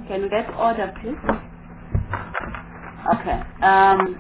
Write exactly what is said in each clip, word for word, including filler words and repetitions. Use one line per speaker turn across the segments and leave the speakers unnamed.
Can we get order, please? Okay. Um,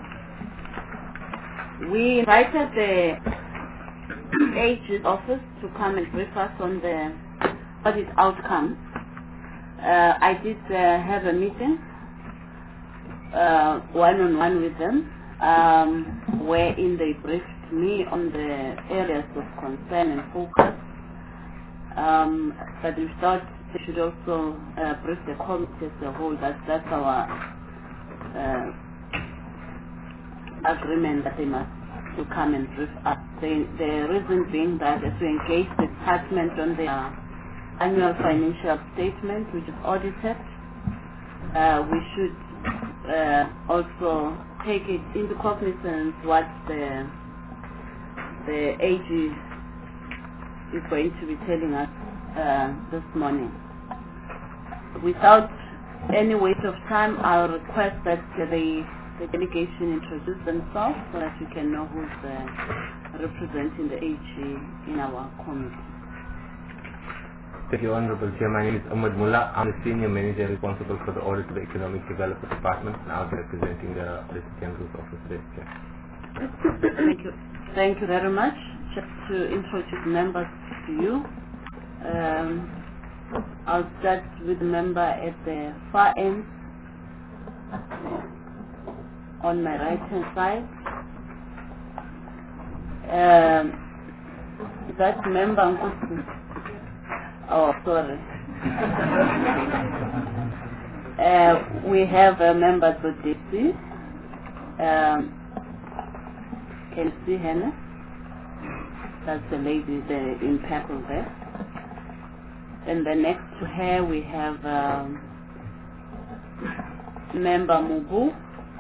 we invited the A G's office to come and brief us on the audit outcome. Uh, I did uh, have a meeting, uh, one-on-one with them, um, wherein they briefed me on the areas of concern and focus. Um, but we thought they should also uh, brief the committee as a whole. That's, that's our uh, agreement that they must to come and brief us. The, the reason being that as we engage the department on their annual financial statement, which is audited, uh, we should uh, also take it into cognizance what the the A G is going to be telling us uh, this morning. Without any waste of time, I'll request that the, the delegation introduce themselves so that we can know who's uh, representing the A G in our committee.
Thank you, Honorable Chair. My name is Ahmed Mullah. I'm the Senior Manager responsible for the Audit of the Economic Development Department, and I'll be representing the Auditor General's Office today, Chair.
Thank you. Thank you very much. Just to introduce members to you, um, I'll start with the member at the far end, on my right hand side. Um, that member, Nkosi. Oh, sorry. uh, we have a member to D C. Um, can you see her? That's the lady there in purple there. And then next to her we have um, member Mubu.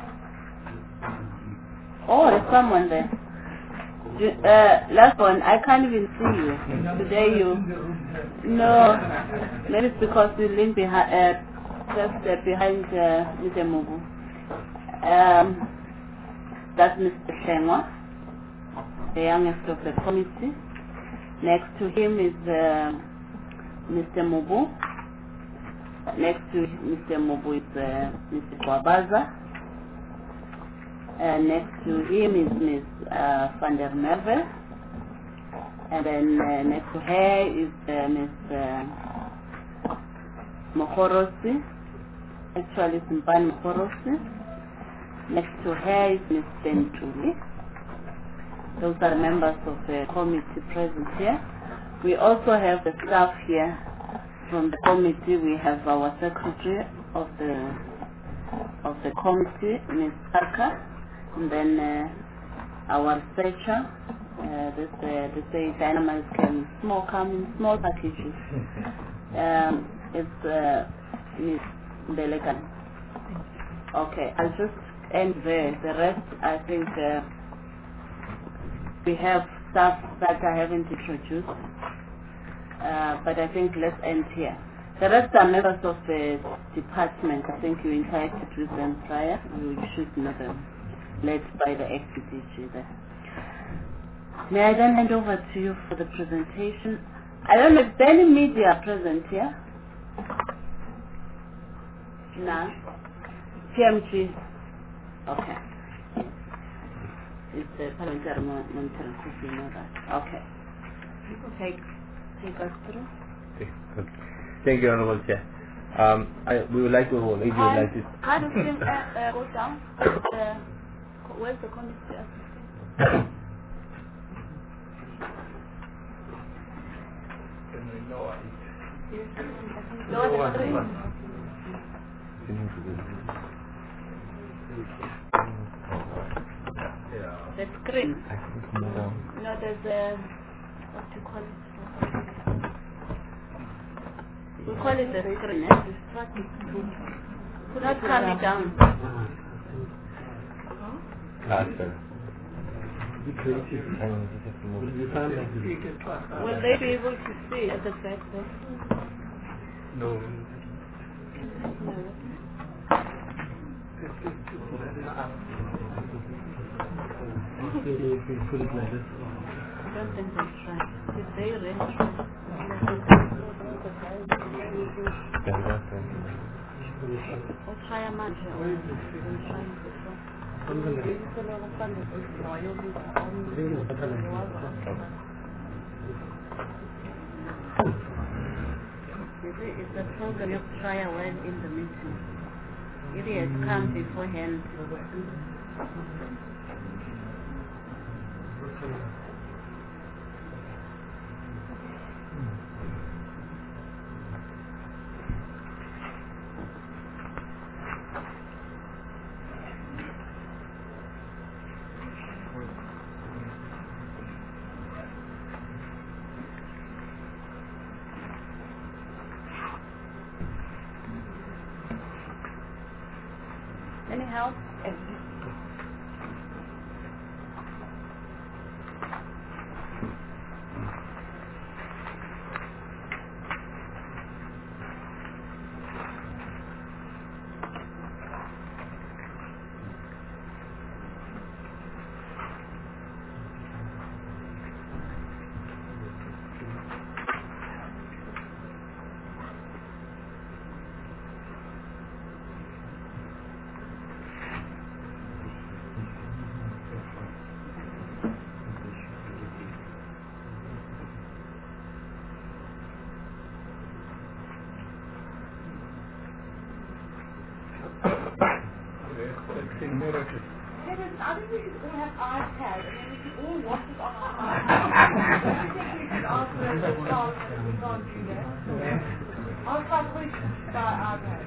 Oh, there's someone there. Uh, last one, I can't even see you. Today you... No, maybe it's because you lean behind, uh, just uh, behind uh, Mister Mubu. Um, that's Mister Shengwa, the youngest of the committee. Next to him is uh, Mister Mubu. Next to Mister Mubu is uh, Mister Kwabaza. Uh, next to him is Miz Uh, Van der Merwe. And then uh, next to her is uh, Miz Uh, Mohorosi. Actually, it's Mbani Mohorosi. Next to her is Miz Bentuli. Those are members of the committee present here. We also have the staff here from the committee. We have our secretary of the of the committee, Miz Kaka, and then uh, our researcher. Uh, this uh, they say dynamics can small come in small packages. Um, it's uh, Miz Belegan. Okay, I'll just end there. The rest, I think. Uh, We have staff that I haven't introduced, uh, but I think let's end here. The rest are members of the department. I think you interacted with them prior. You should know them, led by the X D G there. May I then hand over to you for the presentation? I don't know if there any media present here. No. P M G. Okay. It's the parliamentary monitoring group, you know that. Okay. Take, take us through.
Okay. Thank you, Honorable Chair. Um, I, we would like to, hold, if you would like to...
How does it uh, uh, go down? Uh, where's the committee assistant? Lower the screen. The screen. No, there's a, what do you call it? We call it the screen, eh? Could not turn it down. Will they be able to see at the back there?
No.
No.
If we put it like this.
I don't think they try. Did they really try? Ushaya manje. It's a program of trial well in the meeting. It has come beforehand. Any help? I think we should all have iPads and then we can all watch it on our iPads. Don't you think we should ask them to start and we can't do that? I'll start with our iPads.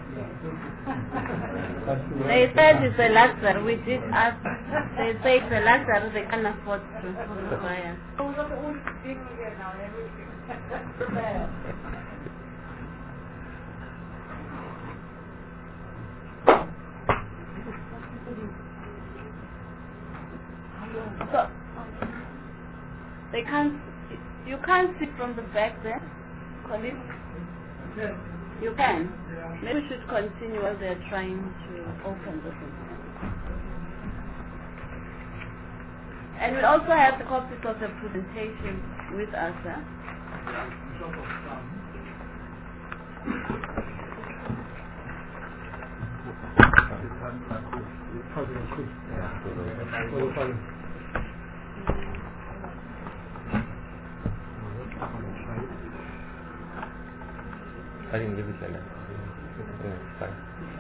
They said it's a luxury. We did ask. They say it's a luxury. They can't afford to buy it. So we've got to all big here now. Everything. So they can't. You can't see from the back there. Colin? Yes. You can. Maybe we should continue while they're trying to open this one. And we also have the copies of the presentation with us. Huh?
I didn't give it like that. Yeah, it's fine.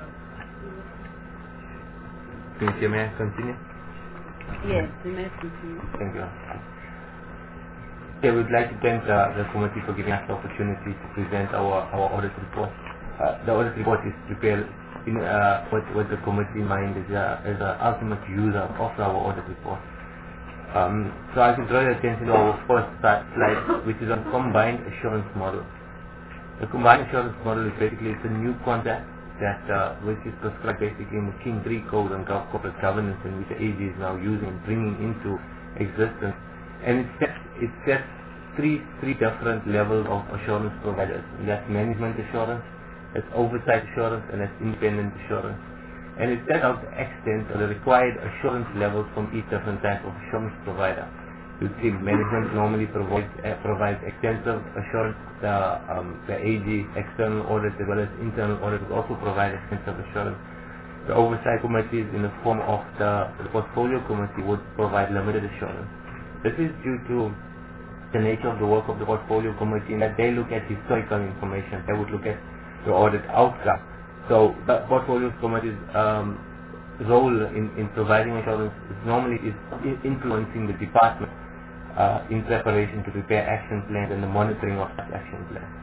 Can you may I continue?
Yes, we may continue.
Thank you. Okay, we'd like to thank uh, the committee for giving us the opportunity to present our, our audit report. Uh, the audit report is prepared in uh, what, what the committee in mind is uh, as an ultimate user of our audit report. Um, so I can draw your attention to our first slide, which is on combined assurance model. The combined assurance model is basically it's a new concept that uh, which is prescribed basically in the King three code on corporate governance, and which the A G is now using and bringing into existence. And it sets it sets three three different levels of assurance providers. And that's management assurance, that's oversight assurance, and that's independent assurance. And it sets out the extent of the required assurance levels from each different type of assurance provider. You see, management normally provides uh, provides extensive assurance. The, um, the A G, external audit as well as internal audit, will also provide extensive assurance. The oversight committees in the form of the, the portfolio committee would provide limited assurance. This is due to the nature of the work of the portfolio committee in that they look at historical information. They would look at the audit outcome. So the portfolio committee's um, role in, in providing assurance is normally is influencing the department Uh, in preparation to prepare action plans and the monitoring of such action plans.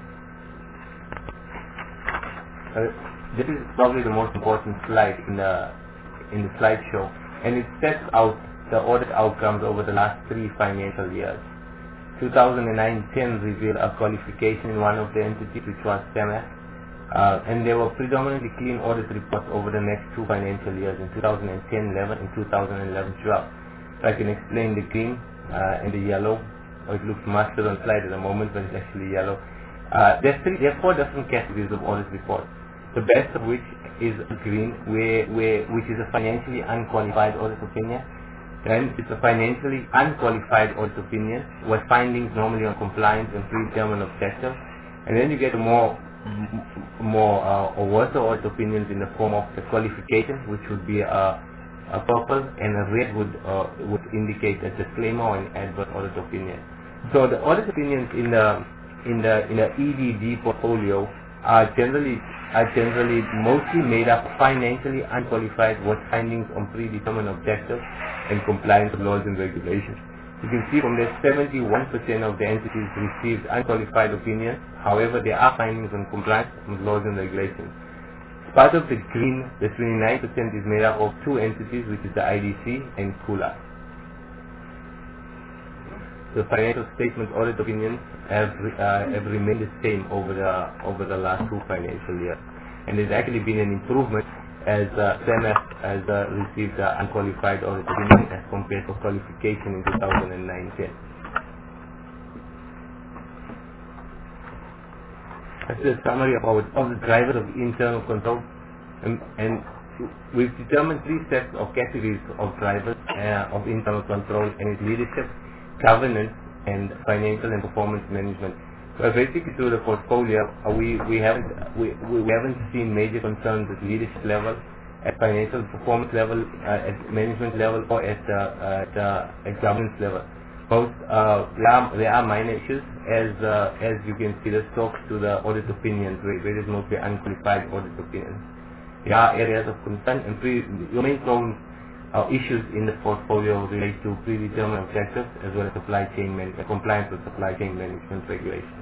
Uh, this is probably the most important slide in the in the slideshow, and it sets out the audit outcomes over the last three financial years. two thousand nine ten revealed a qualification in one of the entities, which was S E M A, uh, and there were predominantly clean audit reports over the next two financial years in two thousand ten eleven and two thousand eleven twelve. So I can explain the green uh, and the yellow, or it looks mustard on slide at the moment, but it's actually yellow. Uh, there's three, there are four different categories of audit reports. The best of which is green, where, where, which is a financially unqualified audit opinion. Then it's a financially unqualified audit opinion, with findings normally on compliance and predetermined objectives. And then you get a more m- more uh, or worse audit opinions in the form of the qualification, which would be a, a purple, and a red would uh, would indicate a disclaimer or an adverse audit opinion. So the audit opinions in the in the in the E D D portfolio are generally are generally mostly made up of financially unqualified with findings on predetermined objectives and compliance with laws and regulations. You can see from there seventy-one percent of the entities received unqualified opinions. However, there are findings on compliance with laws and regulations. Part of the green, the twenty-nine percent is made up of two entities, which is the I D C and Kula. The financial statement audit opinions have uh, have remained the same over the over the last two financial years, and there's actually been an improvement as uh, S A M F has uh, received uh, unqualified audit opinion as compared to qualification in two thousand nine ten. That's a summary of our of the drivers of internal control, and, and we've determined three sets of categories of drivers uh, of internal control, and its leadership, governance, and financial and performance management. So basically through the portfolio, uh, we, we haven't we, we haven't seen major concerns at leadership level, at financial performance level, uh, at management level, or at uh, at, uh, at governance level. Most uh, there, are, there are minor issues, as uh, as you can see, this talks to the audit opinions, where there is mostly unqualified audit opinions. There are areas of concern, and pre, your main problems uh, issues in the portfolio relate to predetermined objectives as well as supply chain man- uh, compliance with supply chain management regulations.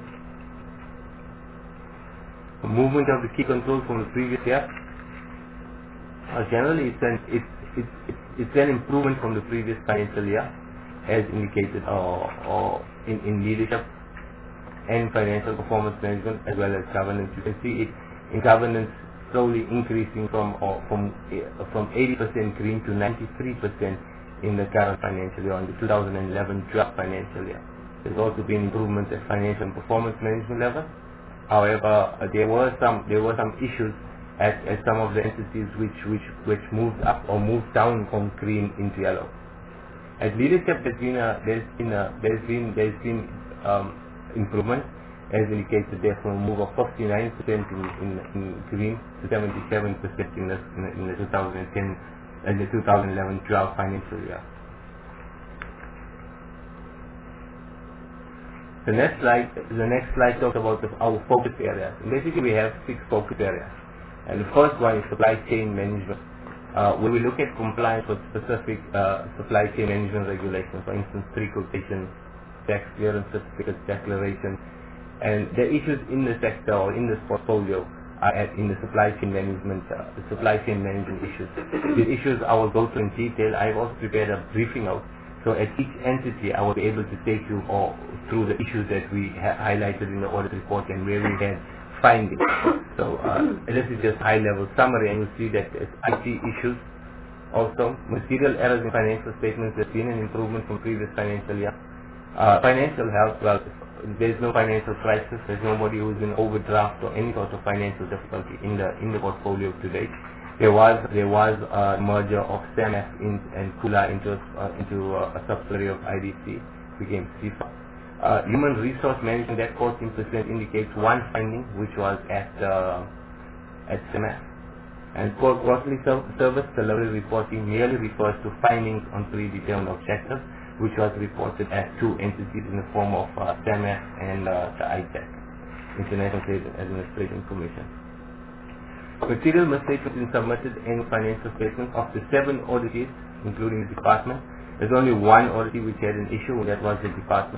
The movement of the key controls from the previous year, uh, generally it's an, it's, it's, it's, it's an improvement from the previous financial year, as indicated or, or in, in leadership and financial performance management as well as governance. You can see it in governance slowly increasing from or from uh, from eighty percent green to ninety-three percent in the current financial year, in the two thousand eleven twelve financial year. There's also been improvements at financial and performance management level. However, uh, there were some there were some issues at, at some of the entities which which which moved up or moved down from green into yellow. At leadership, there's been a, there's been a, there's been there's been um, improvement, as indicated there, from a move of fifty-nine percent in, in, in green to seventy-seven percent in the in the, in the twenty ten and the twenty eleven twelve financial year. The next slide, the next slide talks about the, our focus areas. And basically, we have six focus areas, and the first one is supply chain management. Uh, when we look at compliance with specific uh, supply chain management regulations, for instance, pre-quotation, tax clearance certificates, declaration, and the issues in the sector or in this portfolio are at, in the supply chain management, uh, the supply chain management issues. These issues I will go through in detail. I've also prepared a briefing note, so at each entity I will be able to take you all through the issues that we ha highlighted in the audit report and where we had findings. So uh, this is just high-level summary, and you see that it's I T issues. Also, material errors in financial statements. There's been an improvement from previous financial year. Uh, financial health, well, there's no financial crisis. There's nobody who's in overdraft or any sort of financial difficulty in the in the portfolio today. There was there was a merger of S A M F in, and Kula into uh, into uh, a subsidiary of I D C, became C I F A. Uh, human resource management, that fourteen percent indicates one finding, which was at uh, at S A M F. And for quarterly ser service delivery reporting merely refers to findings on predetermined objectives, which was reported at two entities in the form of uh, S A M F and uh, the I T A C, International Trade Administration Commission. Material misstatements in submitted and financial statements. Of the seven auditees, including the department, there's only one auditee which had an issue, and that was the department.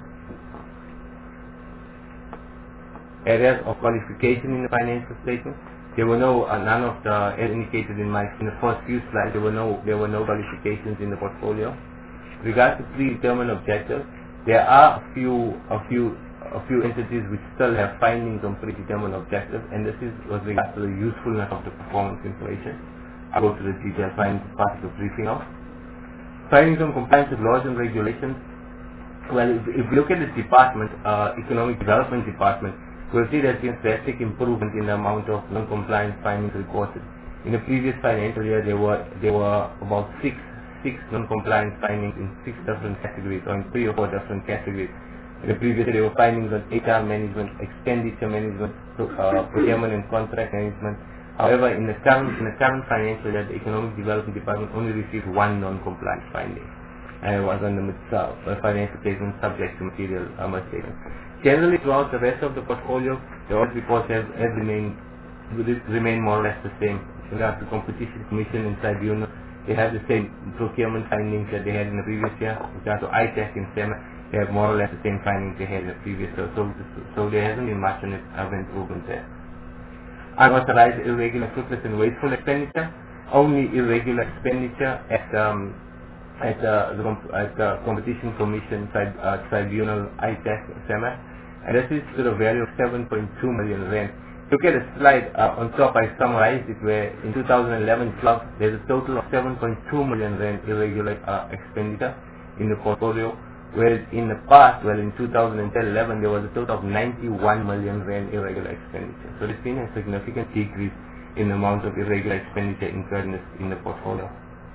Areas of qualification in the financial statement. There were no, uh, none of the, as indicated in my, in the first few slides, there were no, there were no qualifications in the portfolio. Regards to predetermined objectives, there are a few, a few, a few entities which still have findings on predetermined objectives, and this is with regards to the usefulness of the performance information. I'll go to the detailed findings as part of the briefing now. Findings on compliance with laws and regulations. Well, if, if you look at the department, uh, Economic Development Department, we'll see there's been drastic improvement in the amount of non-compliance findings reported. In the previous financial year, there were there were about six six non-compliance findings in six different categories, or in three or four different categories. In the previous year, there were findings on H R management, expenditure management, pro- uh, procurement and contract management. However, in the current in the current financial year, the Economic Development Department only received one non-compliance finding, and it was on the mit- uh, financial statement subject to material uh, misstatement. Generally, throughout the rest of the portfolio, the audit reports have, have remained remain more or less the same. In regard to Competition Commission and Tribunal, they have the same procurement findings that they had in the previous year. In regard to I T E C and SEMA, they have more or less the same findings they had in the previous year. So, so there hasn't been much on it, of improvement there. Unauthorized, irregular, fruitless and wasteful expenditure. Only irregular expenditure at um, at, uh, the, comp- at the Competition Commission tri- uh, Tribunal I T E C SEMA, and this is to the value of seven point two million rand. Look at the slide uh, on top. I summarized it where in two thousand eleven twelve there's a total of seven point two million rand irregular uh, expenditure in the portfolio, whereas in the past, well in two thousand ten eleven there was a total of ninety-one million rand irregular expenditure. So there's been a significant decrease in the amount of irregular expenditure incurred in the, in the portfolio.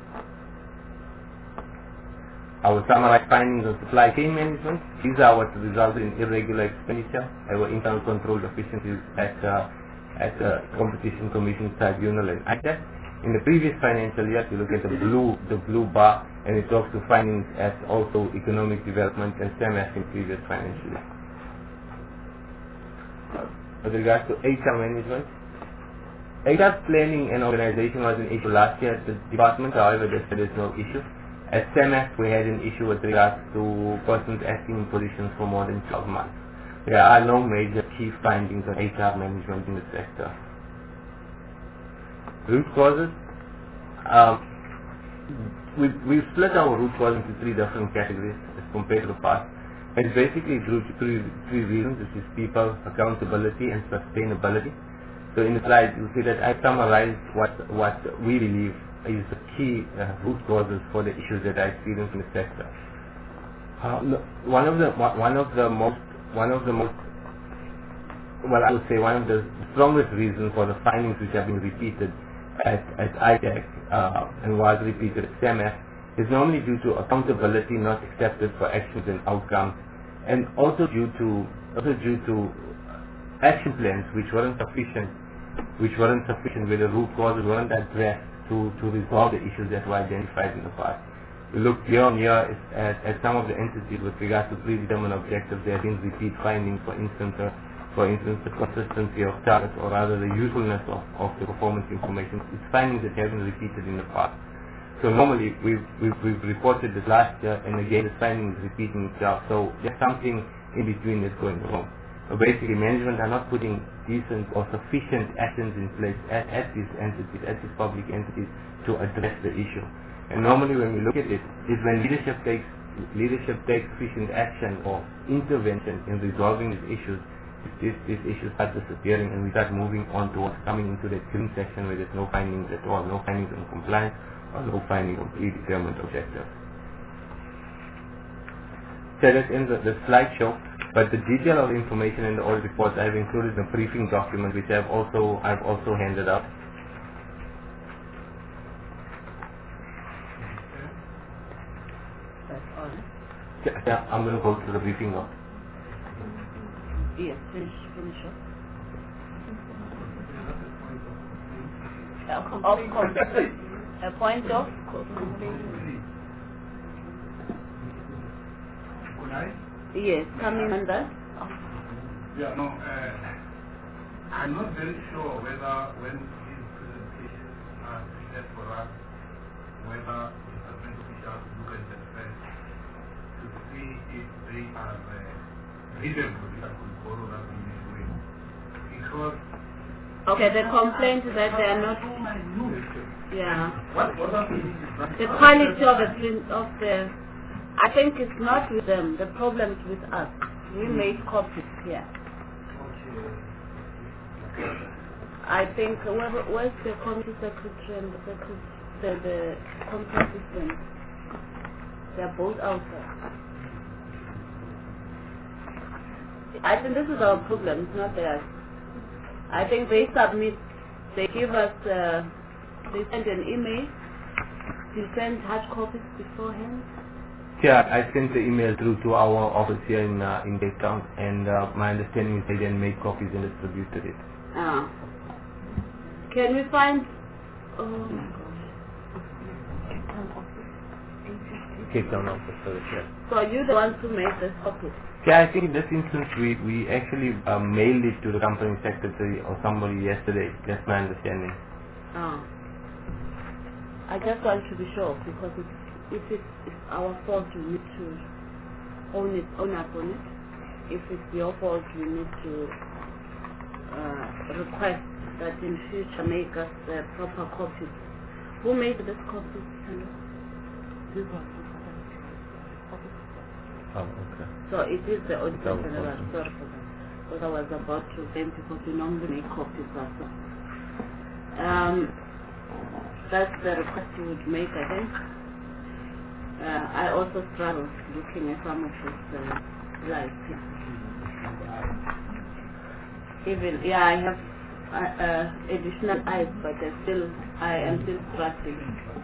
I will summarize findings on supply chain management. These are what resulted in irregular expenditure. There were internal control deficiencies at uh, at the Competition Commission Tribunal and I T E C. In the previous financial year, you look at the blue the blue bar, and it talks to findings at also economic development and SEMAS in previous financial year. With regards to H R management, H R planning and organization was an issue last year at the department. However, they said there's no issue. At SEMAS, we had an issue with regards to persons acting in positions for more than twelve months. There are no major key findings on H R management in the sector. Root causes. Um, we we split our root causes into three different categories as compared to the past. It's basically due to three, three reasons, which is people, accountability, and sustainability. So in the slide, you see that I summarized what what we believe is the key uh, root causes for the issues that I experience in the sector. Uh, no, one of the one one of the most one of the most well, I would say one of the strongest reasons for the findings which have been repeated at at I T E C uh, and was repeated at SEMAS is normally due to accountability not accepted for actions and outcomes, and also due to also due to action plans which weren't sufficient, which weren't sufficient where the root causes weren't addressed to, to resolve the issues that were identified in the past. We looked year on year at, at some of the entities with regard to predetermined objectives. There have been repeat findings, for instance, uh, for instance, the consistency of targets, or rather the usefulness of, of the performance information. It's findings that have been repeated in the past. So normally we've, we've, we've reported this last year, and again the finding is repeating itself. So there's something in between that's going wrong. So basically, management are not putting decent or sufficient actions in place at, at these entities, at these public entities, to address the issue. And normally, when we look at it, is when leadership takes leadership takes sufficient action or intervention in resolving these issues, these, these issues start disappearing, and we start moving on towards coming into that green section where there's no findings at all, no findings on compliance, or no findings on predetermined objectives. So that's in the, the slideshow. But the detail of the information in the audit reports I've included in a briefing document, which I've also I've also handed out.
That's all.
Yeah, yeah, I'm going to go through the briefing now.
Yes, finish, finish up. A com- of com- a point of complaint. Yes, coming on that.
Yeah, no, uh, I'm not very sure whether when these presentations are prepared for us, whether the government officials look at them first to see if they are uh, reasonable, if I could borrow that in this way. Because
Okay, the complaint is that they are not. Yeah.
what what I'm saying is that
The quality of the print of the. I think it's not with them. The problem is with us. We made copies here. I think where, where's the committee secretary and the secretary, the the committee assistant? They're both outside. I think this is our problem. It's not theirs. I think they submit. They give us. Uh, they send an email. You send hard copies beforehand.
Yeah, I sent the email through to our office here in uh, in Cape Town, and uh, my understanding is they then made copies and distributed it.
Ah. Can we find... Oh my gosh.
Cape Town office, so yeah.
So you're the ones who made this copy?
Yeah, I think in this instance we, we actually uh, mailed it to the company secretary or somebody yesterday. That's my understanding.
Ah. I just want to be sure because it's, if it's, it's our fault, we need to own it, own up on it. If it's your fault, we need to uh, request that in future make us uh, proper copies. Who made this copy? Hello? This one.
Oh, okay.
So it is the
That
auditor
was
general.
awesome.
Sorry for that. Because I was about to thank because we normally make copies also. Um, that's the request you would make, I think. Uh, I also struggle looking at some of these uh, slides. Even, yeah, I have uh, uh, additional eyes, but I still, I am still struggling.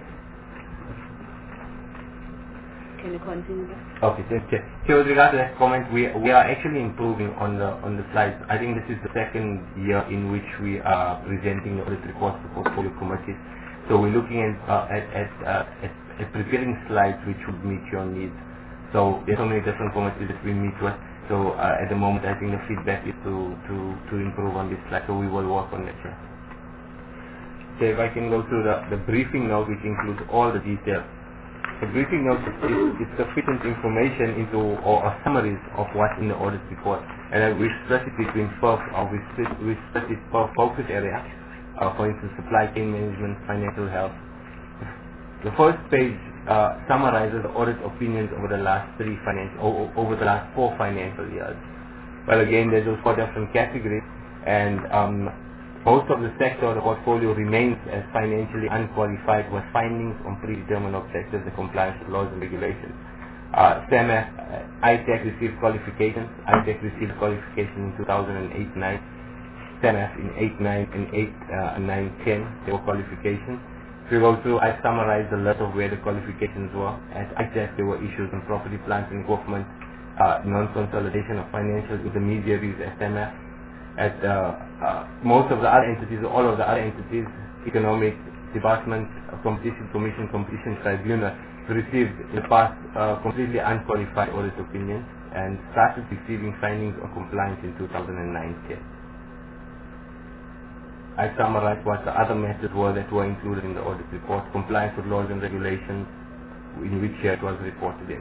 Can you continue?
Okay, thank you. So with regard to that comment, we we are actually improving on the on the slides. I think this is the second year in which we are presenting the audit reports to portfolio committees. So we're looking at uh, at at, uh, at at preparing slides which would meet your needs. So there's so many different committees that we meet with. So uh, at the moment, I think the feedback is to to to improve on this slide. So we will work on that. Yeah. So if I can go through the the briefing note, which includes all the details. The briefing note is, is, is sufficient information into or, or summaries of what's in the audit report, and then we split it between four, or we split, we split it per focus area. Uh, for instance, supply chain management, financial health. The first page uh, summarizes the audit opinions over the last three financial, o- over the last four financial years. Well, again, there's those four different categories, and um, most of the sector of the portfolio remains as financially unqualified with findings on predetermined objectives and compliance with laws and regulations. Uh, S E M A, uh, I T E C received qualifications. I T E C received qualification in two thousand eight nine. S E M A in eight nine and eight nine ten, they were qualifications. If we go through, I summarized the list of where the qualifications were. At I T E C, there were issues on property, plant and equipment, uh, non-consolidation of financial intermediaries, S E M A. At uh, uh, most of the other entities, all of the other entities, economic department, uh, competition commission, competition tribunal, received in the past uh, completely unqualified audit opinions and started receiving findings of compliance in two thousand nine ten. I summarized what the other methods were that were included in the audit report, compliance with laws and regulations, in which year it was reported in.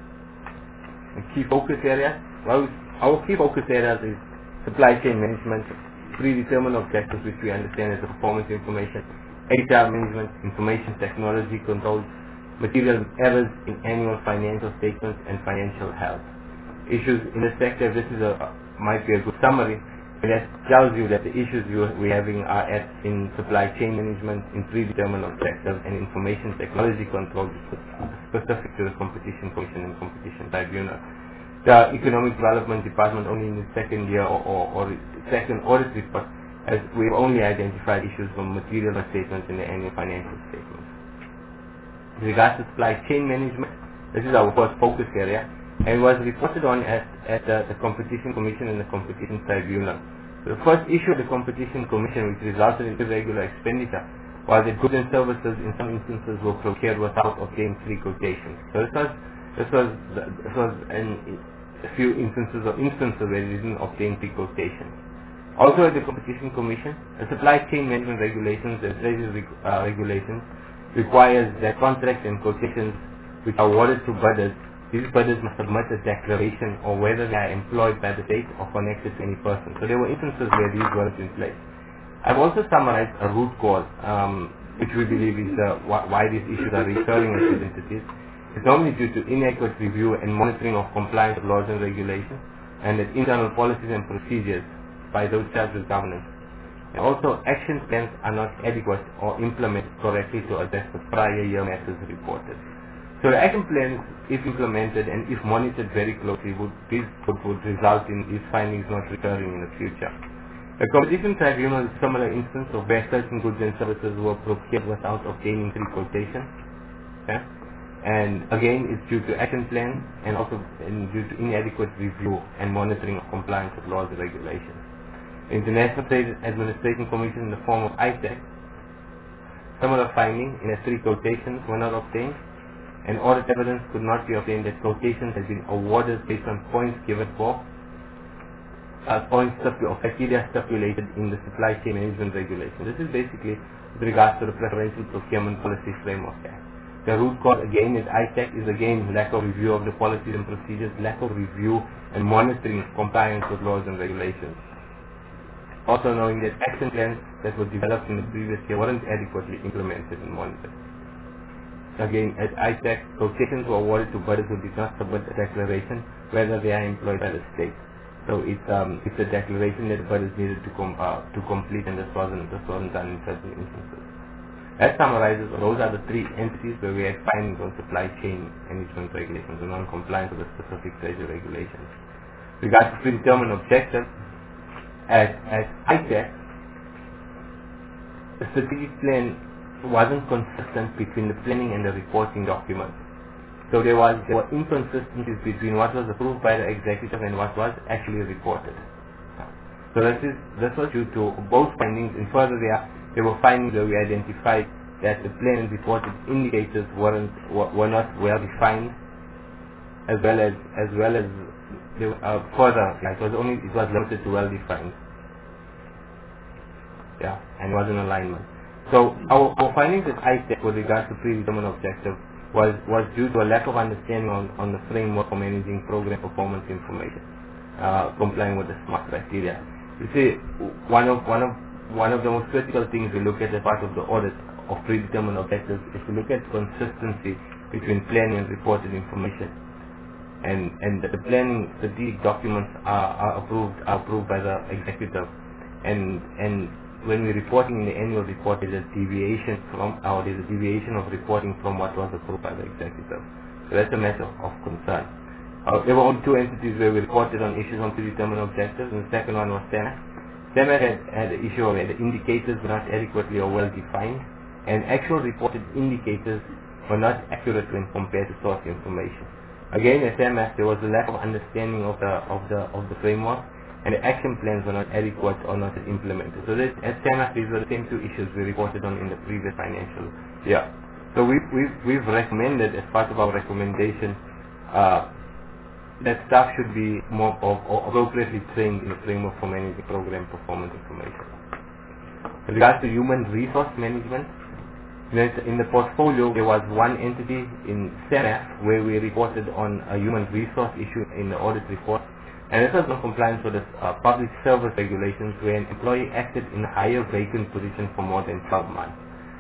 And key focus areas, well, our key focus areas is supply chain management, predetermined objectives which we understand as the performance information, H R management, information technology controls, material errors in annual financial statements, and financial health. Issues in the sector, this is a might be a good summary, and that tells you that the issues you, we're having are at in supply chain management, in predetermined objectives, and information technology controls specific to the competition commission and competition tribunal. The Economic Development Department only in the second year or, or, or second audit report as we've only identified issues from material statements in the annual financial statements. With regards to supply chain management, this is our first focus area and was reported on at, at the, the Competition Commission and the Competition Tribunal. So the first issue of the Competition Commission, which resulted in irregular expenditure, was that goods and services in some instances were procured without obtaining free quotations. So this was this was this was an a few instances or instances where they didn't obtain free quotations. Also at the Competition Commission, the supply chain management regulations and treasury uh, regulations requires that contracts and quotations which are awarded to bidders, these bidders must submit a declaration or whether they are employed by the state or connected to any person. So there were instances where these weren't in place. I've also summarized a root cause, um, which we believe is uh, wh why these issues are recurring at these entities. It's normally due to inadequate review and monitoring of compliance with laws and regulations, and that internal policies and procedures by those charged with governance. And also, action plans are not adequate or implemented correctly to address the prior year matters reported. So the action plans, if implemented and if monitored very closely, would, this would, would result in these findings not recurring in the future. The Competition Tribunal is a similar instance of where certain goods and services were procured without obtaining free quotation. Okay? And again, it's due to action plans and also in, due to inadequate review and monitoring of compliance with laws and regulations. The International Trade Administration Commission in the form of I T A C, similar finding in the three quotations were not obtained, and audit evidence could not be obtained that quotations had been awarded based on points given for uh, points stipu- or criteria stipulated in the supply chain management regulation. This is basically with regards to the preferential procurement policy framework act. The root cause again is I T A C is again lack of review of the policies and procedures, lack of review and monitoring of compliance with laws and regulations. Also knowing that action plans that were developed in the previous year weren't adequately implemented and monitored. Again, at I T A C, quotations were awarded to bidders who did not submit a declaration whether they are employed by the state. So it's um it's a declaration that the bidders needed to com uh, to complete, and this wasn't this wasn't done in certain instances. That summarizes, those are the three entities where we had findings on supply chain management regulations and non-compliance with the specific treasury regulations. With regard to predetermined objectives, at, at I T A C, the strategic plan wasn't consistent between the planning and the reporting documents. So there was there were inconsistencies between what was approved by the executive and what was actually reported. So this is this was due to both findings, and further there there were findings where we identified that the plan and reported indicators weren't were, were not well defined, as well as as well as they were, uh, further like it was only it was limited to well defined. Yeah, and was in alignment. So our, our findings at I T A C with regards to predetermined objective was was due to a lack of understanding on, on the framework for managing program performance information, uh, complying with the SMART criteria. You see, one of one of one of the most critical things we look at as part of the audit of predetermined objectives is to look at consistency between planning and reported information. And and the planning strategic documents are, are approved are approved by the executive, and and when we're reporting in the annual report, there's a deviation from or there's a deviation of reporting from what was approved by the executive. So that's a matter of concern. Uh, there were only two entities where we reported on issues on predetermined objectives, and the second one was S E M A C. S E M A C had, had the issue where the indicators were not adequately or well defined, and actual reported indicators were not accurate when compared to source information. Again, at S E M A C, there was a lack of understanding of the of the of the framework, and the action plans were not adequate or not implemented. So that, at S E M A C, these were the same two issues we reported on in the previous financial year. So we've we've, we've recommended as part of our recommendation uh, that staff should be more of, or appropriately trained in the framework for managing program performance information. With regards to human resource management, in the portfolio there was one entity in S E M A C where we reported on a human resource issue in the audit report, and this was in compliance with the uh, public service regulations where an employee acted in a higher vacant position for more than twelve months.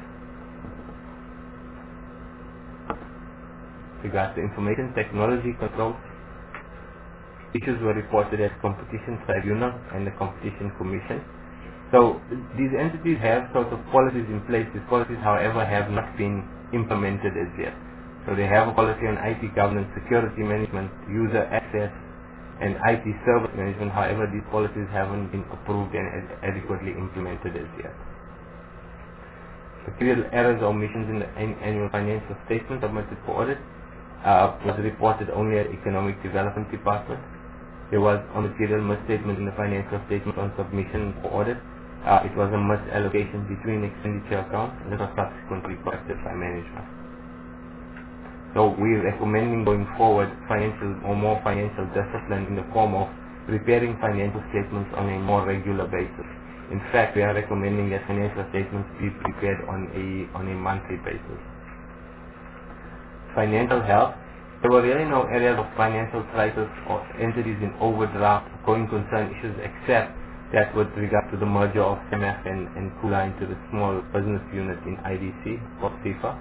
With regards to information technology control, issues were reported at Competition Tribunal and the Competition Commission. So these entities have sort of policies in place. These policies, however, have not been implemented as yet. So they have a policy on I T governance, security management, user access, and I T service management. However, these policies haven't been approved and ad adequately implemented as yet. Material errors or omissions in the an annual financial statement submitted for audit uh, was reported only at Economic Development Department. There was a material misstatement in the financial statement on submission for audit. Uh, it was a misallocation between expenditure accounts, and this was subsequently corrected by management. So we're recommending going forward financial or more financial discipline in the form of preparing financial statements on a more regular basis. In fact, we are recommending that financial statements be prepared on a on a monthly basis. Financial health. There were really no areas of financial crisis or entities in overdraft or going concern issues except that with regard to the merger of S E M A C and, and Kula into the small business unit in I D C or S I F A.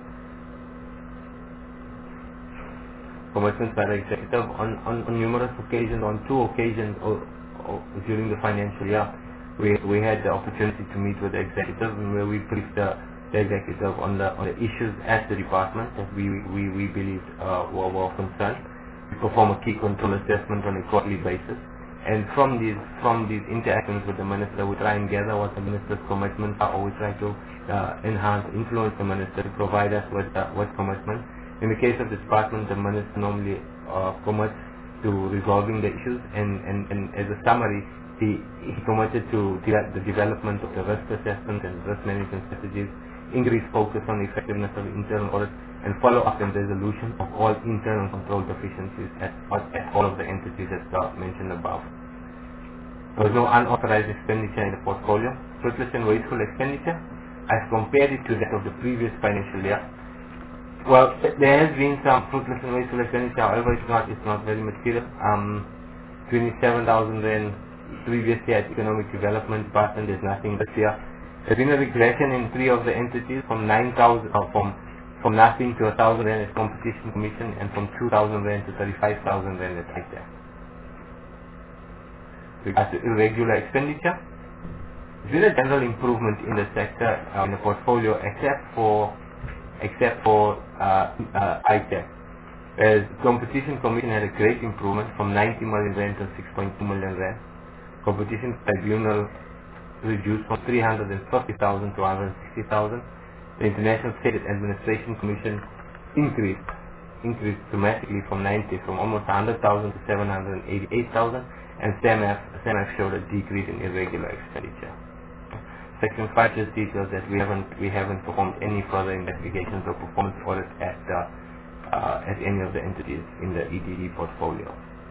Commitments by the executive on, on, on numerous occasions, on two occasions or, or during the financial year, we, we had the opportunity to meet with the executive where we briefed the the executive on the on the issues at the department that we we, we believed uh, were, were concerned. We perform a key control assessment on a quarterly basis, and from these from these interactions with the minister, we try and gather what the minister's commitments are, or we try to uh, enhance, influence the minister to provide us with uh, with commitments. In the case of the department, the minister normally uh, commits to resolving the issues, and, and, and as a summary, he, he committed to de the development of the risk assessment and risk management strategies, increased focus on the effectiveness of internal audit, and follow up and resolution of all internal control deficiencies at, at all of the entities that are mentioned above. There was no unauthorized expenditure in the portfolio. Fruitless and wasteful expenditure, I've compared it to that of the previous financial year. Well, there has been some fruitless and wasteful expenditure, however it's not, it's not very material. Um, twenty-seven thousand rand previous year at economic development department, there's nothing this year. There's been a regression in three of the entities from nine thousand, uh, from, from nothing to one thousand rand at competition commission, and from two thousand rand to thirty-five thousand rand at I T E C. As to irregular expenditure, there's been a general improvement in the sector, uh, in the portfolio, except for except for uh, uh, I T E C. Whereas Competition Commission had a great improvement from ninety million rand to six point two million rand. Competition Tribunal reduced from three hundred fifty thousand to one hundred sixty thousand. The International Trade Administration Commission increased increased dramatically from ninety, from almost one hundred thousand to seven hundred eighty-eight thousand, and SAMAF, SAMAF showed a decrease in irregular expenditure. Section five just details that we haven't we haven't performed any further investigations or performance audits at uh, uh, at any of the entities in the E D D portfolio.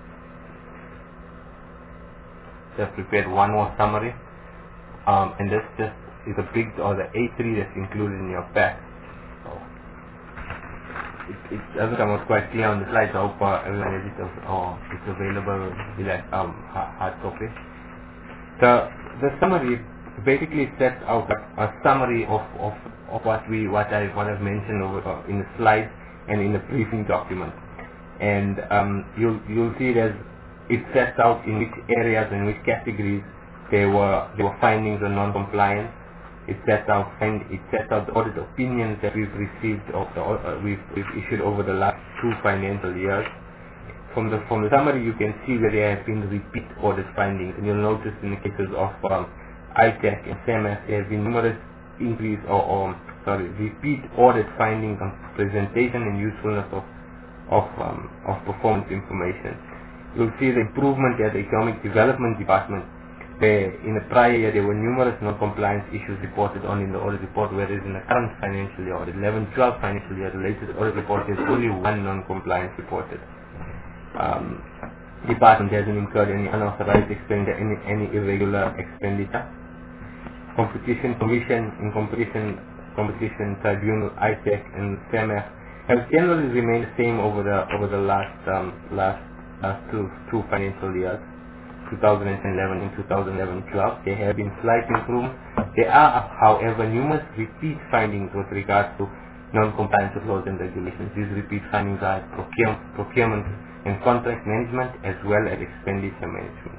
So I've prepared one more summary, um, and this just is a big, or the A three that's included in your pack. So it, it doesn't come out quite clear on the slides. I hope uh, everyone has it, or it's available in that um, hard copy. The the summary basically sets out a, a summary of, of, of what we what I what I've mentioned over uh, in the slides and in the briefing document, and um, you'll you'll see that it sets out in which areas and which categories there were there were findings on non-compliance. It sets out find it sets out the audit opinions that we've received of the uh, we've, we've issued over the last two financial years. From the from the summary, you can see where there have been repeat audit findings, and you'll notice in the cases of um, I T E C and SAMAF, there have been numerous increase or, or sorry repeat audit findings on presentation and usefulness of of um, of performance information. You'll see the improvement at the Economic Development Department, where in the prior year there were numerous non-compliance issues reported on in the audit report, whereas in the current financial year, or the eleven twelve financial year, the latest audit report, there's only one non-compliance reported. Um, department hasn't incurred any unauthorized expenditure, any, any irregular expenditure. Competition Commission in Competition Competition Tribunal, I T E C, and SAMAF have generally remained the same over the over the last um, last last two two financial years, two thousand eleven and two thousand eleven twelve. There have been slight improvements. There are, however, numerous repeat findings with regards to non-compliance with laws and regulations. These repeat findings are procurement, procurement and contract management, as well as expenditure management.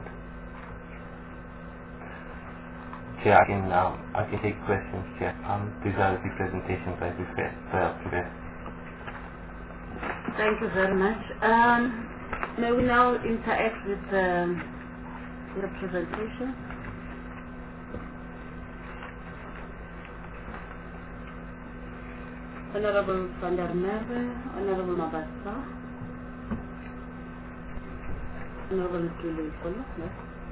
Chair, I can um, I can take questions, Chair. Um, these are the presentations I prepared. Uh, prepared.
Thank you very much. Um, may we now interact with um, the presentation? Honorable Van der Merwe, Honorable Mabasa, Honorable Julie Kolo. Yes.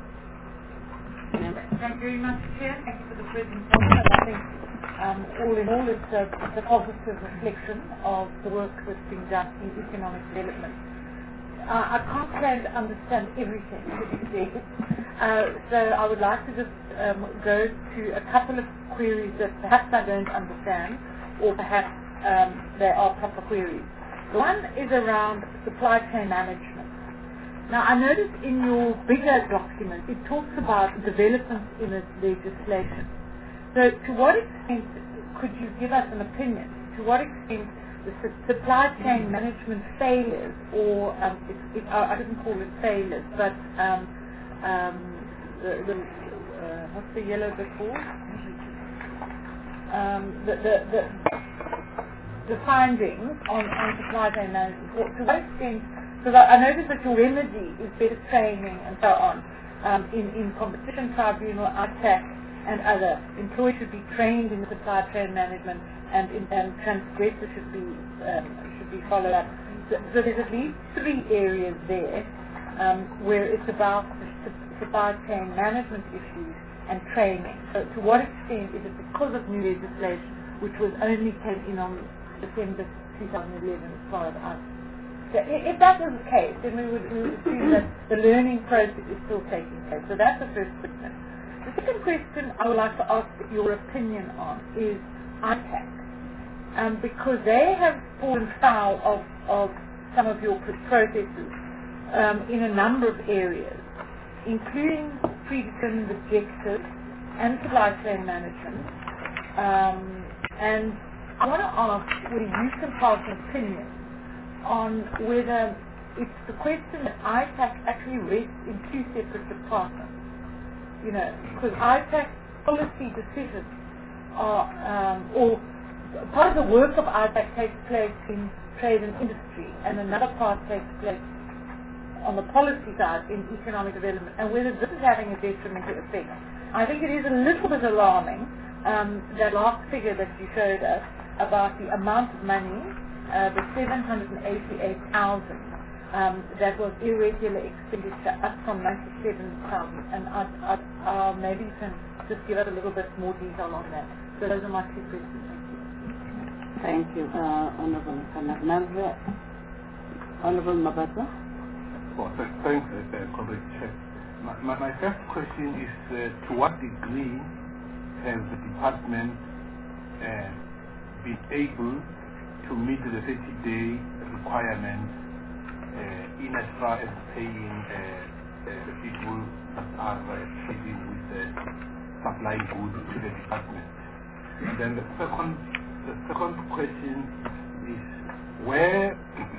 Thank you very much, Chair. Thank you for the presentation. I think um, all in all it's a, it's a positive reflection of the work that's being done in economic development. Uh, I can't claim to understand everything that you said, uh, so I would like to just um, go to a couple of queries that perhaps I don't understand, or perhaps um, they are proper queries. One is around supply chain management. Now, I noticed in your bigger document, it talks about developments in its legislation. So, to what extent could you give us an opinion? To what extent the su supply chain management failures, or um, it, it, I didn't call it failures, but um, um, the, the uh, what's the yellow bit called? Um, the, the, the, the findings on, on supply chain management. To what extent? Because I, I noticed that your remedy is better training and so on. Um, in, in Competition Tribunal, I T A C, and other employees should be trained in supply chain management, and, in, and transgressors should be um, should be followed up. So, so there's at least three areas there um, where it's about the supply chain management issues and training. So to what extent is it because of new legislation, which was only came in on December two thousand eleven as far as I so if that was the case, then we would, we would assume that the learning process is still taking place. So that's the first question. The second question I would like to ask your opinion on is I TAC, um, because they have fallen foul of, of some of your processes um, in a number of areas, including predetermined objectives and supply chain management. Um, and I want to ask whether you can pass an opinion on whether it's the question that I TAC actually rests in two separate departments. You know, because I TAC policy decisions are, um, or part of the work of I TAC takes place in trade and industry, and another part takes place on the policy side in economic development, and whether this is having a detrimental effect. I think it is a little bit alarming, um, that last figure that you showed us about the amount of money, uh, the seven hundred eighty-eight thousand um, that was irregular expenditure, up from ninety-seven thousand, and I, I, uh, maybe you can just give us a little bit more detail on that. So those are my two questions.
Thank you, uh, Honorable Kanagnaze. Honorable Mabasa.
Oh, th- thanks, uh, Comrade Chair. My, my, my first question is uh, to what degree has the department uh, been able to meet the thirty-day requirement uh, in as far as paying uh, uh, the people that are uh, trading with uh, supplying goods to the department? And then the second, the second question is where,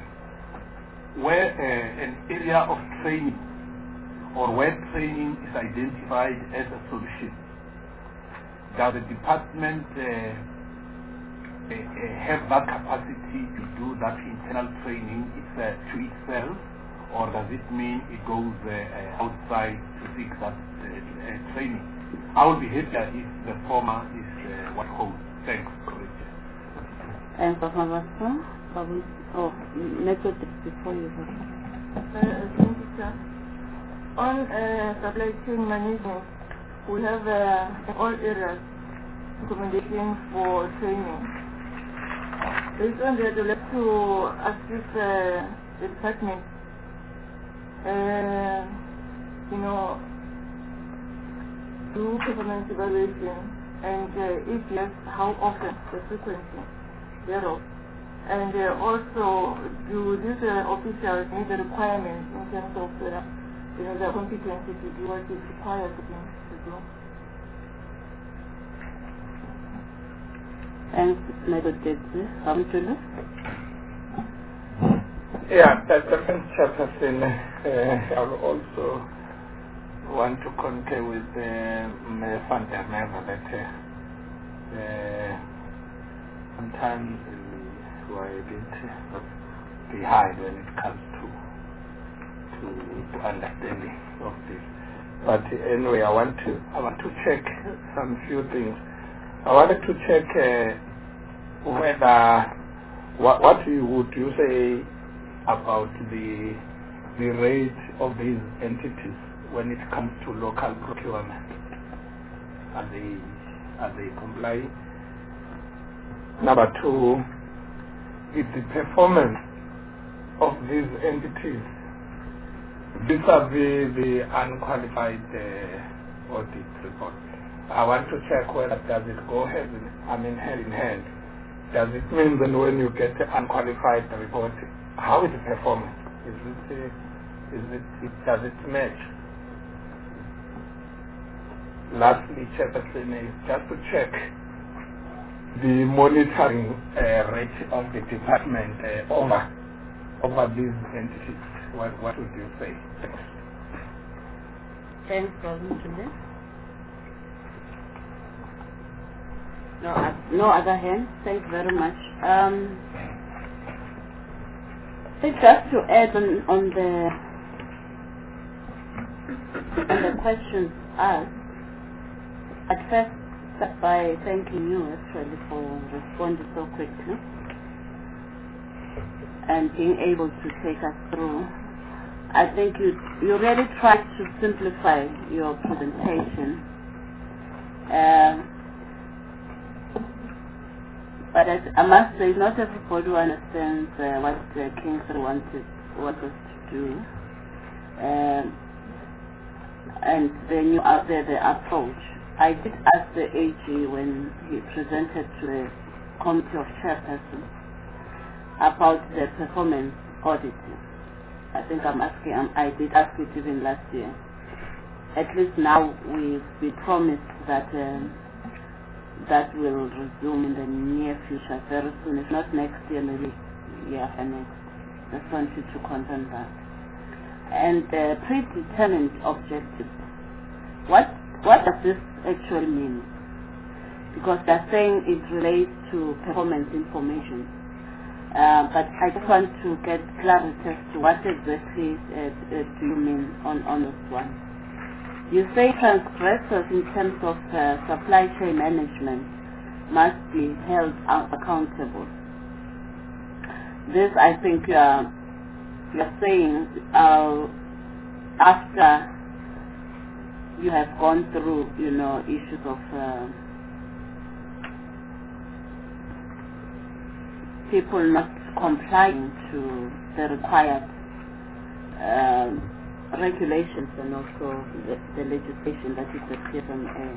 where uh, an area of training or where training is identified as a solution, does the department uh, uh, have that capacity to do that internal training it's, uh, to itself, or does it mean it goes uh, uh, outside to seek that uh, uh, training? I will be happier if the former is uh, what holds. Thanks, College.
And Mabasa, oh, method before you go.
Uh, thank you, sir. On uh, supply chain management, we have uh, in all areas recommendation for training. Based on that, I'd like to assist uh, the department, uh, you know, do performance evaluation, and uh, if yes, how often, the frequency thereof. And uh, also, do these uh, officials meet the requirements in terms of uh, you know, their competency to do what is required of them to do?
Thanks, Medodetse. Hamtula.
Yeah, that's the first chapter. Uh, I will also want to concur with uh, Mayor Van der Merwe that uh, uh, sometimes we are a bit behind when it comes to to, to understanding of this. But anyway, I want to I want to check some few things. I wanted to check uh, whether what what you, would you say about the the rate of these entities when it comes to local procurement? Are they are they complying? Number two, is the performance of these entities vis-a-vis the unqualified uh, audit report. I want to check whether does it go hand in, I mean hand in hand. Does it mean that when you get an unqualified report, how is the performance? Is it, uh, is it, it does it match? Lastly, Chairperson, is just to check the monitoring uh, rate of the department uh, over over these entities. What what would you say? Thanks.
Thanks, President. No, uh, no other hands. Thanks very much. Um, so just to add on, on the on the questions asked, at first start by thanking you actually for responding so quickly. and being able to take us through. I think you you really tried to simplify your presentation. Um, but I, I must say, not everybody who understands uh, what uh, Kingsley wanted want us to do, um, and the new uh, the, the approach. I did ask the A G when he presented to the Committee of Chairpersons about the performance auditing. I think I'm asking, um, I did ask it even last year. At least now we've been promised that um, that will resume in the near future, very soon. If not next year, maybe year after next. Just wanted to confirm that. And uh, predetermined objectives. What what does this actually mean? Because they're saying it relates to performance information. Uh, but I just want to get clarity as to what exactly uh, uh, do you mean on, on this one. You say transgressors in terms of uh, supply chain management must be held accountable. This, I think, uh, you're saying uh, after you have gone through, you know, issues of uh, people not complying to the required um, regulations and also the, the legislation that is the P S M A.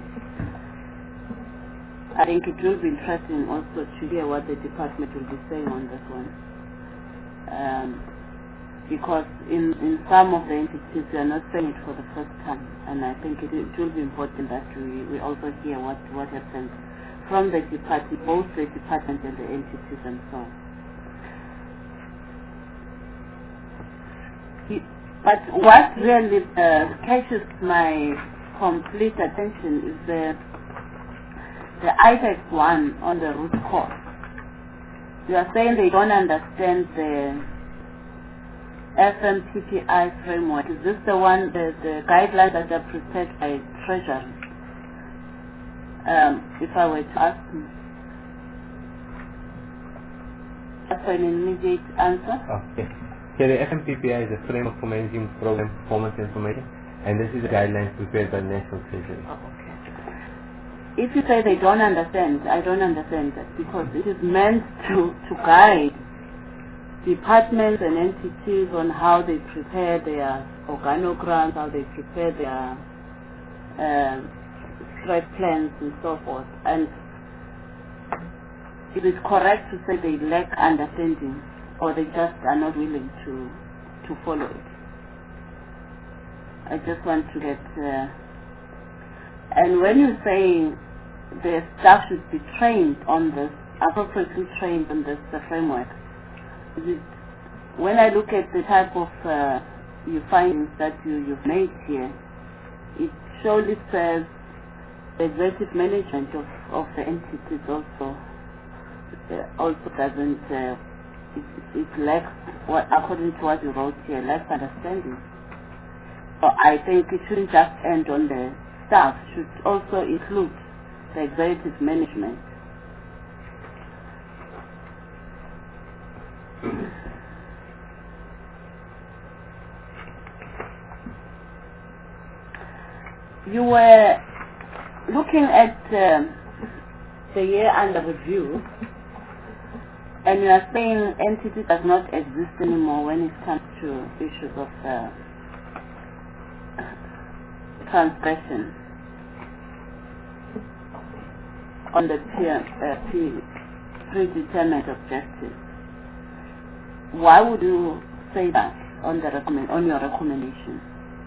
I think it will be interesting also to hear what the department will be saying on this one. Um, because in, in some of the entities we are not saying it for the first time, and I think it, it will be important that we, we also hear what, what happens from the department, both the department and the entities themselves. But what really uh, catches my complete attention is the the I T E X one on the root cause. You are saying they don't understand the F M P P I framework. Is this the one, the, the guidelines that are prepared by Treasury? Um, if I were to ask you, that's an immediate answer.
Okay. So the F M P P I is a framework for managing program performance information, and this is the guidelines prepared by the National Treasury.
Oh, okay. If you say they don't understand, I don't understand that, because it is meant to, to guide departments and entities on how they prepare their organograms, how they prepare their uh, strike plans and so forth. And it is correct to say they lack understanding, or they just are not willing to to follow it. I just want to get uh, and when you say the staff should be trained on this, appropriately trained on this the framework, is it, when I look at the type of uh, you findings that you, you've made here, it surely says the executive management of, of the entities also uh, also doesn't uh, it, it lacks, what, according to what you wrote here, lacks understanding. So I think it shouldn't just end on the staff, it should also include the executive management. You were looking at um, the year under review, and you are saying entity does not exist anymore when it comes to issues of uh, transgression on the uh, predetermined objectives. Why would you say that on the recommend on your recommendation?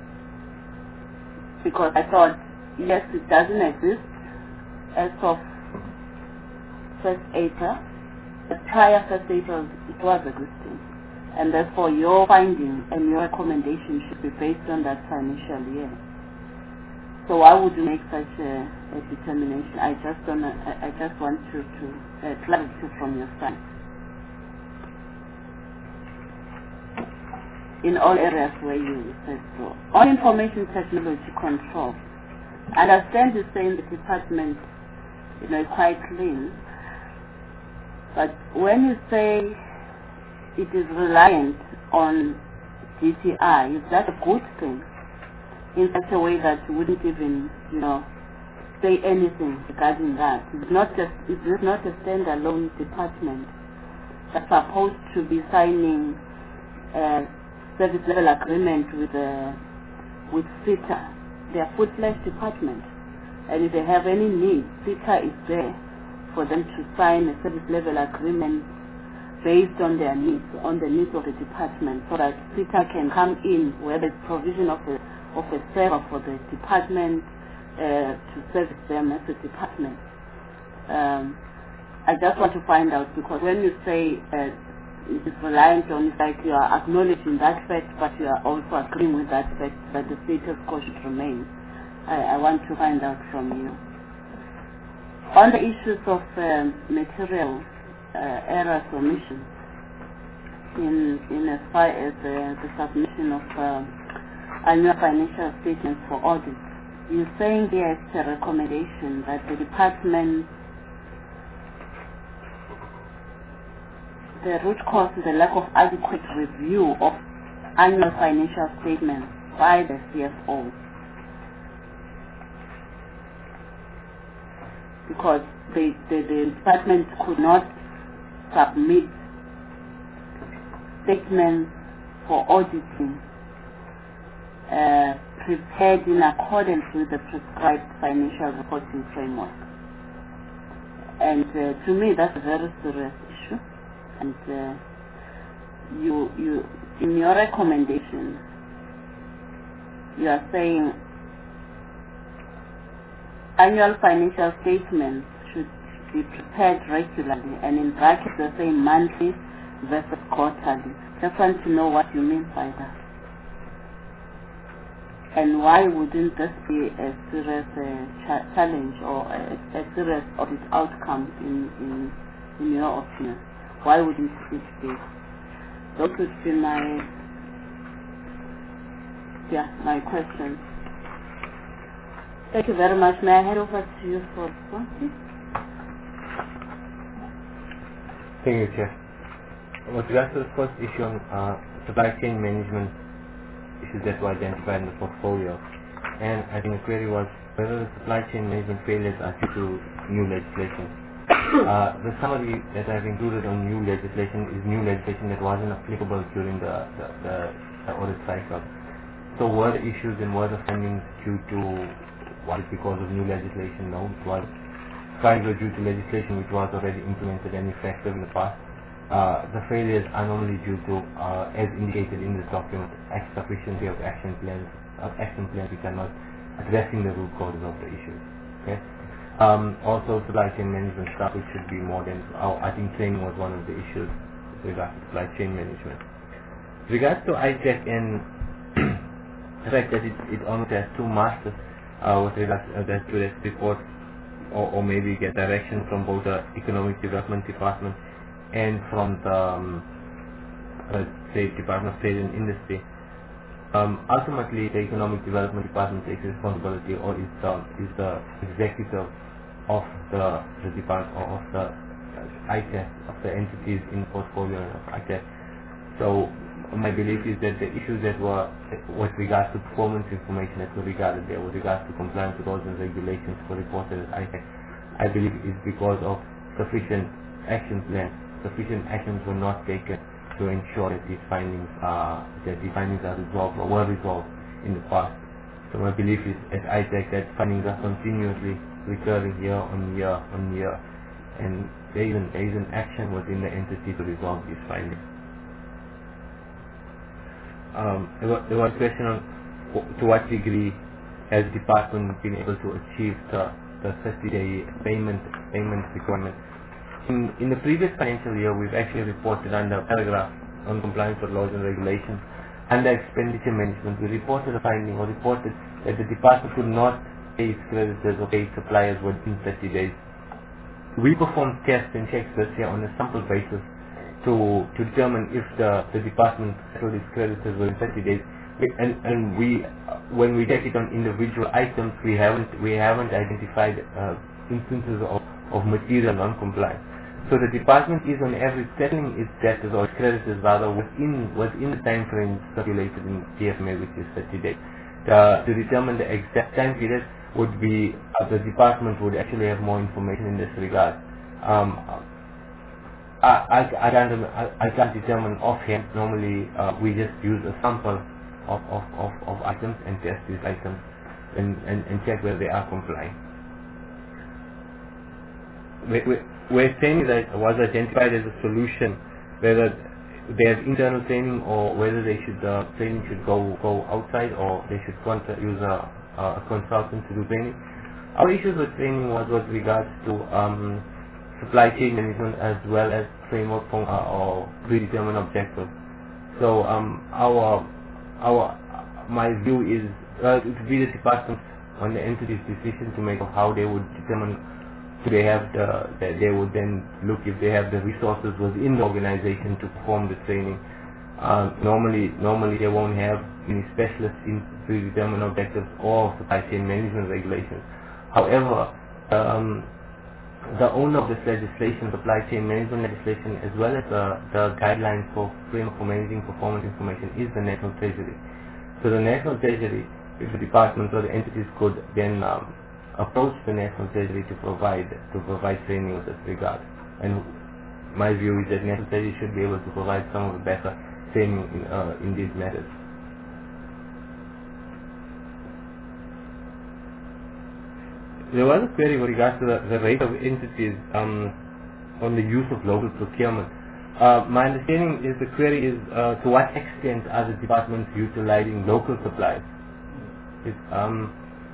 Because I thought, yes, it doesn't exist as of first April, but prior first April it was existing, and therefore your finding and your recommendation should be based on that financial year. So why would you make such a, a determination? I just don't. I, I just want to, to uh, clarity from your side in all areas where you said so. On information technology control, I understand you saying the department, you know, is quite clean. But when you say it is reliant on D T I, is that a good thing? In such a way that you wouldn't even, you know, say anything regarding that. It's not just, it's not a standalone department that's supposed to be signing a service level agreement with uh, with SITA, their food flash department. And if they have any need, SITA is there for them to sign a service level agreement based on their needs, on the needs of the department, so that SITA can come in where there's provision of a, of a server for the department uh, to service them as a department. Um, I just want to find out, because when you say uh, it is reliant on, it's like you are acknowledging that fact, but you are also agreeing with that fact that the status quo should remain. I, I want to find out from you. On the issues of um, material uh, errors or omissions, in, in as far as uh, the submission of uh, annual financial statements for audit, you're saying there is a recommendation that the department, the root cause is the lack of adequate review of annual financial statements by the C F O. Because the, the, the department could not submit statements for auditing uh, prepared in accordance with the prescribed financial reporting framework. And uh, to me, that's a very serious issue. And uh, you, you, in your recommendation, you are saying annual financial statements should be prepared regularly, and in brackets you're saying monthly versus quarterly. Just want to know what you mean by that. And why wouldn't this be a serious uh, cha challenge or a, a serious audit outcome in, in, in your opinion? Why wouldn't it be? Those would be my, yeah, my questions. Thank you very much. May I hand over to you for response, please?
Thank you, Chair. With regards to the first issue on uh, supply chain management issues that were identified in the portfolio, and I think the query was whether the supply chain management failures are due to new legislation. Uh, the summary that I've included on new legislation is new legislation that wasn't applicable during the, the, the, the audit cycle. So were the issues and were the findings due to what is because of new legislation? No, it was findings were due to legislation which was already implemented and effective in the past. Uh, the failures are normally due to, uh, as indicated in this document, insufficiency of action plans, of action plans which are not addressing the root causes of the issues. Okay. Um, also, supply chain management stuff, which should be more than, oh, I think training was one of the issues with regards to supply chain management. With regards to I TEC and the fact that it, it almost has two masters uh, with regards uh, that to this report, or, or maybe get direction from both the Economic Development Department and from the um, uh, say Department of Trade and Industry. Um, ultimately, the Economic Development Department takes responsibility, or is the is the executive of the the department or of the uh, I TEC, of the entities in the portfolio of I TEC. So my belief is that the issues that were with regards to performance information that were regarded there, with regards to compliance with laws and regulations for reported at I TEC, I believe is because of sufficient action plans. Sufficient actions were not taken to ensure that these findings are that the findings are resolved or were resolved in the past. So my belief is at I TEC that findings are continuously recurring year on year on year, and there is an, there is an action within the entity to resolve these findings. Um, there, was, there was a question on to what degree has the department been able to achieve the the thirty day payment payment requirement. In, in the previous financial year, we've actually reported under paragraph on compliance with laws and regulations. Under expenditure management, we reported a finding or reported that the department could not pay its creditors or pay its suppliers within thirty days. We performed tests and checks this year on a sample basis to, to determine if the, the department settled its creditors within thirty days. And, and we, when we check it on individual items, we haven't, we haven't identified uh, instances of, of material non-compliance. So the department is on average settling its debtors or creditors rather within within the time frame stipulated in P F M A, which is thirty days. The, to determine the exact time period would be uh, the department would actually have more information in this regard. Um, I, I, I, can't, I, I can't determine offhand. Normally uh, we just use a sample of, of, of, of items and test these items and, and, and check whether they are compliant. We, we, we're saying that was identified as a solution, whether they have internal training or whether they should uh, training should go go outside or they should contact, use a, a consultant to do training. Our issues with training was with regards to um, supply chain management as well as framework for, uh, or predetermined objectives. So um, our our my view is uh, it would be the department on the entity's decision to make of how they would determine. So they have the, they would then look if they have the resources within the organization to perform the training. Um, normally, normally they won't have any specialists in predetermined objectives or supply chain management regulations. However, um, the owner of this legislation, supply chain management legislation, as well as the, the guidelines for framework for managing performance information, is the National Treasury. So the National Treasury, if the departments or the entities could then um, approach the National Treasury to provide to provide training with this regard. And my view is that National Treasury should be able to provide some of the better training in, uh, in these matters. There was a query with regards to the, the rate of entities um, on the use of local procurement. Uh, my understanding is the query is uh, to what extent are the departments utilizing local suppliers? It's, um,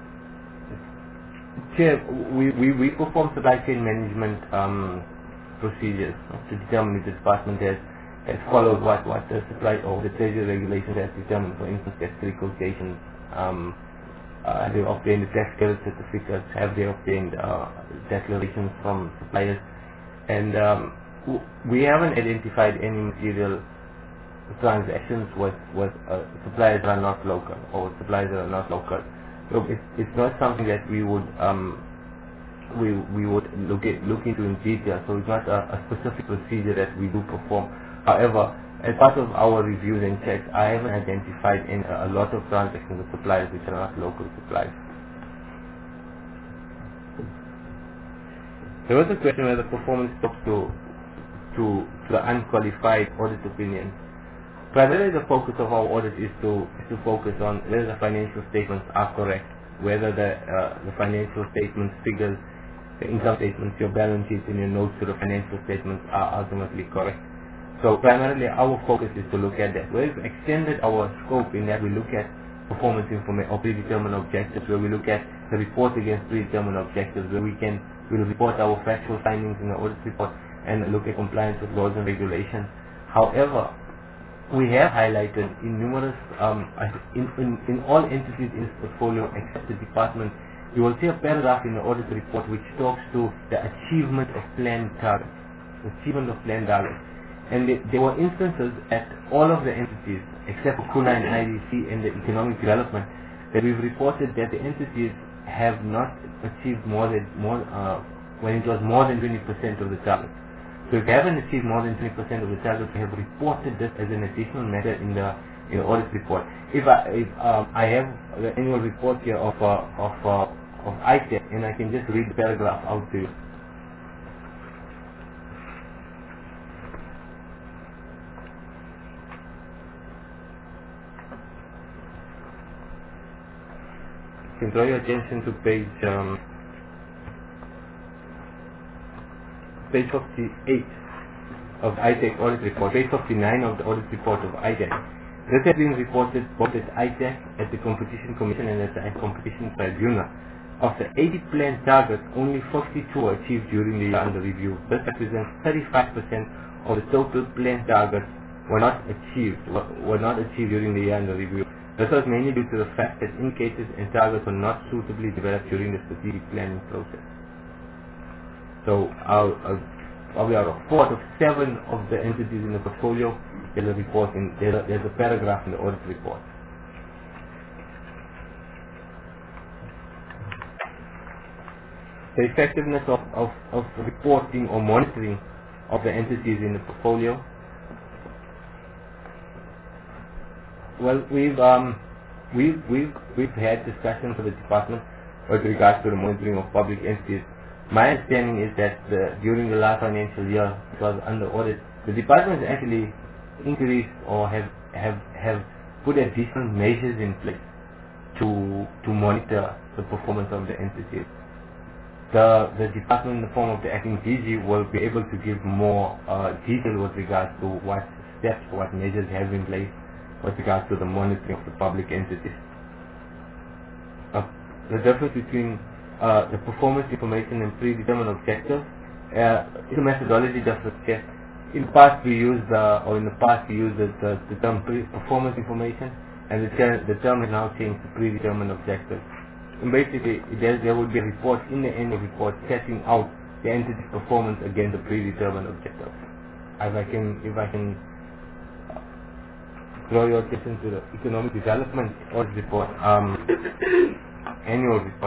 Chair, we, we, we perform supply chain management um, procedures to determine if the department has, has followed what, what the supply or the treasury regulations has determined. For instance, tax quotations, um, uh, have they obtained the tax credit certificates, have they obtained uh, declarations from suppliers, and um, we haven't identified any material transactions with, with uh, suppliers that are not local or suppliers that are not local. So it's, it's not something that we would um, we we would look at look into in detail. So it's not a, a specific procedure that we do perform. However, as part of our reviews and checks, I haven't identified in a, a lot of transactions with suppliers which are not local suppliers. There was a question whether performance talks to to to the unqualified audit opinion. Primarily, the focus of our audit is to is to focus on whether the financial statements are correct, whether the uh, the financial statements figures, the income statements, your balance sheets, and your notes to the financial statements are ultimately correct. So primarily, our focus is to look at that. We've extended our scope in that we look at performance information or predetermined objectives, where we look at the report against predetermined objectives, where we can we will report our factual findings in the audit report and look at compliance with laws and regulations. However, we have highlighted in numerous, um, in, in, in all entities in this portfolio except the department, you will see a paragraph in the audit report which talks to the achievement of planned targets, achievement of planned targets. And they, there were instances at all of the entities except for Kuna and I D C and the economic development that we've reported that the entities have not achieved more than, more, uh, when it was more than twenty percent of the target. So if they haven't achieved more than twenty percent of the target, we have reported this as an additional matter in the, in the audit report. If I, if, um, I have the annual report here of uh, of uh, of I T E C, and I can just read the paragraph out to you. I can draw your attention to page um, page fifty-eight of I T E C audit report, page fifty-nine of the audit report of I T E C. This has been reported both at I T E C, at the Competition Commission and at the Competition Tribunal. Of the eighty planned targets, only forty-two were achieved during the year under review. This represents thirty-five percent of the total planned targets were not achieved, were, were not achieved during the year under review. This was mainly due to the fact that indicators and targets were not suitably developed during the strategic planning process. So, our, our, probably out of four out of seven of the entities in the portfolio, there's a report in, there's a, there's a paragraph in the audit report. The effectiveness of, of, of reporting or monitoring of the entities in the portfolio. Well, we've um, we've we've we've had discussions with the department with regards to the monitoring of public entities. My understanding is that the, during the last financial year, it was under audit. The department has actually increased or have have have put additional measures in place to to monitor the performance of the entities. The the department, in the form of the acting D G, will be able to give more uh, detail with regards to what steps, what measures have in place with regards to the monitoring of the public entities. Uh, the difference between uh, the performance information and predetermined objectives uh, is a methodology difference. Yes. In the past we used uh, or in the past we used the, the, the term pre performance information, and the, ter the term is now changed to predetermined objectives. And basically, there, there would be a report in the annual report setting out the entity's performance against the predetermined objectives. If I can, if I can draw your attention to the economic development audit report, um, annual report.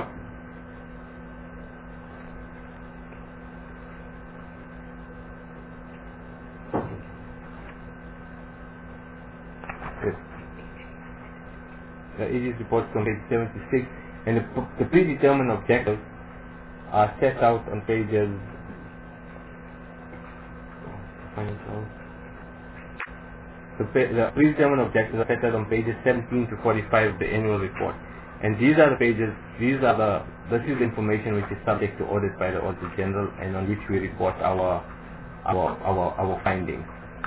Good. The A G's report is on page seventy-six, and the, the predetermined objectives are set out on pages. The, the predetermined objectives are set out on pages seventeen to forty-five of the annual report, and these are the pages. These are the. This is the information which is subject to audit by the Auditor General, and on which we report our our our our findings.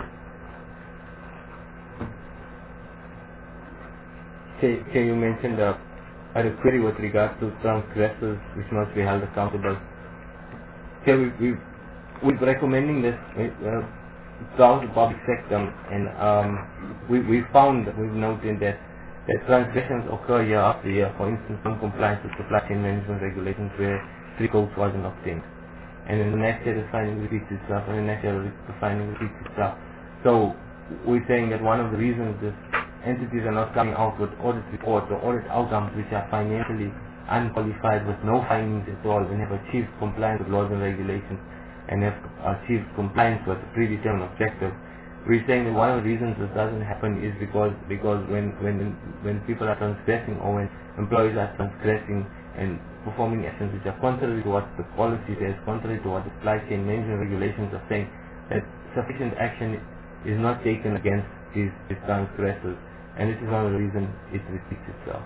Can, can you mention the uh, the query with regards to transgressors which must be held accountable? Okay, we we we're recommending this. Uh, throughout the public sector, and um, we, we found, we've noted that, that transgressions occur year after year. For instance, non-compliance with supply chain management regulations where three codes wasn't obtained. And in the next year the finding repeats itself, and the next year the finding repeats itself. So we're saying that one of the reasons is entities are not coming out with audit reports or audit outcomes which are financially unqualified with no findings at all, and have achieved compliance with laws and regulations, and have achieved compliance with the predetermined objectives. We're saying that one of the reasons this doesn't happen is because because when when when people are transgressing, or when employees are transgressing and performing actions which are contrary to what the policy says, contrary to what the supply chain management regulations are saying, that sufficient action is not taken against these, these transgressors, and this is one of the reasons it repeats itself.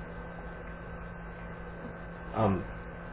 Um,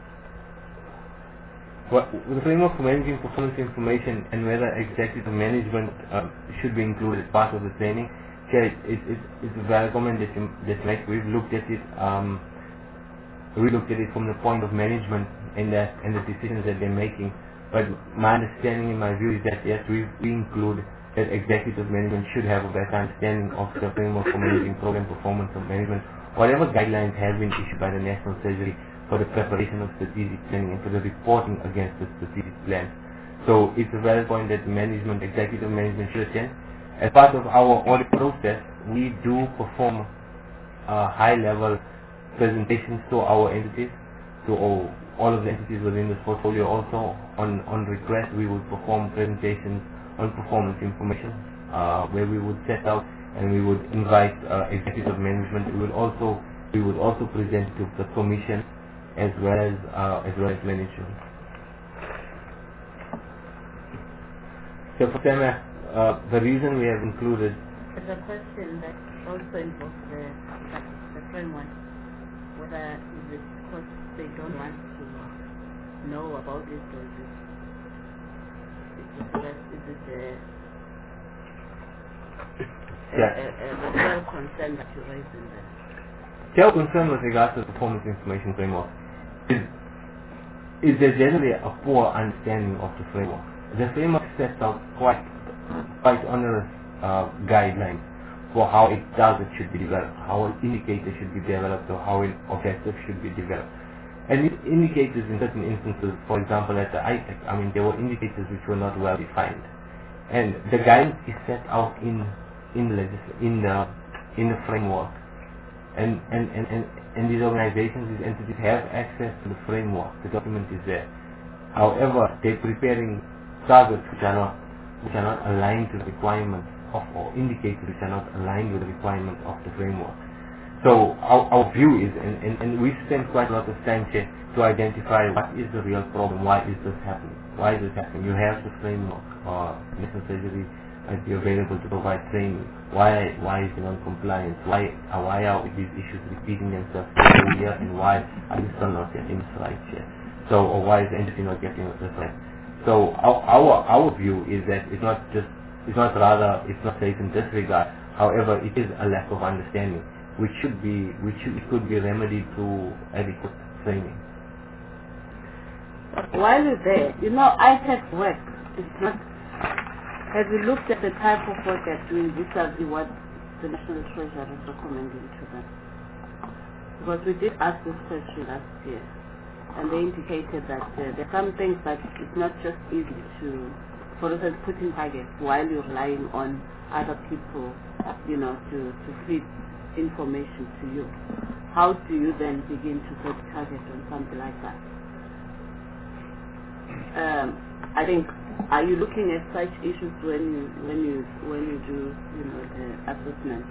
What, the framework for managing performance information and whether executive management uh, should be included as part of the training, okay, it, it, it's a valid comment that you that make. We've looked at it. Um, we looked at it from the point of management and that and the decisions that they're making. But my understanding, in my view, is that yes, we we include that executive management should have a better understanding of the framework for managing program performance of management, whatever guidelines have been issued by the National Treasury for the preparation of strategic planning and for the reporting against the strategic plan. So it's a valid point that management, executive management should attend. As part of our audit process, we do perform uh, high-level presentations to our entities, to all, all of the entities within this portfolio. Also, on, on request, we would perform presentations on performance information, uh, where we would set out and we would invite uh, executive management. We would also we would also present to the commission as well as uh, as well as management. So for them, uh, the reason we have included
there's a question that also involves the, the framework, whether is it because they don't want to know about it, or is it is it, is it a,
yeah.
a, a, a real concern that you raised in there?
Our concern with regards to the performance information framework is, is there generally a poor understanding of the framework. The framework sets out quite quite onerous uh, guidelines for how it does it should be developed, how an indicator should be developed, or how an objective should be developed. And it indicators in certain instances, for example at the I T E C, I mean there were indicators which were not well defined. And the guidance is set out in in the in the in the framework. And, and, and, and, and these organizations, these entities have access to the framework. The document is there. However, they're preparing targets which are not which are not aligned to the requirements of, or indicators which are not aligned with the requirements of the framework. So our, our view is, and, and, and we spend quite a lot of time here to identify what is the real problem, why is this happening, why is this happening. You have the framework, or uh, national treasury might be available to provide training. Why why is it non-compliance? Why uh, why are these issues repeating themselves every year, and why are you still not getting this right here? So, or why is the entity not getting this right? So our our, our view is that it's not just it's not rather it's not safe in this regard. However, it is a lack of understanding, which should be, which should, it could be remedied through adequate training.
While you're there, you know, I T E X work is not. Have you looked at the type of work they're doing vis-a-vis what the National Treasury is recommending to them? Because we did ask this question last year, and they indicated that uh, there are some things that it's not just easy to, for instance, put in targets while you're relying on other people, you know, to, to feed information to you. How do you then begin to set target on something like that? Um, I think, are you looking at such issues when you when you when you do you know the assessment?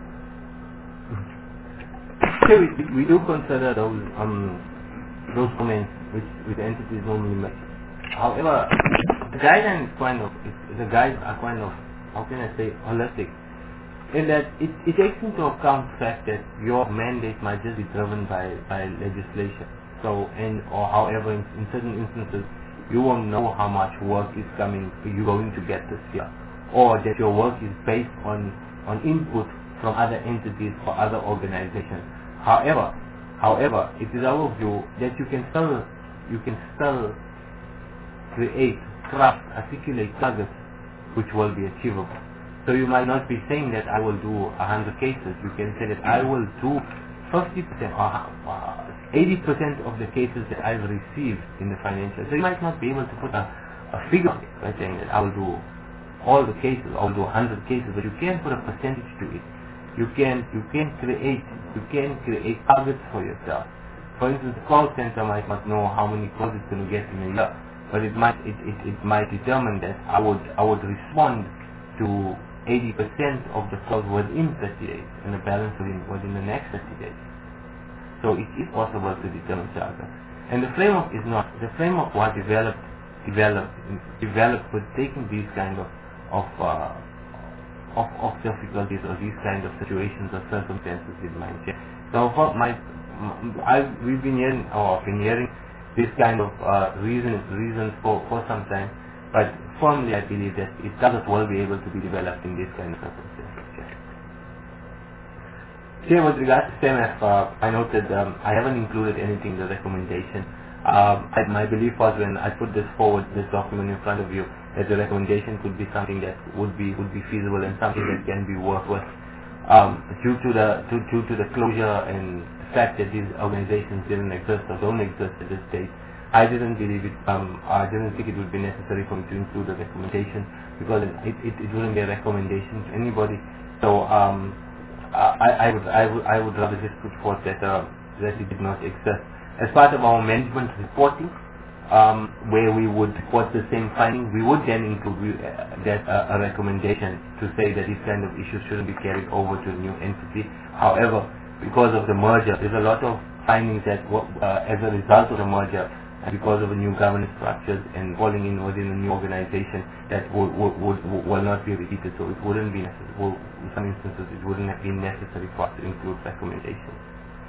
So we, we do consider those um those comments which which entities normally make. However, the guidelines kind of the guides are kind of, how can I say, holistic, in that it, it takes into account the fact that your mandate might just be driven by, by legislation. So, and or however, in, in certain instances, you won't know how much work is coming, you're going to get this year, or that your work is based on on input from other entities or other organizations. However, however, it is our view that you can still you can still create, craft, articulate targets which will be achievable. So you might not be saying that I will do a hundred cases. You can say that I will do fifty percent or eighty percent of the cases that I've received in the financial. So you might not be able to put a, a figure on it by saying that I will do all the cases, I will do a hundred cases, but you can put a percentage to it. You can you can create you can create targets for yourself. For instance, the call center might not know how many calls it's going to get in a year, but it might it, it, it might determine that I would I would respond to eighty percent of the calls within thirty days and the balance within, within the next thirty days. So it is possible to determine targets. And the framework is not, the framework was developed, developed, developed for taking these kind of, of, uh, of, of difficulties or these kind of situations or circumstances in mind. So for my, I, we've been hearing, or been hearing this kind of uh, reasons, reasons for, for some time, but firmly I believe that it doesn't well be able to be developed in this kind of circumstances. Here, with regards to S E M F, uh, I noted um, I haven't included anything in the recommendation. Um, I, my belief was when I put this forward, this document in front of you, that the recommendation could be something that would be would be feasible and something that can be worked with. Um, due to the due, due to the closure and the fact that these organizations didn't exist or don't exist at this stage, I didn't believe it. Um, I didn't think it would be necessary for me to include the recommendation because it it, it wouldn't be a recommendation to anybody. So. Um, I, I would I would I would rather just put forth that uh, that it did not exist as part of our management reporting, um, where we would report the same finding. We would then include uh, that uh, a recommendation to say that these kind of issues shouldn't be carried over to a new entity. However, because of the merger, there's a lot of findings that uh, as a result of the merger, and because of the new governance structures and falling in within a new organization, that would, would, would, will not be repeated. So it wouldn't be necessary. Well, in some instances, it wouldn't have been necessary for us to include recommendations.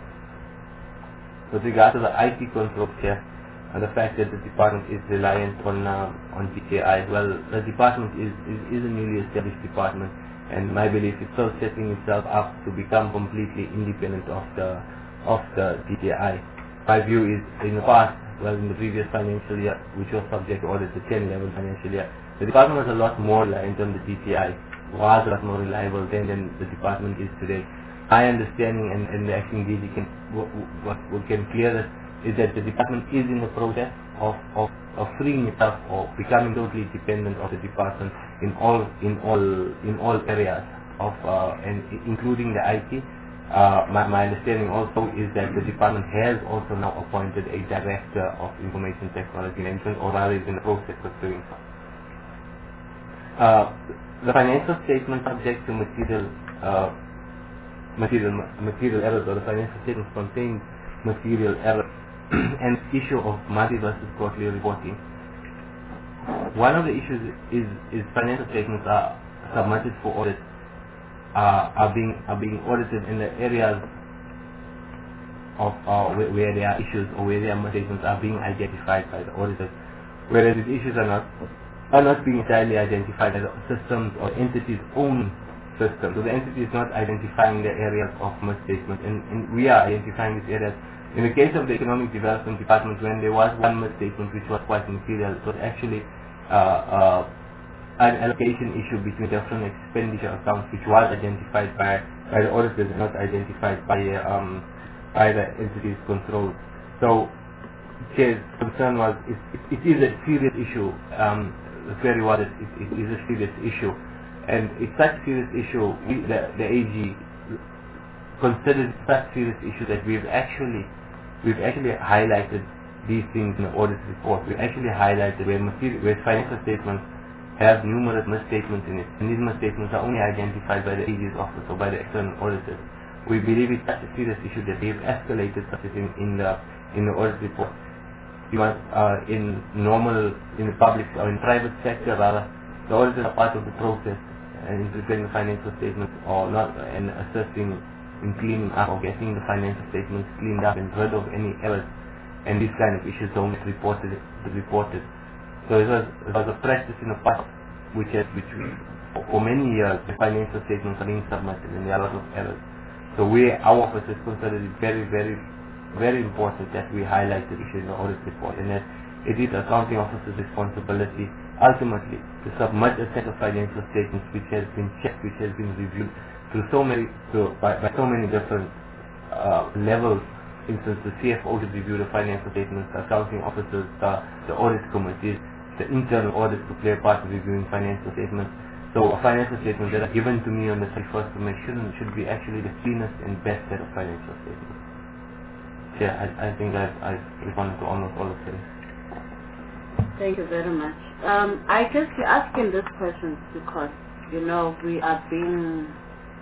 With regard to the I T controls here, and the fact that the department is reliant on uh, on D T I, well, the department is, is, is a newly established department, and my belief is still setting itself up to become completely independent of the of the D T I. My view is, in the past, well, in the previous financial year, which was subject to audit, the ten eleven financial year, the department was a lot more reliant on the D T I, was a lot more reliable then than the department is today. My understanding and, and the acting D G can, what, what, what can clear this is that the department is in the process of, of, of freeing itself or becoming totally dependent of the department in all in all in all areas of uh, and including the I T. Uh, my, my understanding also is that the department has also now appointed a director of information technology management, or rather is in the process of doing so. Uh, the financial statement subject to material uh, material material errors, or the financial statements contain material errors, and issue of monthly versus quarterly reporting. One of the issues is is financial statements are submitted for audit, uh, are being are being audited in the areas of uh, where, where there are issues or where their misstatements are being identified by the auditors, whereas these issues are not are not being entirely identified by the systems or entity's own system. So the entity is not identifying the areas of misstatement, and, and we are identifying these areas. In the case of the Economic Development Department, when there was one misstatement which was quite material, it was actually uh, uh, an allocation issue between different expenditure accounts, which was identified by, by the auditors and not identified by um, by the entities controlled. So Chair's concern was it, it, it is a serious issue. Um, very well, it, it, it is a serious issue, and it's such a serious issue. We, the, the A G considered such a serious issue that we've actually we've actually highlighted these things in the audit report. We've actually highlighted where material, where financial statements have numerous misstatements in it, and these misstatements are only identified by the A G's office or by the external auditors. We believe it's such a serious issue that we've escalated such a thing in the in the audit report. You want, uh, in normal, in the public or in private sector, rather, the auditors are part of the process in preparing the financial statements or not, and assisting in cleaning up or getting the financial statements cleaned up and rid of any errors, and these kind of issues don't get reported. reported. So it was, it was a practice in the past, which has, which we, for many years, the financial statements are being submitted and there are a lot of errors. So we, our office has considered it very, very very important that we highlight the issue in the audit report, and that it is the accounting officer's responsibility ultimately to submit a set of financial statements which has been checked, which has been reviewed through so many through, by, by so many different uh, levels. For instance, the C F O should review the financial statements, the accounting officers, the, the audit committees, the internal audit to play a part in reviewing financial statements. So a financial statement that are given to me on the thirty-first of May should, should be actually the cleanest and best set of financial statements. Yeah, I, I think I've, I've responded to almost all of them.
Thank you very much. Um, I guess you're asking these questions because, you know, we are being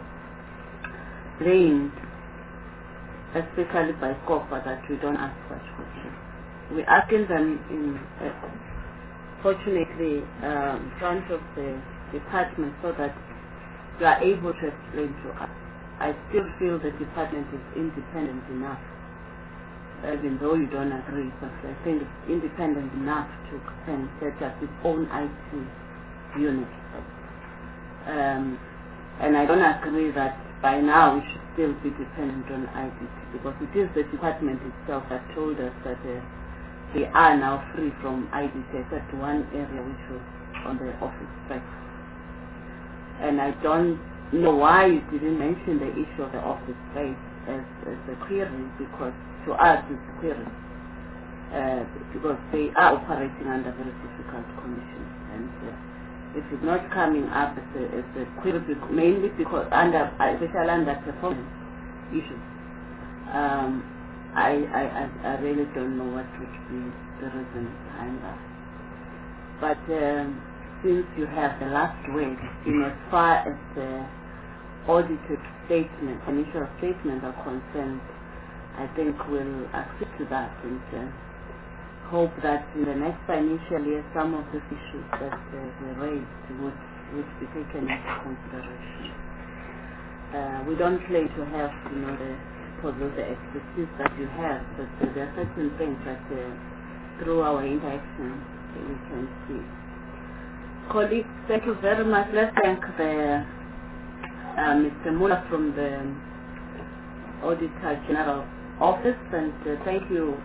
blamed, especially by COPA, that we don't ask such questions. We're asking them in, uh, fortunately, um, in front of the department so that you are able to explain to us. I still feel the department is independent enough, even though you don't agree, but I think it's independent enough to can set up its own I T unit. Um, and I don't agree that by now we should still be dependent on I D T, because it is the department itself that told us that uh, they are now free from I D T, except one area which was on the office spec. And I don't know why you didn't mention the issue of the office space as, as a query, because to us it's a query, uh, because they are operating under very difficult conditions, and uh, if it's not coming up as a, as a query, mainly because under, especially under performance issues, um, I, I, I, I really don't know what would be the reason behind that. But um, since you have the last word, in as far as the audited statement, initial statements are concerned, I think we'll accede to that and uh, hope that in the next financial year some of these issues that uh, were raised would, would be taken into consideration. Uh, we don't claim to have, you know, the, possess the expertise that you have, but uh, there are certain things that uh, through our interactions we can see. Colleagues, thank you very much. Let's thank the uh, Mister Muller from the Auditor General Office, and uh, thank you,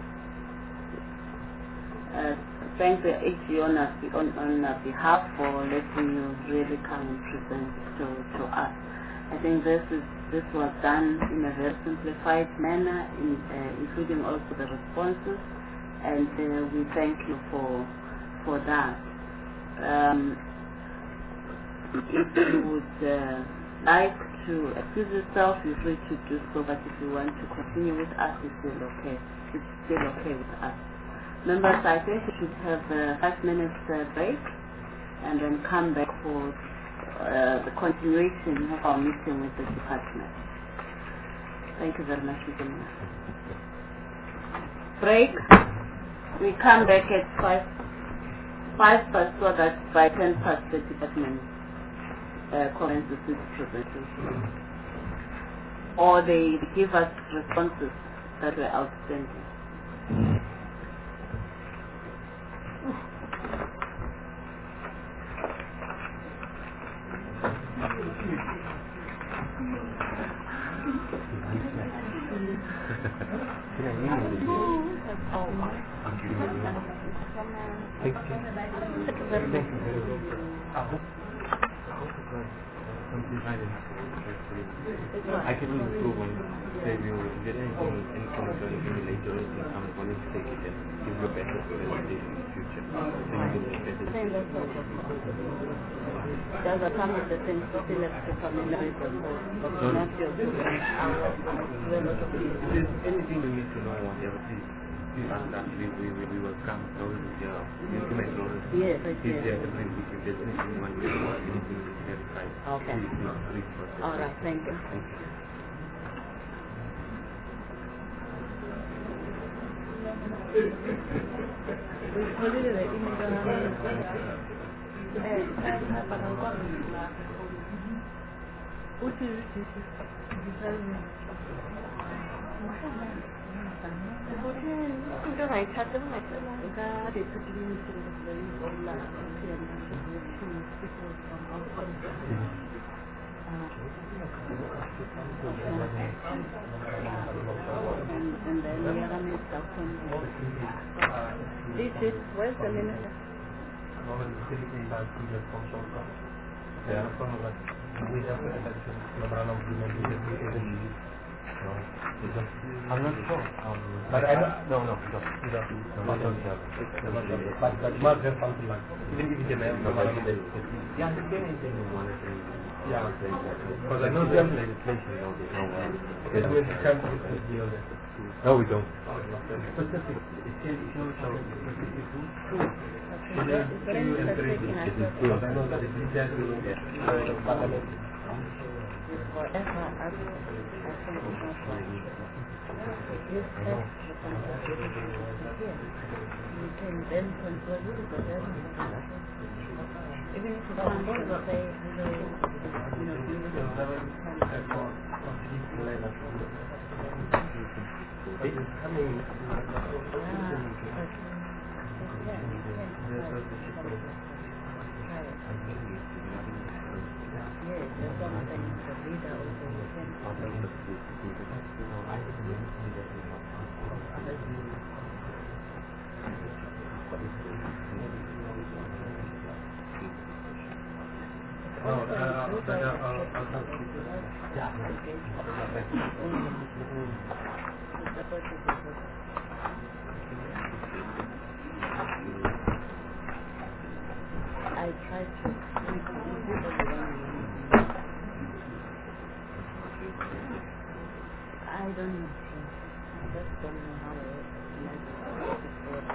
uh, thank the A G on, on, on behalf for letting you really come and present to, to us. I think this is this was done in a very simplified manner, in, uh, including also the responses, and uh, we thank you for for that. Um, if you would uh, like to excuse yourself, you're free to do so, but if you want to continue with us, it's still okay. It's still okay with us. Members, I think we should have a five minutes uh, break, and then come back for uh, the continuation of our meeting with the department. Thank you very much, Mister Mayor. Break. We come back at five, five past so that by ten past the department uh, commences its presentation. Or they give us responses that were outstanding.
I can improve on the review. If there is anything, any comment or anything later, I'm going to take it and give you a better presentation in the future. So you can make better decisions.
Does that come with the thing still have to familiarize yourself? Not your
If there's anything you need to know, whatever, please, please ask us. We, we, we, we will come. So we will implement those.
Yes, I
If
see.
there's anything you want to know, anything to verify,
Okay.
please, please, please process.
All right, thank you.
Thank you. And, and then the other minister from this is, where's the minister? I'm not sure. Um,
But I don't,
no, no, no.
you don't,
No, I don't have.
but, but you must have something like, even if it's a man,
No, but yeah, the same thing in one of the
yeah, because I know
there's
them,
legislation, no, there's no one.
they will come to the deal there.
No, we don't.
Specific, it says if you shall specific rules,
Is there any mistake in us?
because I know that it is just the parliament.
Whatever, I will, I think it's not right. Yes, that's the conversation here. You can then control it, but then even if you don't want to say, you know, you yes, there's something the leader also
No, uh, but uh, I'll, I'll talk to you.
yeah. I tried to make it easy for everyone. I don't know. I just don't know how it works.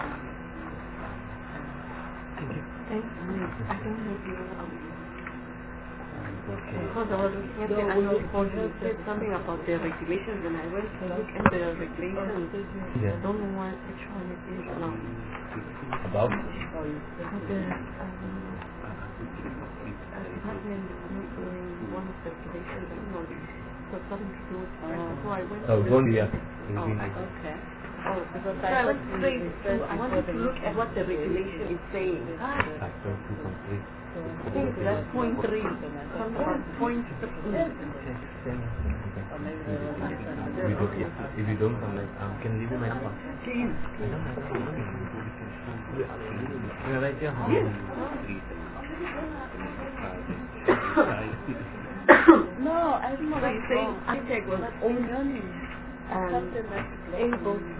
Thank you. I don't know if you know. Because I was looking at the annual report, it said something about the regulations, and I went to look at the regulations.
Yeah.
I don't know what, which one it is now.
About?
But the um, uh, department is not doing one of the regulations, I don't know, so something to do with that. So I went
Oh,
to
only,
the...
yeah.
Oh, I
Okay.
Oh, because
I
I, I
thought
went
we
straight
referred
to, I
before
wanted
the
to look at what the regulation is saying.
Like two point three.
I think that's point three. Some point three.
Or maybe they will
We don't, if, if you don't come, like, um, can leave you my number.
Please.
Yeah, right here.
No, I don't know
But
what's
saying
wrong.
architect was only um,
Something like
able to...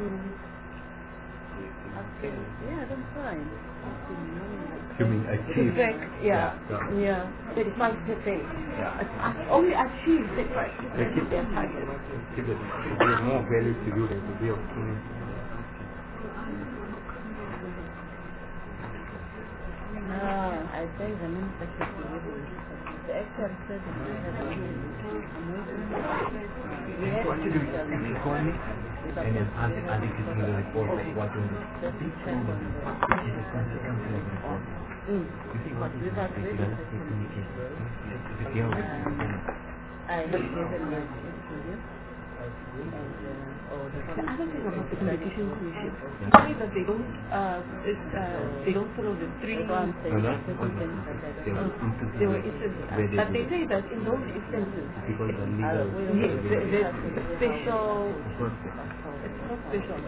Okay. Yeah, that's fine.
You mean achieve?
Perfect, yeah,
Yeah.
yeah, thirty-five percent.
Yeah.
Only achieve thirty-five percent of their target.
Give it, give more value to you than to build.
No, I think the minister should be with me. The actual president has a meeting. I'm waiting. We have
What you do? You call me and then I'll, I'll give you the report of what you do. This problem is a consequence of the report. You see what is the regular communication? The girl is
I have given my to you. And, uh, oh, the
The other thing about the communication commission, I think that they don't, uh, it, uh, they don't follow the three.
one thing.
No, no.
There
were instances
There were instances,
where
but they say that in those instances,
because the legal
yes, the, the special, it's not special.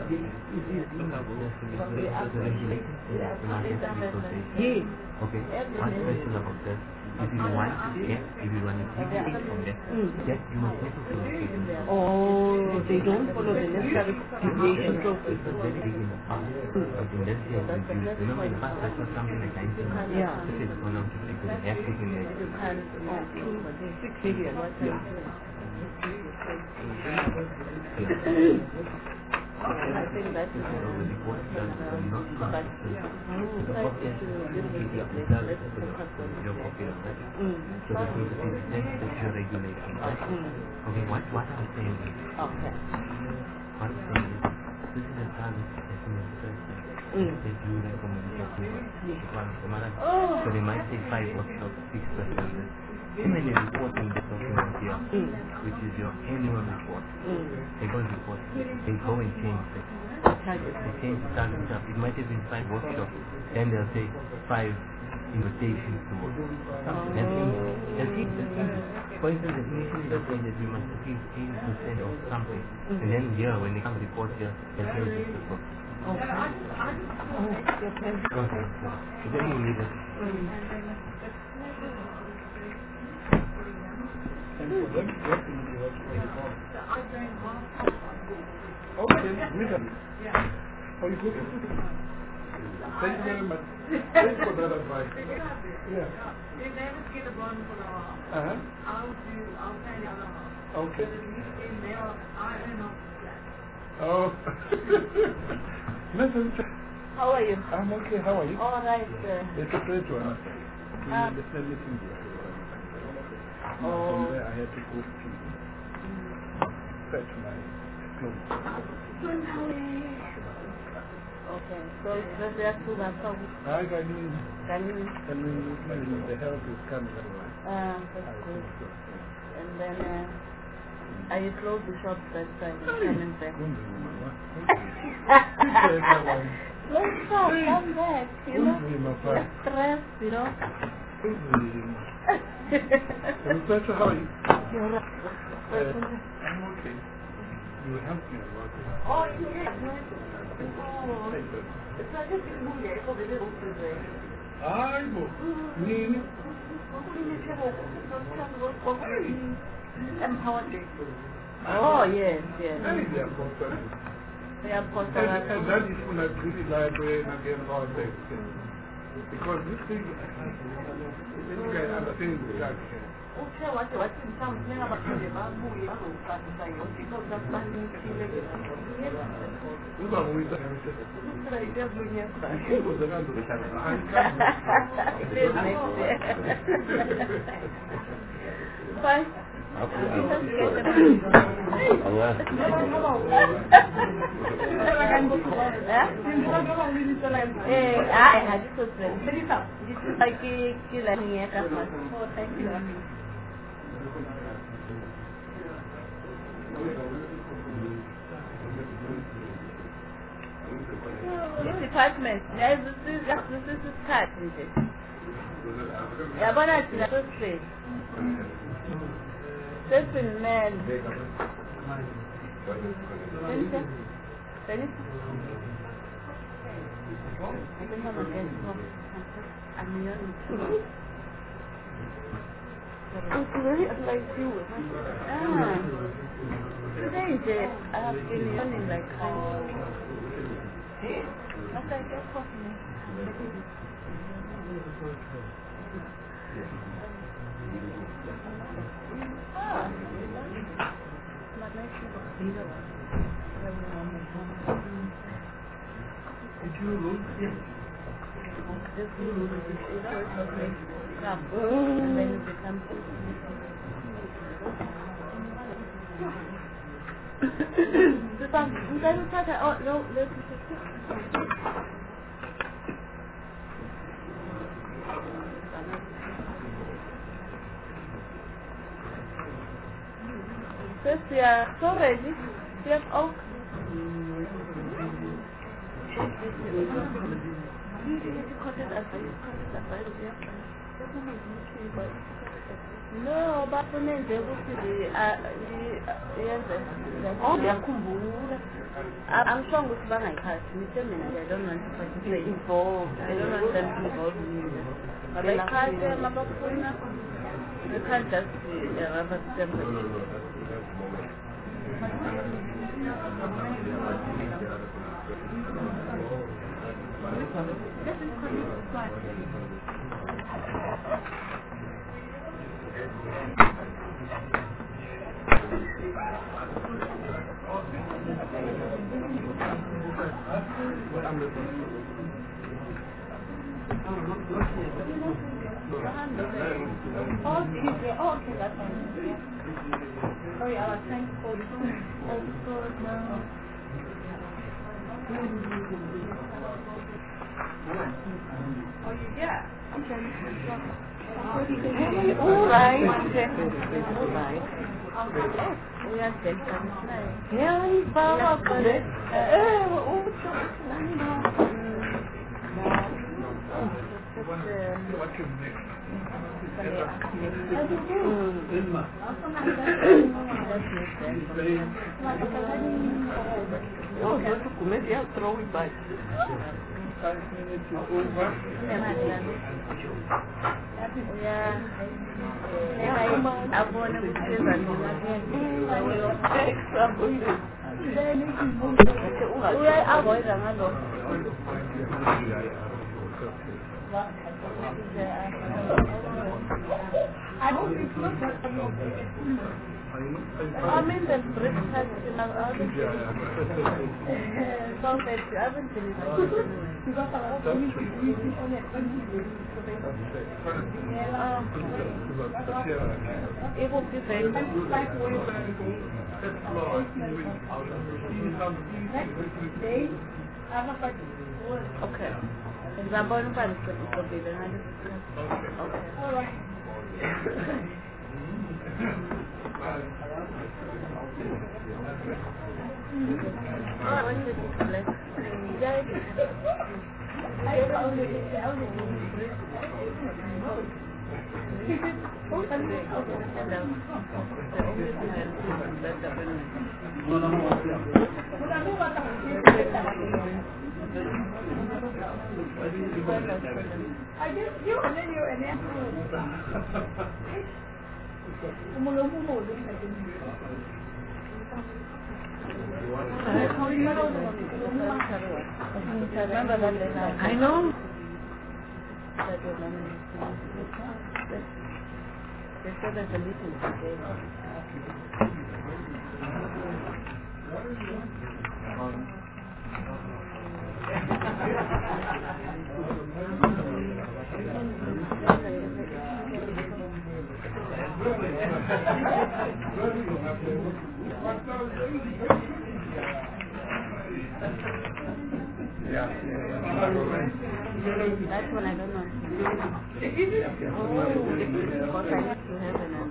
Yes.
Okay, what's special about that? If you want to get, if you want to keep things from that, that you must also communicate.
Oh, they don't follow the necessary deviation process.
It's a very big in the past, but in that case, remember in the past, that was something like nineteen.
Yeah.
This is one of the things that have taken there.
Six million.
Yeah.
I think that is
So the report does not
but
consist
yeah.
of the
Try
copy
to give me the
of the
place. Let's focus on
your copy of that.
Mm.
So that means it is that sexual regulation, right?
Mm.
Okay, what, what I'm saying is,
Okay.
what I'm saying is, this is a service assessment person.
Mm.
They do recommend it.
Oh.
So they might take five workshops, six persons. Similarly, reporting the document here,
Mm.
which is your annual report.
Mm.
They go and report, they go and change it. They change the target stuff. It might have been five workshops, then they'll say five invitations to work. Something. That means, that means, that means, for instance, the initially they say that we must achieve eighty percent of something. And then here, when they come to report here, they'll say it's the book.
Okay. Oh, okay.
Okay. So then we leave it.
Okay, Mister. How you doing? Thank you very much. Thank you for that advice. Yeah. Uh-huh. Okay. Oh. Listen,
How are you?
I'm okay. How are you?
All right. Uh,
It's a great one.
Um,
The family thing.
Oh.
From there, I had to go to fetch my clothes.
okay. So it's just there to the song.
I can you,
Can you?
can you, the help is coming anyway.
Uh, that's good. And then, uh, I close the shop that time and coming back. Let's stop, come back, you know. Less stress, you know.
Professor, how are you?
You're right.
Uh, I'm okay. You helped me a lot.
Oh, yes. Oh.
Thank you.
It's not just in Mumbai, it's over there also there.
Ai, bo. Nini.
Empowered. Oh, yes, yes.
Hey, they are concerned.
They are
And,
concerned.
and that is when I treat it library and again all that. Because this thing, you guys understand the tax.
Okay, what what in some thing about the bamboo, you know, that is like, you know, that's not in Chile.
Look at what we done.
Look at it, doing it.
It was around the time. I
It is next year. Bye. Eh, ah, I just was ready. But it's up. This is like a killer here. Oh, thank you. This department, yes, this is this is cut, isn't it? Yeah, but that's the first place. Certain men. Cynthia? Ready? I think I'm against one. I'm young. It's very unlike you. Ah. Today is it? I have been yawning like how. What I get for me? Ah.
Did you lose? Yes.
Just do it, you know, okay. Come. And then it becomes oh, no, let's First, we are so ready. We have oak. No, but for me, they will see the, uh, the, yes, oh, they are kumbula. I'm strong with Bangai Pass. I don't want to participate involved. I don't want them to involve me. But I can't, you can't just uh, rubber stamp it. Oh, okay, oh, okay, that's fine. Sorry, I was trying to call this one. Oh, God, no. Oh, you get? Okay. All right. All right. We are dead. Yeah, he's bad.
What's your next?
Eu vou to comer e eu throw it back.
Five minutes is over.
Yeah. I want to be again. I avoid I don't think so. I mean the British has been out of the so that you haven't been you got a lot of it will be very next day I have like okay. Example five will be the okay. All right. I want to display. I just you and then you and then I know. They said there's a meeting today.
Yeah.
That's one I don't know. Oh, because I have to have an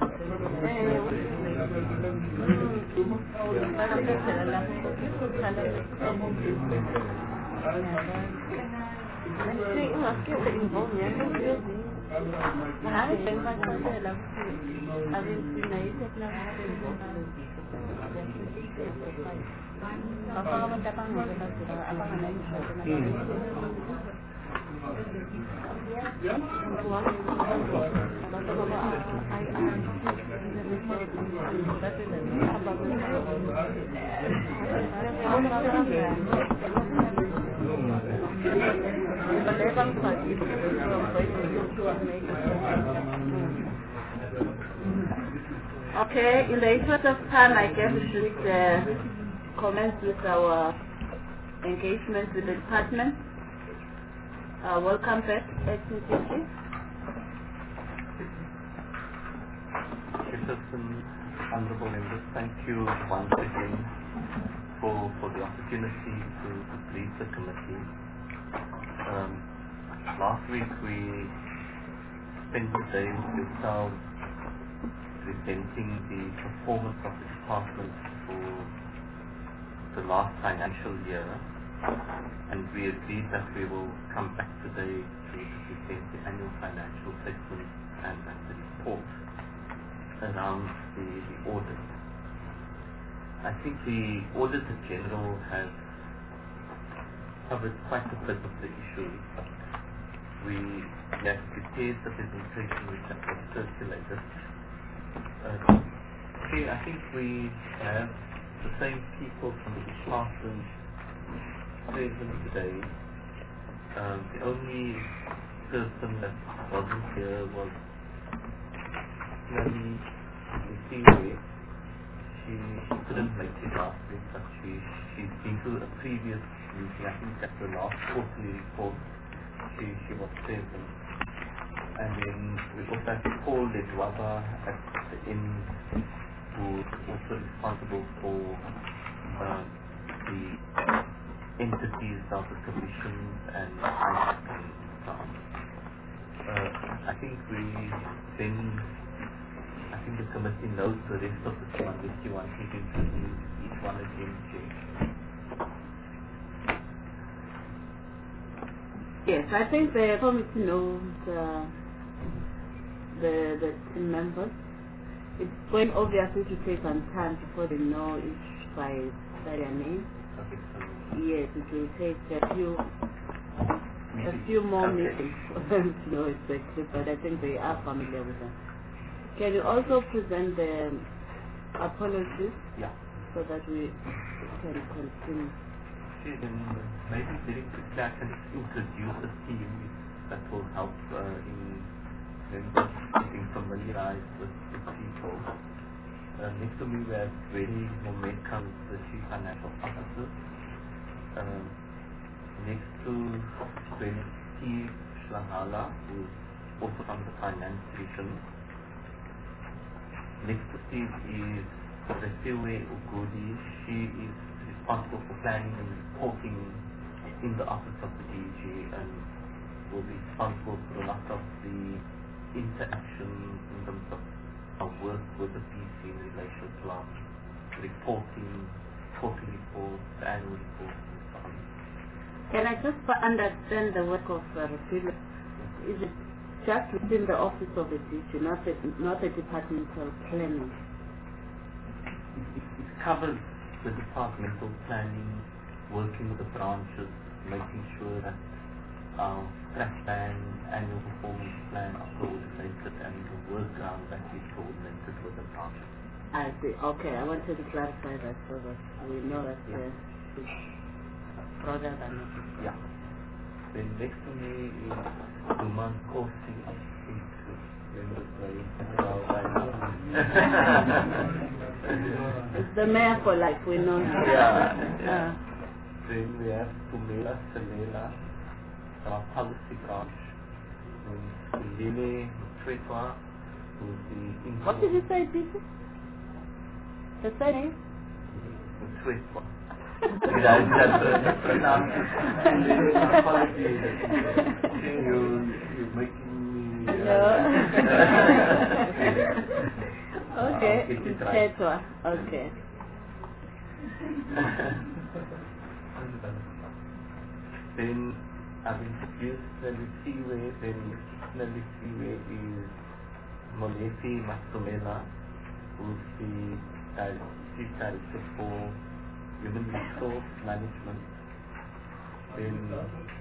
Okay, in the interest of time, I guess we should uh, commence with our engagement with the department. Uh, welcome back, Acting Chief.
Chairperson, honorable members, thank you once again for, for the opportunity to, to brief the committee. Um, last week we spent the day with yourselves presenting the performance of the department for the last financial year, and we agreed that we will come back today to, to present the annual financial statement and, and the report around the, the audit. I think the Auditor General has covered quite a bit of the issue, but we have prepared the presentation which has been circulated. Uh, okay, I think we have the same people from the department present today. Um, the only person that wasn't here was Nelly Misiwe. She, she couldn't make it last week, but she, she's been to a previous meeting, I think at the last quarterly report, she, she was present. And then we also have Paul Ledwaba at the end, who is also responsible for uh, the entities of the commissions and I and so on. Uh, I think we then I think the committee knows the rest of the team unless you want me to introduce each one again, Chair.
Yes, I think the committee knows uh, the the team members. It's going obviously to take some time before they know each by, by their name.
Okay, so
Yes, it will take a few a few more
Okay.
meetings for them to know exactly, but I think they are familiar with them. Can you also present the apologies
yeah.
so that we can continue?
Okay, then maybe very quickly I can introduce the team that will help uh, in members getting familiarized with the people. Uh, next to me we have Veni Momekam, the Chief Financial Officer. Uh, next to Veni Steve Shlahala, who is also from the Finance Division. Next to Steve is Resiwe Ugodi. She is responsible for planning and reporting in the office of the D G and will be responsible for a lot of the interaction in terms of our work with the P C in relation to our reporting, quarterly reports, annual reports, and so on.
Can I just understand the work of uh, Resiwe? Is it just within the office of the D G, not the, not the departmental planning?
It, it covers the departmental planning, working with the branches, making sure that our strat plan, annual performance plan are coordinated and the work around that is coordinated with the branches.
I see. Okay, I wanted to clarify that so that we know that
Yeah.
uh, it's broader than it.
Yeah. Then next to me is Duman Kosi. I think members may know by now.
It's the mayor for life, we know.
Yeah.
Uh,
Then we have Pumela Semela, our policy branch. And Lile Mutretwa, who's the info.
what did you say, Peter? The surname?
Mutretwa. Yeah, that's a pronunciation. Apologies. You, you're making me.
No. Okay,
I'll get it right.
Tetwa. Okay.
Then I've introduced Nelly Seaway. Then Nelly Seaway is Molefi Masumela, who's the di- Chief Director for Human Resource Management. Then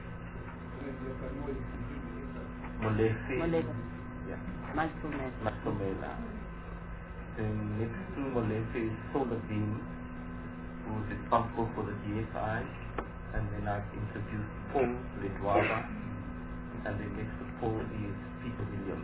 Molefi
Molefi.
yeah,
Masumela.
Masumela. Then next to Molefi is Soladin, who's responsible for the D S I. And then I've introduced Paul Ledwaba, and then next to Paul is Peter Williams.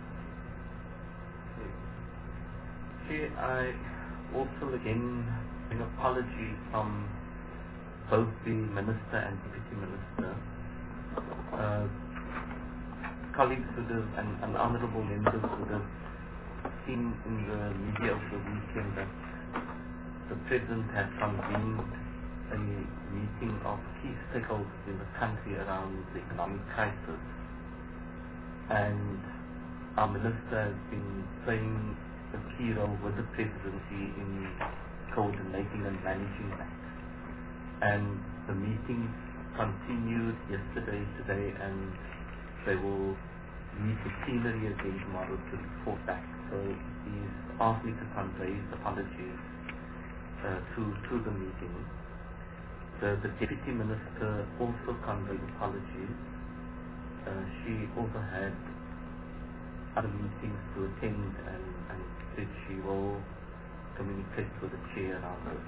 Okay, I also again an apology from both the Minister and Deputy Minister. uh, colleagues would have, and, and honorable members would have seen in the media over the weekend that the President had convened a meeting of key stakeholders in the country around the economic crisis. And our Minister has been playing a key role with the Presidency in coordinating and managing that. And the meetings continued yesterday, today, and they will meet the plenary again tomorrow to report back. So he's asked me to convey his apologies uh, to, to the meeting. The, the Deputy Minister also conveyed apologies. Uh, she also had other meetings to attend, and, and said she will communicate with the Chair around this.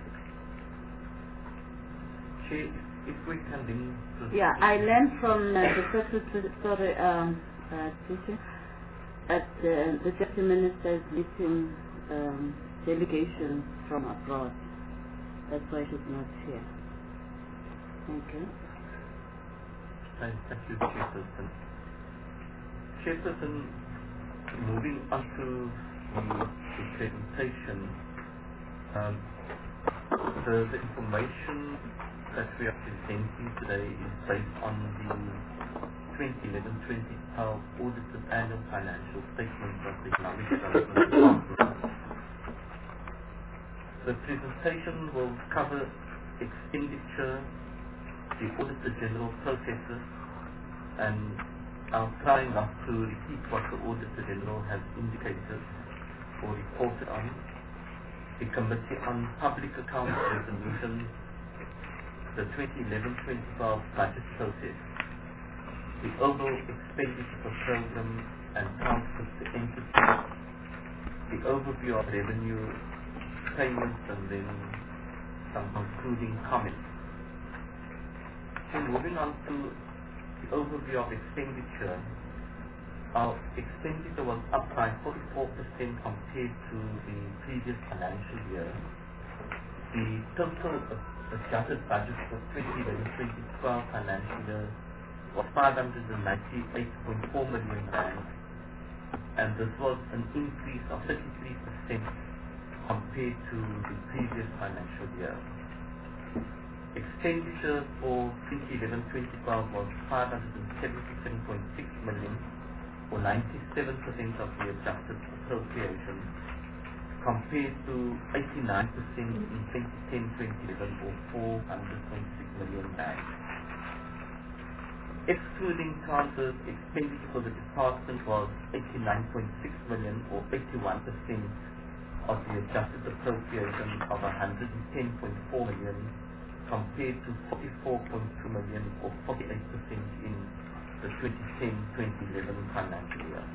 Chair, if we can then proceed.
Yeah, I learned from uh, the Secretary, sorry, um, uh, teacher, at uh, the Deputy Minister is meeting um, delegation from abroad. That's why she's not here. Thank you.
Thank, thank you, Chairperson. Chairperson, moving on to the, the presentation, um, the, the information that we are presenting today is based on the twenty eleven twenty twelve audited annual financial statements of the Economic Development Department. The presentation will cover expenditure, the Auditor General processes, and I'll try not to repeat what the Auditor General has indicated or reported on. The Committee on Public Accounts Resolution, the twenty eleven twenty twelve budget process, the overall expenditure of programs and transfers to entities, the overview of revenue, payments, and then some concluding comments. So moving on to the overview of expenditure, our expenditure was up by forty-four percent compared to the previous financial year. The total adjusted budget for twenty eleven twenty twelve financial year was five hundred ninety-eight point four million rand, and this was an increase of thirty-three percent compared to the previous financial year. Expenditure for twenty eleven twenty twelve was five hundred seventy-seven point six million, or ninety-seven percent of the adjusted appropriation, compared to eighty-nine percent in twenty ten twenty eleven, or four hundred point six million rand. Excluding transfers, expenditure for the department was eighty-nine point six million, or eighty-one percent of the adjusted appropriation of one hundred ten point four million, compared to forty-four point two million, or forty-eight percent in the twenty ten twenty eleven financial year.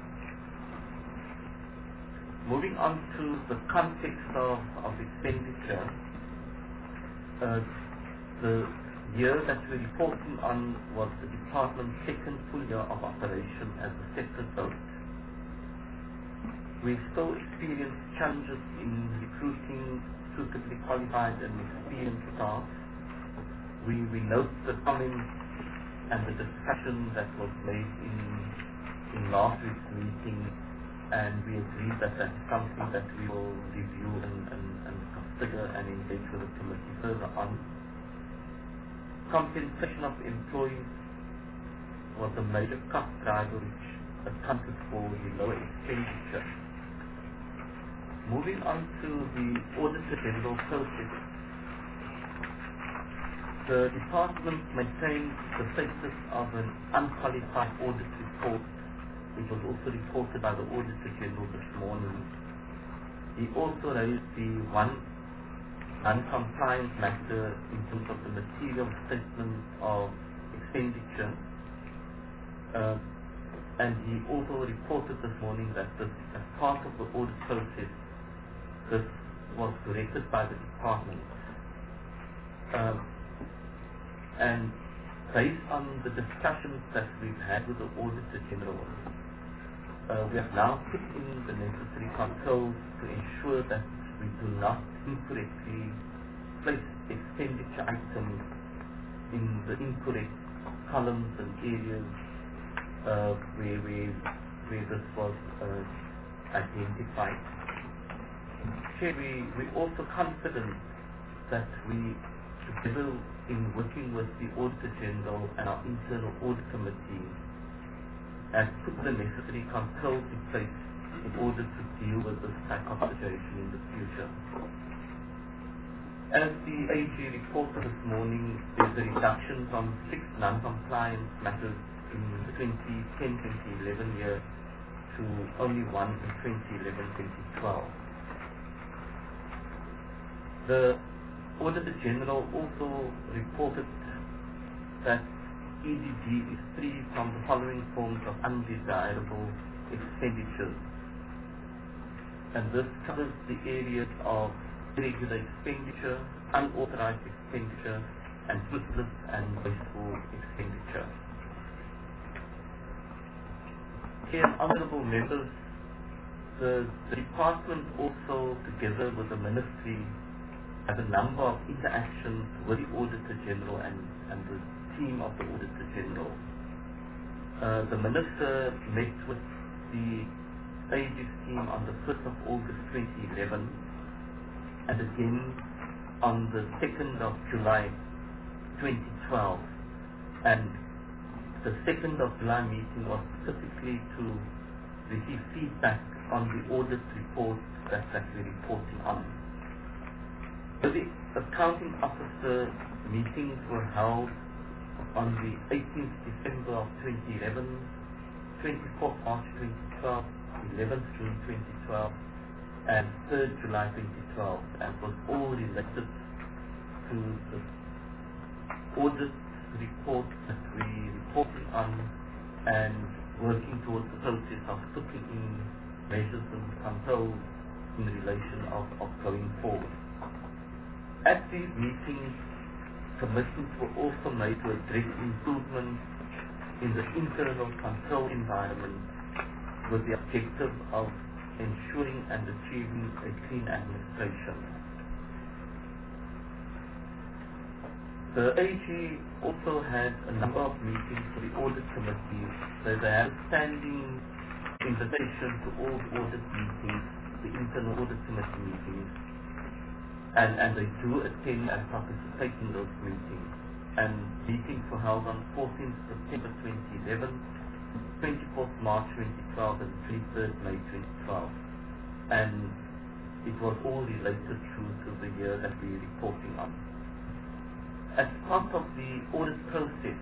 Moving on to the context of, of expenditure, uh, the year that we're reporting on was the department's second full year of operation as a separate boat. We still experience challenges in recruiting suitably qualified and experienced staff. We, we note the comments and the discussion that was made in, in last week's meeting, and we agree that that's something that we will review and, and, and consider and engage with the committee further on. Compensation of employees was a major cost driver which accounted for the lower expenditure. Moving on to the Auditor General process, the department maintained the status of an unqualified audit report, which was also reported by the Auditor General this morning. He also raised the one non-compliance matter in terms of the material statement of expenditure, uh, and he also reported this morning that this, as part of the audit process, this was corrected by the department. Uh, and based on the discussions that we've had with the Auditor General, uh, we have now put in the necessary controls to ensure that we do not incorrectly place expenditure items in the incorrect columns and areas uh, where, where, where this was uh, identified. Chair, we, we're also confident that we, together in working with the Auditor General and our internal audit committee, have put the necessary controls in place in order to deal with this type of situation in the future. As the A G reported this morning, there's a reduction from six non-compliance matters in the twenty ten to twenty eleven year to only one in twenty eleven to twenty twelve. The Auditor General also reported that E D G is free from the following forms of undesirable expenditures, and this covers the areas of irregular expenditure, unauthorized expenditure, and frivolous and wasteful expenditure. Here, honourable members, the, the department also, together with the ministry, have a number of interactions with the Auditor General and, and the team of the Auditor General. Uh, the Minister met with the A G's team on the first of August twenty eleven and again on the second of July twenty twelve, and the second of July meeting was specifically to receive feedback on the audit report that, that we're reporting on. So the accounting officer meetings were held on the eighteenth December of twenty eleven, twenty-fourth March twenty twelve, eleventh June twenty twelve, and third July twenty twelve, and was all related to the audit report that we reported on and working towards the process of putting in measures and controls in relation of, of going forward. At these meetings, commitments were also made to address improvements in the internal control environment with the objective of ensuring and achieving a clean administration. The A G also had a number of meetings for the audit committee, so they have standing invitation to all the audit meetings, the internal audit committee meetings, and, and they do attend and participate in those meetings. And meetings were held on fourteenth September twenty eleven, twenty-fourth March twenty twelve, and twenty-third May twenty twelve. And it was all related to, to the year that we're reporting on. As part of the audit process,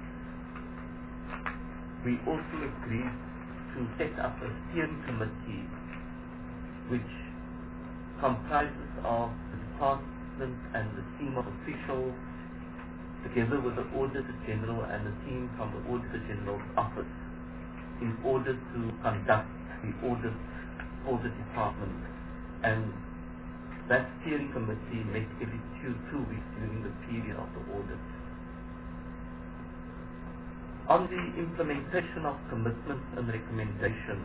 we also agreed to set up a steering committee which comprises of the department and the team of officials, together with the Auditor General and the team from the Auditor General's office, in order to conduct the audit for the department. And that steering committee met every two, two weeks during the period of the audit. On the implementation of commitments and recommendations,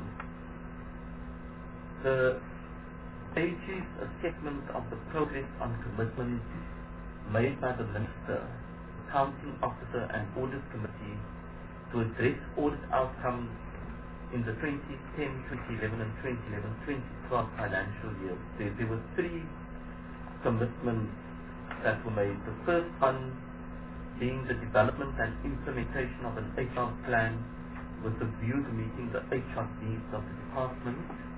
the A G's assessment of the progress on commitments made by the Minister, Accounting Officer and Audit Committee to address audit outcomes in the twenty ten, twenty eleven and twenty eleven to twenty twelve financial years. There, there were three commitments that were made. The first one being the development and implementation of an H R plan with a view to meeting the H R needs of the department.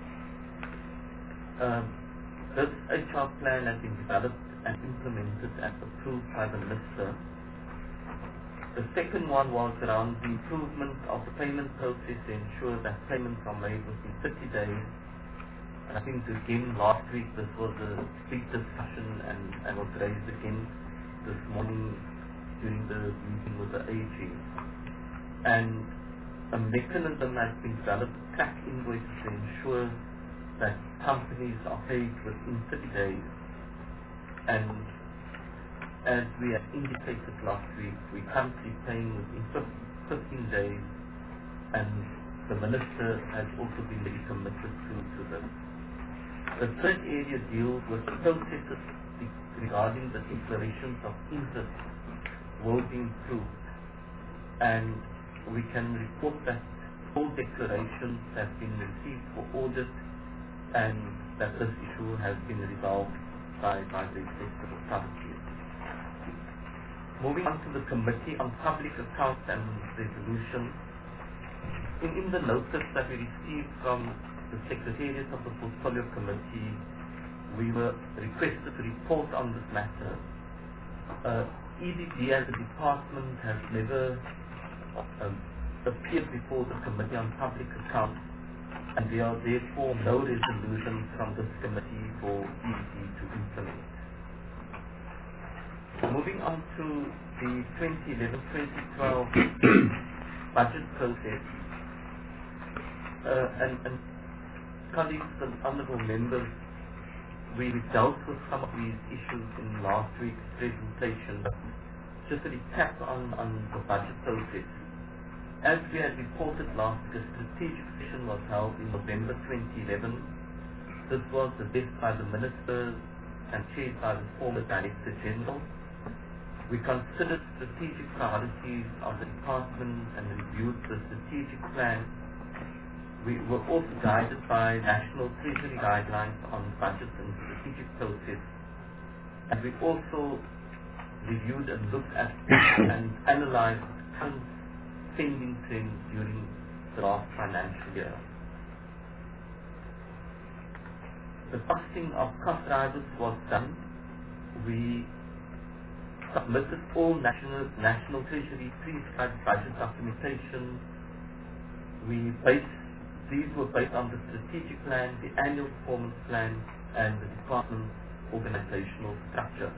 Um, this H R plan has been developed and implemented and approved by the Minister. The second one was around the improvement of the payment process to ensure that payments are made within thirty days. And I think again last week this was a big discussion and, and was raised again this morning during the meeting with the A G. And a mechanism has been developed to track invoices to ensure that companies are paid within thirty days. And as we have indicated last week, we're currently paying within fifteen days, and the Minister has also been very committed to, to this. The third area deals with processes regarding the declarations of interest will be improved. and we can report that all declarations have been received for audit and that this issue has been resolved by, by the Executive Authority. Moving on to the Committee on Public Accounts and Resolution. In, in the notice that we received from the Secretariat of the Portfolio Committee, we were requested to report on this matter. Uh, E D B as a department has never um, appeared before the Committee on Public Accounts, and there are therefore no resolutions from this committee for E D B to implement. Moving on to the twenty eleven twenty twelve budget process, uh, and, and colleagues and honourable members, we dealt with some of these issues in last week's presentation, but just a recap on, on the budget process. As we had reported last week, a strategic session was held in November twenty eleven. This was addressed by the ministers and chaired by the former Director General. We considered strategic priorities of the department and reviewed the strategic plan. We were also guided by National Treasury guidelines on budget and strategic process. And we also reviewed and looked at and analyzed current spending trends during the last financial year. The costing of cost drivers was done. We submitted all national national treasury prescribed budget documentation. We based these were based on the strategic plan, the annual performance plan, and the department's organizational structure.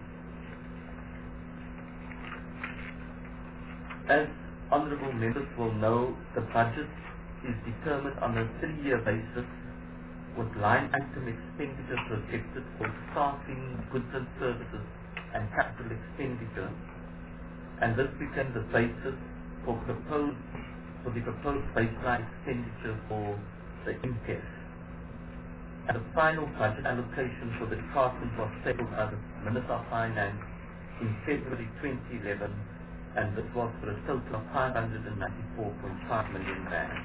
As honourable members will know, the budget is determined on a three-year basis with line item expenditure projected for staffing, goods and services, and capital expenditure, and this became the basis for proposed for the proposed baseline expenditure for the I N C E S. And the final budget allocation for the department was tabled by the Minister of Finance in February twenty eleven, and this was for a total of five hundred ninety-four point five million rand.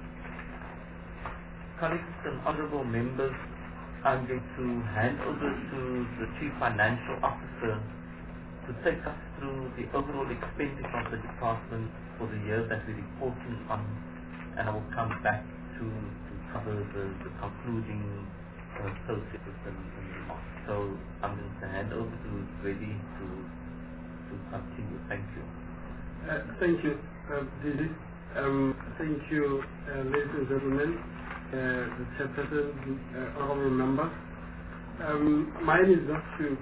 Colleagues and honourable members, I'm going to hand over to the Chief Financial Officer to take us through the overall expenditure of the department for the year that we're reporting on, and I will come back to, to cover the, the concluding uh, processes and, and remarks. So I'm going to hand over to Reddy to, to continue. Thank you.
Uh, thank you, uh, Didi. Um, thank you, uh, ladies and gentlemen. Uh, the chairperson, uh, honorable members. Um, mine is just to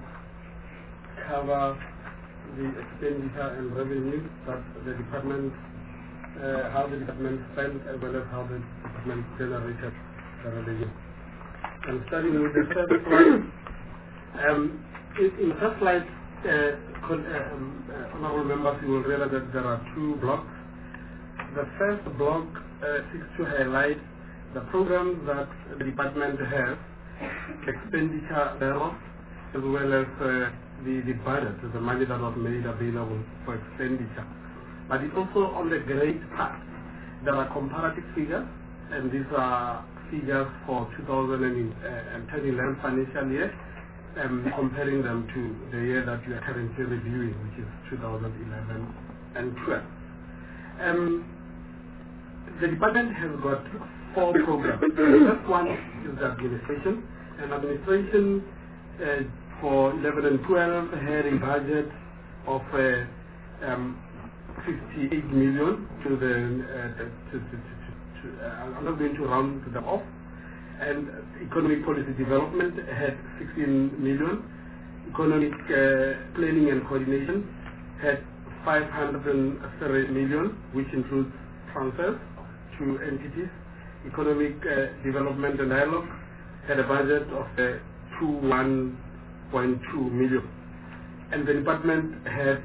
cover the expenditure and revenue that the department, uh, how the department spent, as well as how the department generated the revenue. And starting with the first slide, um, in, in the first slide, uh, con uh, um, uh, honorable members, you will realize that there are two blocks. The first block uh, seeks to highlight the programs that the department has, expenditure thereof, as well as uh, the, the budget, the money that was made available for expenditure. But it's also on the grade part. There are comparative figures, and these are figures for two thousand ten eleven financial year, um, comparing them to the year that we are currently reviewing, which is two thousand eleven and twelve. Um, the department has got four programs. The first one is the administration, and administration uh, for eleven and twelve had a budget of uh, um, fifty-eight million to the, uh, to, to, to, to uh, I'm not going to round them off, and economic policy development had sixteen million, economic uh, planning and coordination had five hundred thirty million, which includes transfers to entities. Economic uh, development and dialogue had a budget of uh, twenty-one point two million, and the department had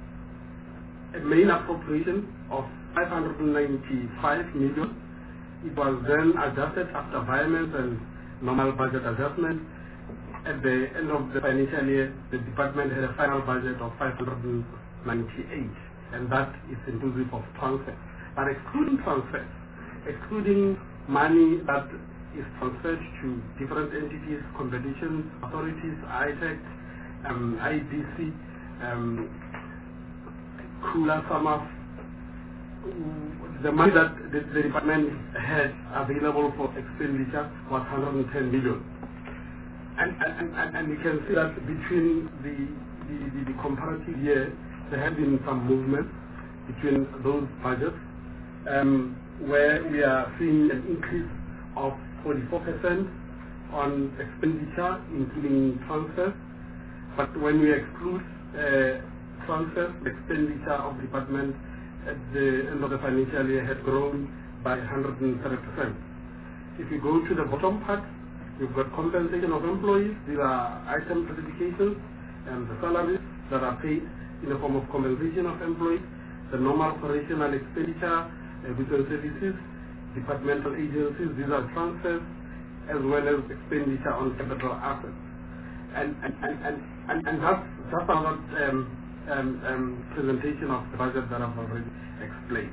a main appropriation of five hundred ninety-five million. It was then adjusted after variance and normal budget adjustment. At the end of the financial year, the department had a final budget of five hundred ninety-eight. and that is inclusive of transfers. But excluding transfers, excluding money that is transferred to different entities, competition authorities, I T E C, um, I D C, um, Kula, Samaf, the money that the, the department had available for expenditure was one hundred ten million. And, and, and, and you can see that between the, the, the, the comparative year, there has been some movement between those budgets, um, where we are seeing an increase of forty-four percent on expenditure, including transfers. But when we exclude uh, transfers, the expenditure of the department at the end of the financial year had grown by one hundred thirty percent. If you go to the bottom part, you've got compensation of employees. These are item certifications and the salaries that are paid in the form of compensation of employees, the normal operational expenditure, uh, between services, departmental agencies. These are transfers as well as expenditure on capital assets. And, and, and, and, and, and that's, that's another um, um, um, presentation of the budget that I've already explained.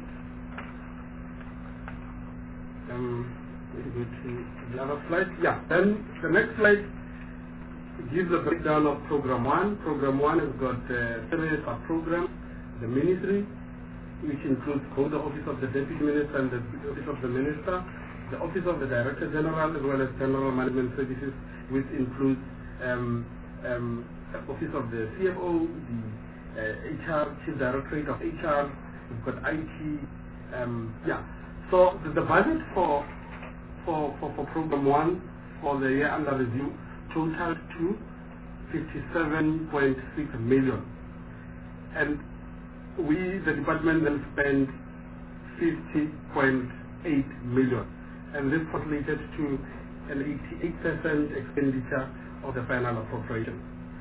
Um, we'll go to the other slide. Yeah, then the next slide gives a breakdown of Program one. Program one has got uh, three sub-programs, the ministry, which includes both the Office of the Deputy Minister and the Office of the Minister, the Office of the Director General, as well as General Management Services, which includes um, um, the Office of the C F O, the uh, H R, Chief Directorate of H R, we've got I T, um, yeah. So the, the budget for, for, for, for Program one for the year under review totaled to fifty-seven point six million. And we, the department, then spent fifty point eight million. And this translated to an eighty-eight percent expenditure of the final appropriation.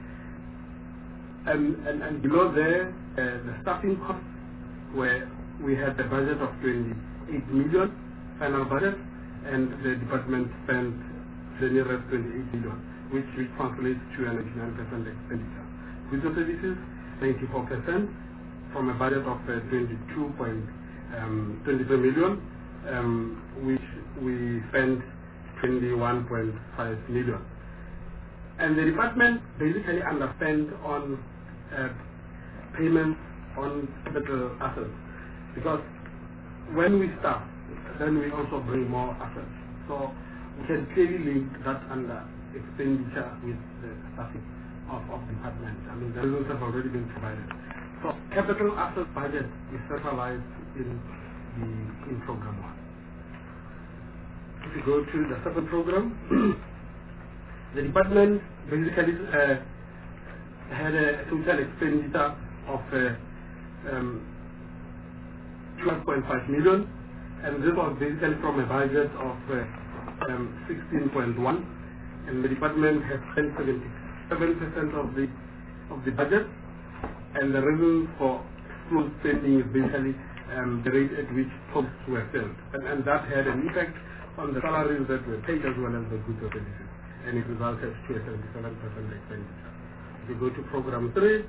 And, and, and below there, uh, the staffing costs, where we had a budget of twenty-eight million, final budget, and the department spent the nearest twenty-eight million, which, which translates to an eighty-nine percent expenditure. Goods and services, ninety-four percent, from a budget of uh, twenty-two point two three million, um, which we spent twenty-one point five million. And the department basically underspent on uh, payments on capital assets, because when we start, then we also bring more assets. So we can clearly link that under expenditure with the staffing of, of department. I mean, the results have already been provided. So capital asset budget is centralized in the in program one. If you go to the second program, the department basically uh, had a total expenditure of uh, um, twelve point five million, and this was basically from a budget of uh, um, sixteen point one, and the department has spent seventy-seven percent of the of the budget, and the reason for slow spending is basically um, the rate at which posts were filled, and, and that had an effect on the salaries that were paid as well as the goods and services, and it resulted to a seventy-seven percent expenditure. If you go to program three,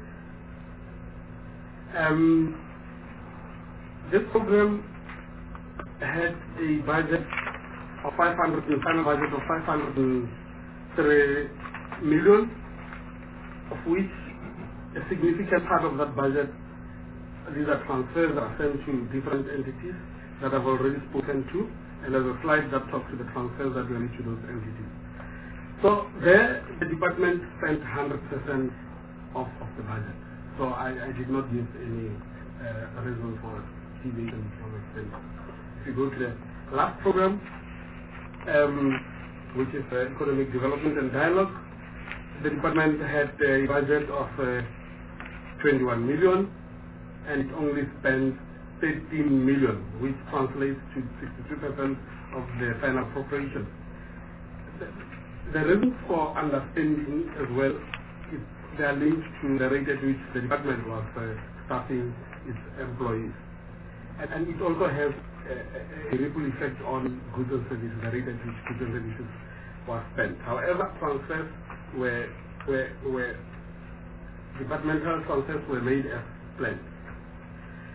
um, this program had a budget of five hundred, the final budget of five hundred three million, of which a significant part of that budget, these are transfers that are sent to different entities that I've already spoken to, and there's a slide that talks to the transfers that were made to those entities. So there, the department spent one hundred percent of, of the budget. So I, I did not give any uh, reason for deviation from expenditure. If you go to the last program, um, which is uh, Economic Development and Dialogue, the department had a budget of uh, twenty-one million, and it only spent thirteen million, which translates to sixty-three percent of the final appropriation. The, the reason for understanding as well is they are linked to the rate at which the department was uh, staffing its employees. And, and it also has a, a, a ripple effect on goods and services, the rate at which goods and services was spent. However, transfers were, were, were departmental transfers were made as planned.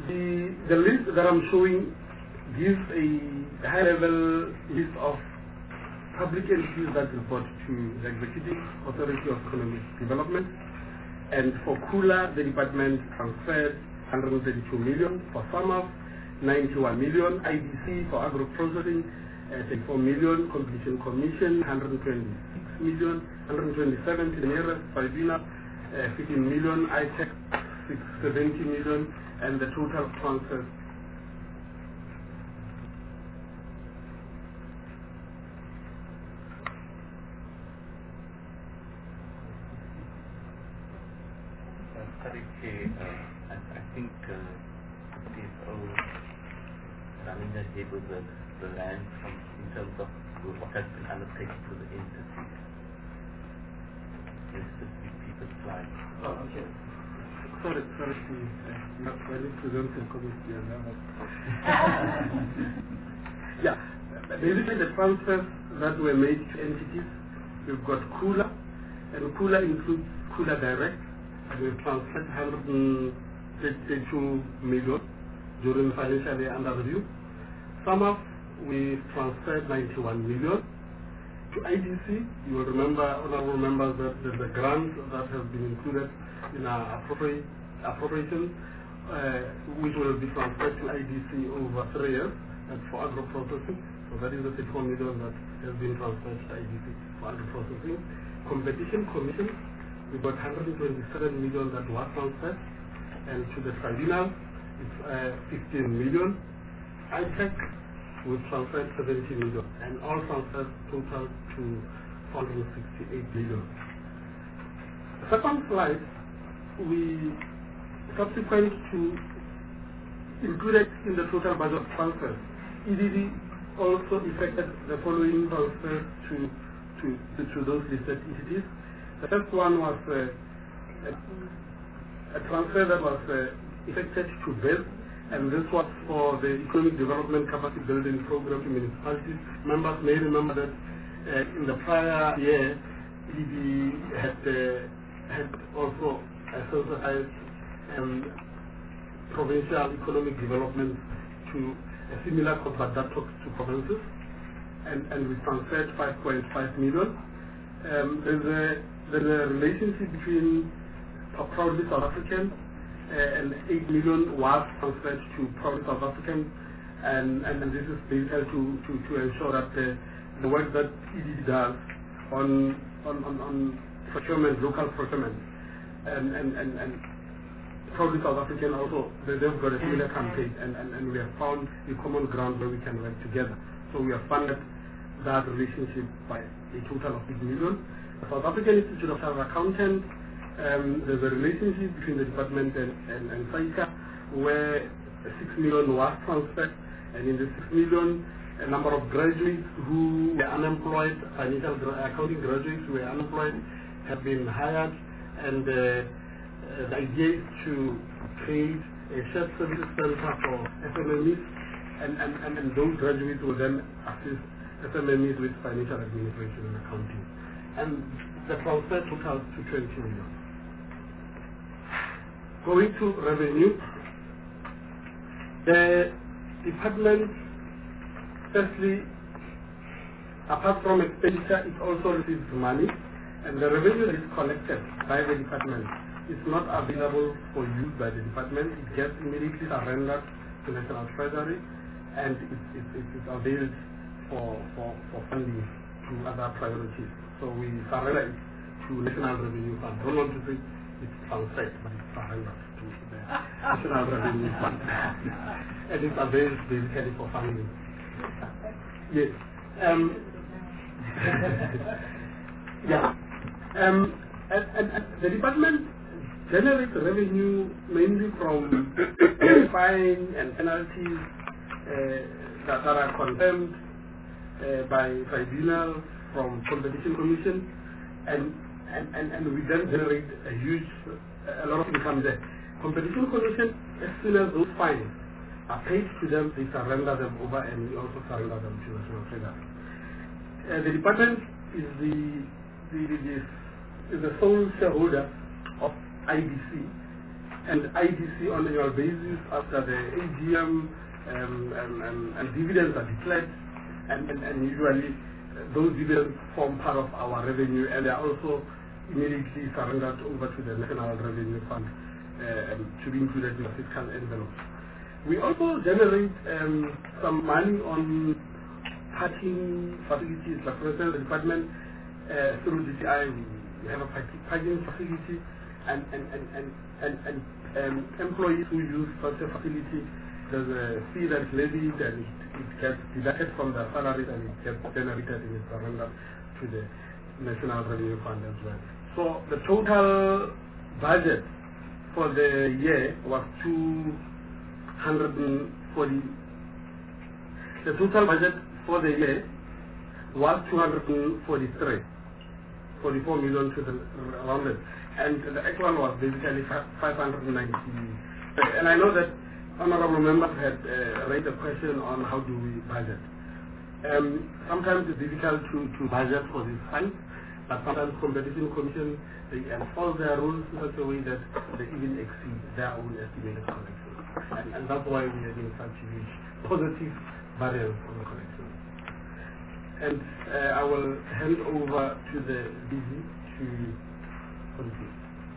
the, the list that I'm showing gives a high-level list of public entities that report to the Executive Authority of Economic Development. And for Kula, the department transferred one hundred thirty-two million, for SAMAF, ninety-one million, I D C for agro-processing, uh, thirty-four million, Competition Commission, one hundred twenty-six million, one hundred twenty-seven, Tenera, Farvina, uh, fifteen million, I T E C, six hundred seventy million, and the total transfer.
Sorry, uh, I, I think uh, C F O running ahead with the, the land from, in terms of what has been allocated to the entity. Let's just repeat the slide.
Oh, okay. Sorry, sorry, please. Uh, not very present in committee and that. Yeah, basically the transfers that were made to entities, we've got Kula, and Kula includes Kula Direct. We transferred one hundred thirty-two million during the financial year under review. SAMAF, we transferred ninety-one million. To I D C, you will remember, honorable members, that there's a grant that has been included in our appropriate, appropriation, uh, which will be transferred to I D C over three years, and for agro-processing. So that is the thirty-four million that has been transferred to I D C for agro-processing. Competition Commission, we got one hundred twenty-seven million that was transferred, and to the tribunal, it's uh, fifteen million. I T E C, we transferred seventy million, and all transfers total to four hundred sixty-eight million. The second slide, we subsequent to included in the total budget transfers, E D D also effected the following transfers to, to, to, to those listed entities. The first one was uh, a, a transfer that was uh, effected to B E S, and this was for the Economic Development Capacity Building Program to municipalities. Members may remember that uh, in the prior year, E D B had, uh, had also associated um, provincial economic development to a similar cost, but that took to provinces, and, and we transferred five point five million. Um, there's a There's a relationship between Proudly South African uh, and eight million was transferred to Proudly South African, and, and this is basically to, to, to ensure that the, the work that E D D does on, on, on, on procurement, local procurement, and, and, and, and Proudly South African also, they, they've got a similar campaign, and, and, and we have found a common ground where we can work together. So we have funded that relationship by a total of eight million. The South African Institute of Chartered Accountants, um, there's a relationship between the department and, and, and SAICA where six million was transferred, and in the six million, a number of graduates who were unemployed, financial gra accounting graduates who were unemployed, have been hired, and uh, uh, the idea is to create a shared services center for S M M Es, and, and, and, and those graduates will then assist S M M Es with financial administration and accounting. And the transfer totals to twenty million. Going to revenue, the department, firstly, apart from expenditure, it also receives money, and the revenue that is collected by the department is not available for use by the department. It gets immediately surrendered to National Treasury, and it's, it's, it's availed for, for, for funding to other priorities. So we surrender it to National Revenue Fund. I don't want to say it's transferred, but it's surrendered to the National Revenue Fund. And it's availed basically for funding. Yes. Um, yeah. Um, and, and, and the department generates revenue mainly from fine and penalties uh, that, that are confirmed uh, by tribunals, from Competition Commission, and, and, and, and we then generate a huge, a lot of income there. Competition Commission, as soon as those fines are paid to them, they surrender them over, and we also surrender them to National Treasury. Uh, the department is the, the, the, the, is the sole shareholder of I D C, and I D C on an annual basis after the A G M, um, and, and, and dividends are declared, and, and, and usually uh, those dividends form part of our revenue, and they are also immediately surrendered over to the National Revenue Fund uh, um, to be included in the fiscal envelope. We also generate um, some money on parking facilities, like for instance, the department uh, through D C I, we have a parking facility, and and and and, and, and um, employees who use such a facility, there's a fee that's levied, and it, it gets deducted from the salary, and it gets generated and is surrendered to the National Revenue Fund as well. So the total budget for the year was two hundred forty. The total budget for the year was two hundred forty-three, forty-four million to the rounded, and the actual was basically five hundred ninety. And I know that honorable members had uh, raised a question on how do we budget. Um, sometimes it's difficult to, to budget for these funds, but sometimes Competition Commission, they enforce their rules in such a way that they even exceed their own estimated collections. And, and that's why we are having such huge positive variance on the collection. And uh, I will hand over to the D G to continue.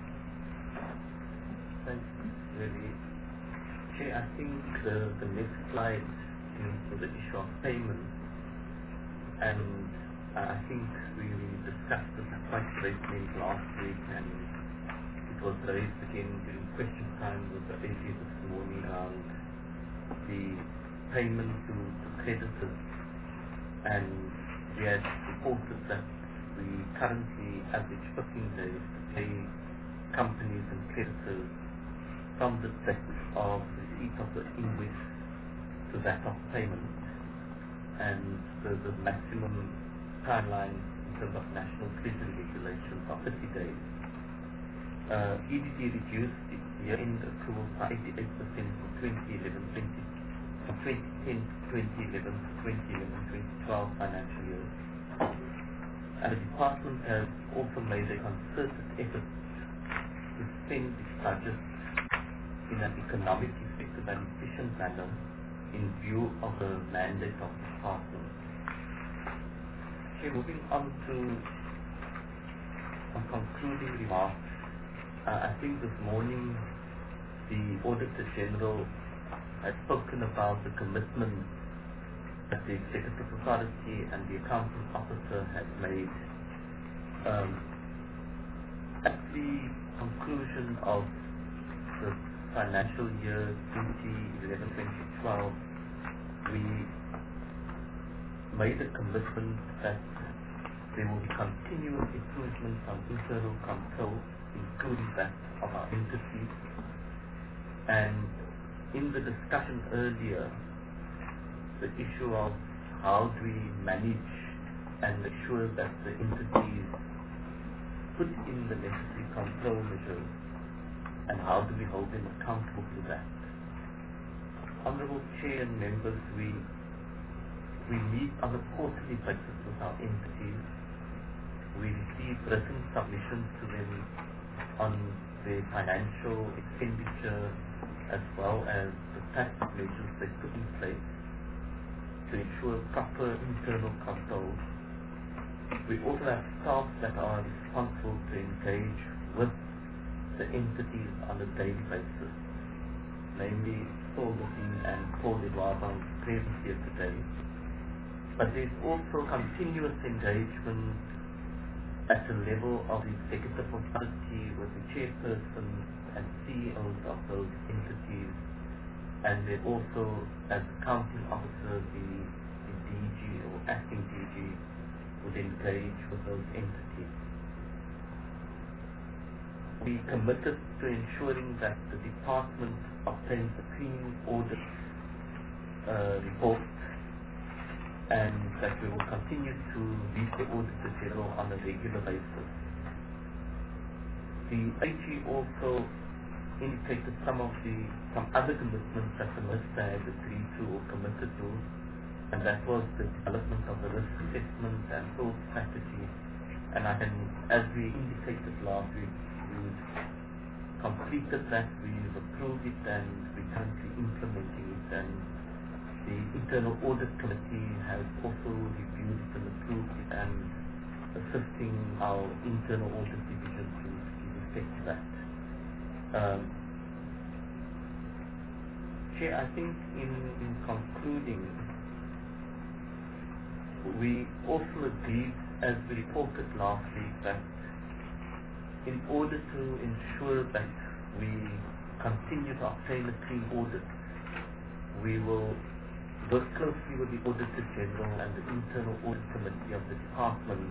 Thanks, really. Okay, I think the, the next slide is the issue of payment. And uh, I think we discussed this quite briefly last week, and it was raised again during question time with the A G this morning around the payment to, to creditors. And we had reported that we currently average fifteen days to pay companies and creditors from the date of receipt of the invoice to that of payment, and the, the maximum timeline in terms of national treasury regulations are fifty days. Uh, E D D reduced its year-end accruals by eighty-eight percent from twenty eleven twenty from twenty ten to twenty eleven to twenty eleven twenty twelve financial years. And the department has also made a concerted effort to spend its budget in an economic, effective and efficient manner in view of the mandate of the department. Okay, moving on to some concluding remarks. Uh, I think this morning the Auditor General has spoken about the commitment that the Executive Authority and the Accounting Officer has made. Um, at the conclusion of the financial year twenty eleven twenty twelve, we made a commitment that there will be continuous improvements on internal controls, including that of our entities. And in the discussion earlier, the issue of how do we manage and ensure that the entities put in the necessary control measures, and how do we hold them accountable to that. Honorable Chair and members, we we meet on a quarterly basis with our entities. We receive written submissions to them on their financial expenditure as well as the tax measures they put in place to ensure proper internal controls. We also have staff that are responsible to engage with the entities on a daily basis, namely Paul Levine and Paul Eduardo present here today. But there's also continuous engagement at the level of the Executive Authority with the chairperson and C E Os of those entities, and then also as accounting officer, the, the D G or acting D G would engage with those entities. We committed to ensuring that the department obtains a clean audit uh, report, and that we will continue to meet the Auditor General on a regular basis. The A G also indicated some of the some other commitments that the Minister had agreed to or committed to, and that was the development of the risk assessment and fraud strategy. And I can, as we indicated last week, we would completed that, we've approved it, and we're currently implementing it. And the internal audit committee has also reviewed it and approved it and assisting our internal audit division to give effect to that. Um, Chair, I think in, in concluding, we also agreed, as we reported last week, that in order to ensure that we continue to obtain a clean audit, we will work closely with the Auditor General and the Internal Audit Committee of the department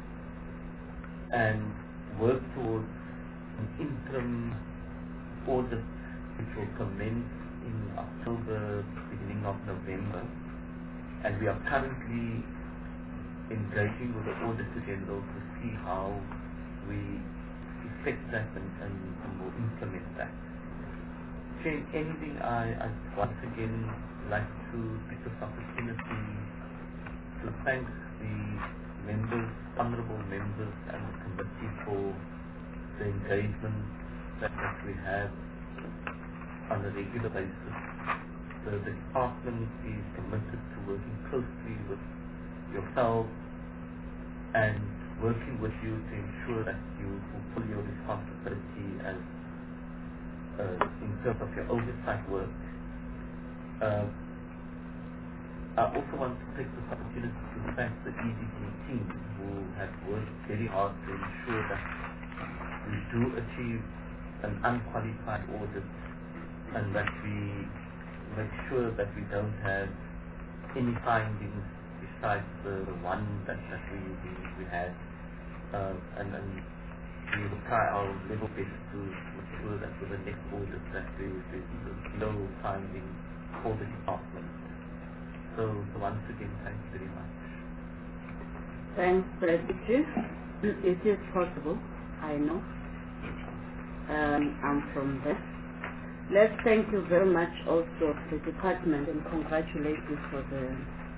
and work towards an interim audit which will commence in October, beginning of November. And we are currently engaging with the Auditor General to see how we effect that and, and, and will implement that. Chair, anything I, I once again like to take this opportunity to thank the members, honourable members and the committee for the engagement that, that we have on a regular basis. So the department is committed to working closely with yourselves and working with you to ensure that you fulfill your responsibility as uh, in terms of your oversight work. Uh, I also want to take this opportunity to thank the E D G team who have worked very hard to ensure that we do achieve an unqualified audit and that we make sure that we don't have any findings besides the, the one that, that we, we, we had. Uh, and, and we will try our level best to make sure that with the next audit that there is no findings for the department. So, so once again, thank you very much.
Thanks, Secretary. It is possible, I know. Um, I'm from there. Let's thank you very much also to the department and congratulate you for the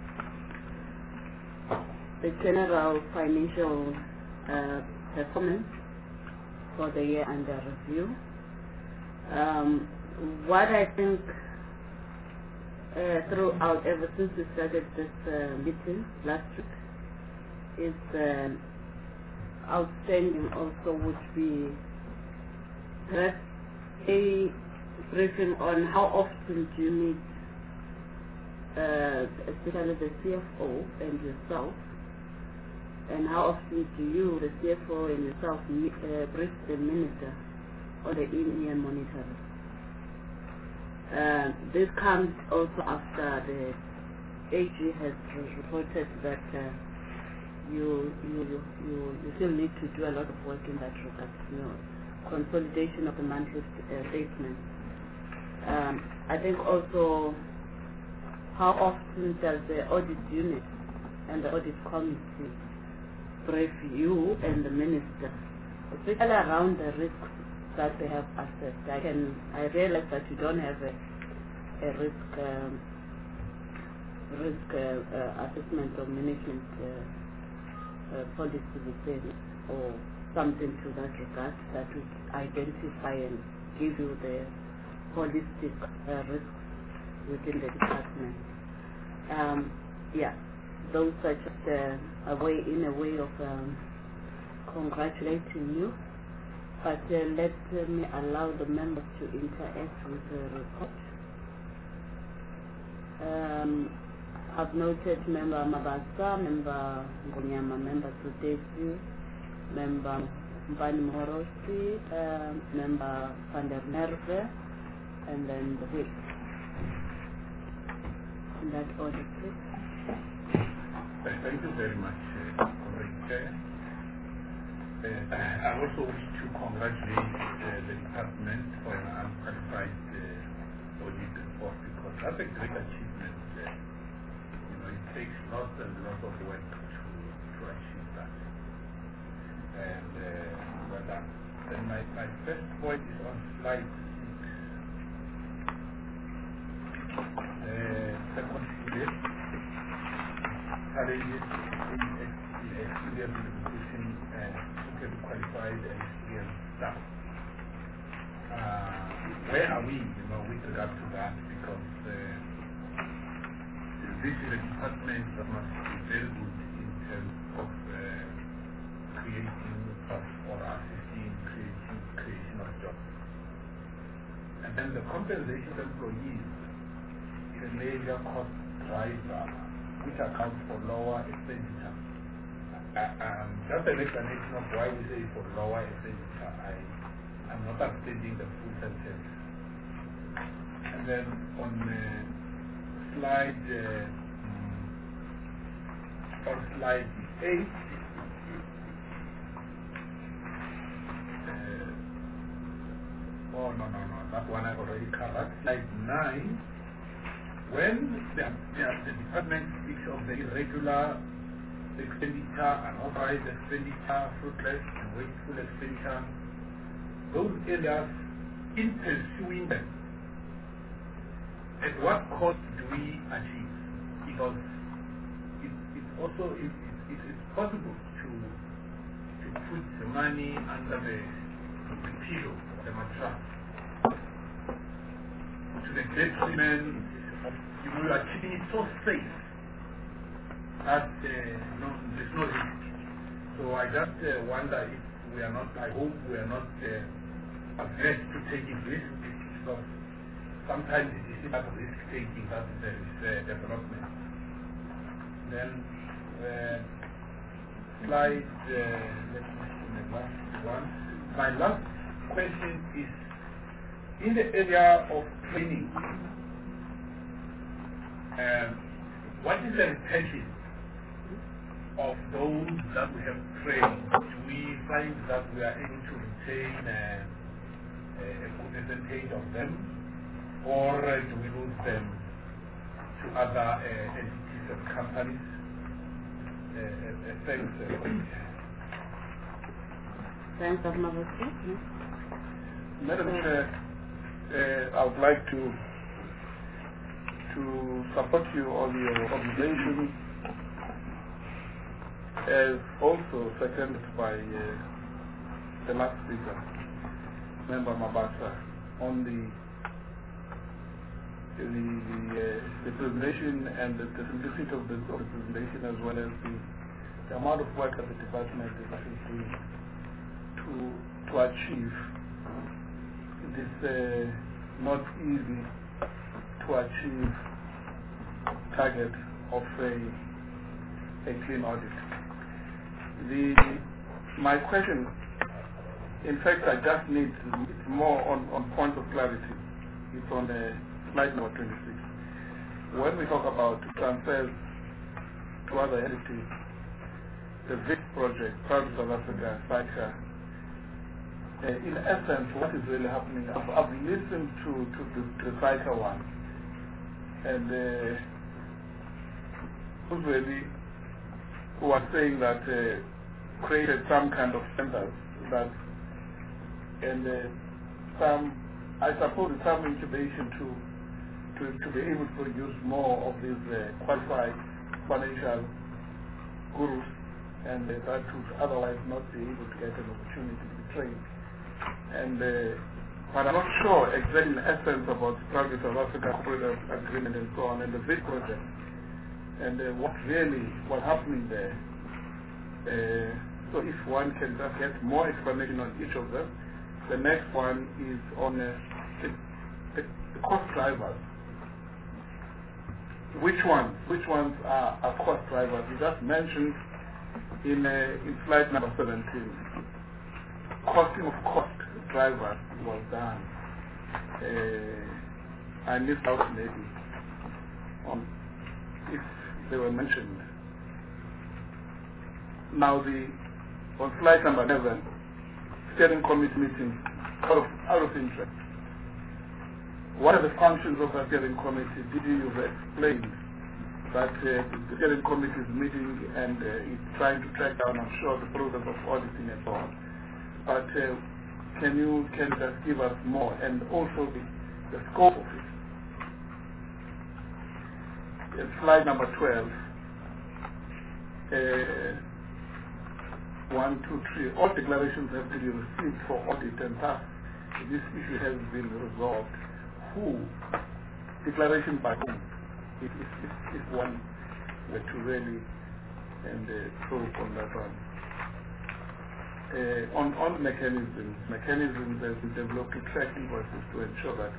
the general financial uh, performance for the year under review. Um, what I think Uh, throughout ever since we started this uh, meeting last week is uh, outstanding also would be perhaps a briefing on how often do you meet uh, especially the C F O and yourself, and how often do you, the C F O and yourself, meet, uh, brief the minister on the in-year monitoring. Uh, this comes also after the A G has reported that uh, you, you, you, you, you still need to do a lot of work in that regard, you know, consolidation of the monthly uh, statement. Um, I think also how often does the audit unit and the audit committee brief you and the minister, especially around the risks that they have assessed. I can, I realize that you don't have a, a risk um, risk uh, uh, assessment or management uh, uh, policy within or something to that regard that would identify and give you the holistic uh, risks within the department. Um, yeah, those are just uh, a way, in a way of um, congratulating you. But uh, let uh, me allow the members to interact with the report. Um, I've noted Member Mabasa, Member Ngunyama, Member Sudesi, Member Mbani Morosi, uh, Member Van der Merwe, and then the whip. In that order, please.
Thank you very much, uh, Comrade Chair. Uh, I also wish to congratulate uh, the department for an unqualified uh, audit report, because that's a great achievement. Uh, you know, it takes lots and lots of work to to achieve that. And uh, well done. Then my, my first point is on slide six. Uh, second slide, challenges in experience education and qualified and experienced staff. uh, where are we, you know, with regard to that? Because uh, this is a department that must be very good in terms of uh, creating jobs or assisting creating creation of jobs. And then the compensation of employees is a major cost driver which accounts for lower expenditure. Uh, um, just an explanation of why we say for lower expenditure, I am not understanding the full sentence. And then on uh, slide uh, on slide eight, uh, oh no no no, that one I've already covered. Slide nine, when the, the, the department speaks of the irregular expenditure, unauthorized expenditure, fruitless and wasteful expenditure, those areas, in pursuing them, at what cost do we achieve? Because it, it's also it, it, it is possible to to put the money under the, the pillow, the mattress, to the detriment of, you know, you are keeping it so safe that uh, no, there's no risk. So I just uh, wonder if we are not, I hope we are not uh, averse to taking risks, because sometimes it is part of risk taking that there is uh, development. Then uh, slide, uh, let me see the last one. My last question is, in the area of training, um, what is the retention of those that we have trained? Do we find that we are able to retain uh, a good percentage of them, or uh, do we lose them to other uh, entities and companies? Uh, uh, thanks. Uh,
Thanks, Doctor Mavosi.
Madam Chair, uh, I would like to to support you on your observations, as also seconded by uh, the last speaker, Member Mabasa, on the the the, uh, the presentation and the, the simplicity of the, of the presentation, as well as the, the amount of work that the department is doing to to achieve this uh, not easy to achieve target of a a clean audit. The my question, in fact, I just need more on, on point of clarity. It's on the slide number twenty-six. When we talk about transfers to other entities, the V I C project, Proud South Africa, SAICA, uh, in essence, what is really happening? I've, I've listened to, to the, to the SAICA one, and uh, who's really who are saying that uh, created some kind of centers that, and uh, some, I suppose, some incubation to, to to be able to produce more of these uh, qualified financial gurus, and uh, that would otherwise not be able to get an opportunity to be trained. And uh, but I'm not sure exactly the essence about Progress of Africa Corporate Agreement and so on, and the V I C project, and uh, what really was happening there. Uh, so if one can just get more explanation on each of them. The next one is on uh, the, the, the cost drivers. Which ones? Which ones are, are cost drivers? You just mentioned in uh, in slide number seventeen. Costing of cost drivers was done. Uh, I missed out maybe on if they were mentioned. Now the on slide number eleven, steering committee meeting, out of out of interest. What are the functions of the steering committee? Did you explain that uh, the steering committee is meeting and uh, it's trying to track down, I'm sure, the process of auditing and so on. But uh, can you can you just give us more, and also the, the scope of it? In slide number twelve, uh, one, two, three, all declarations have to be received for audit, and thus
this issue has been resolved, who, declaration by whom, if, if, if, if one were to really and uh, probe on that one. Uh, on, on mechanisms, mechanisms have been developed to track invoices to ensure that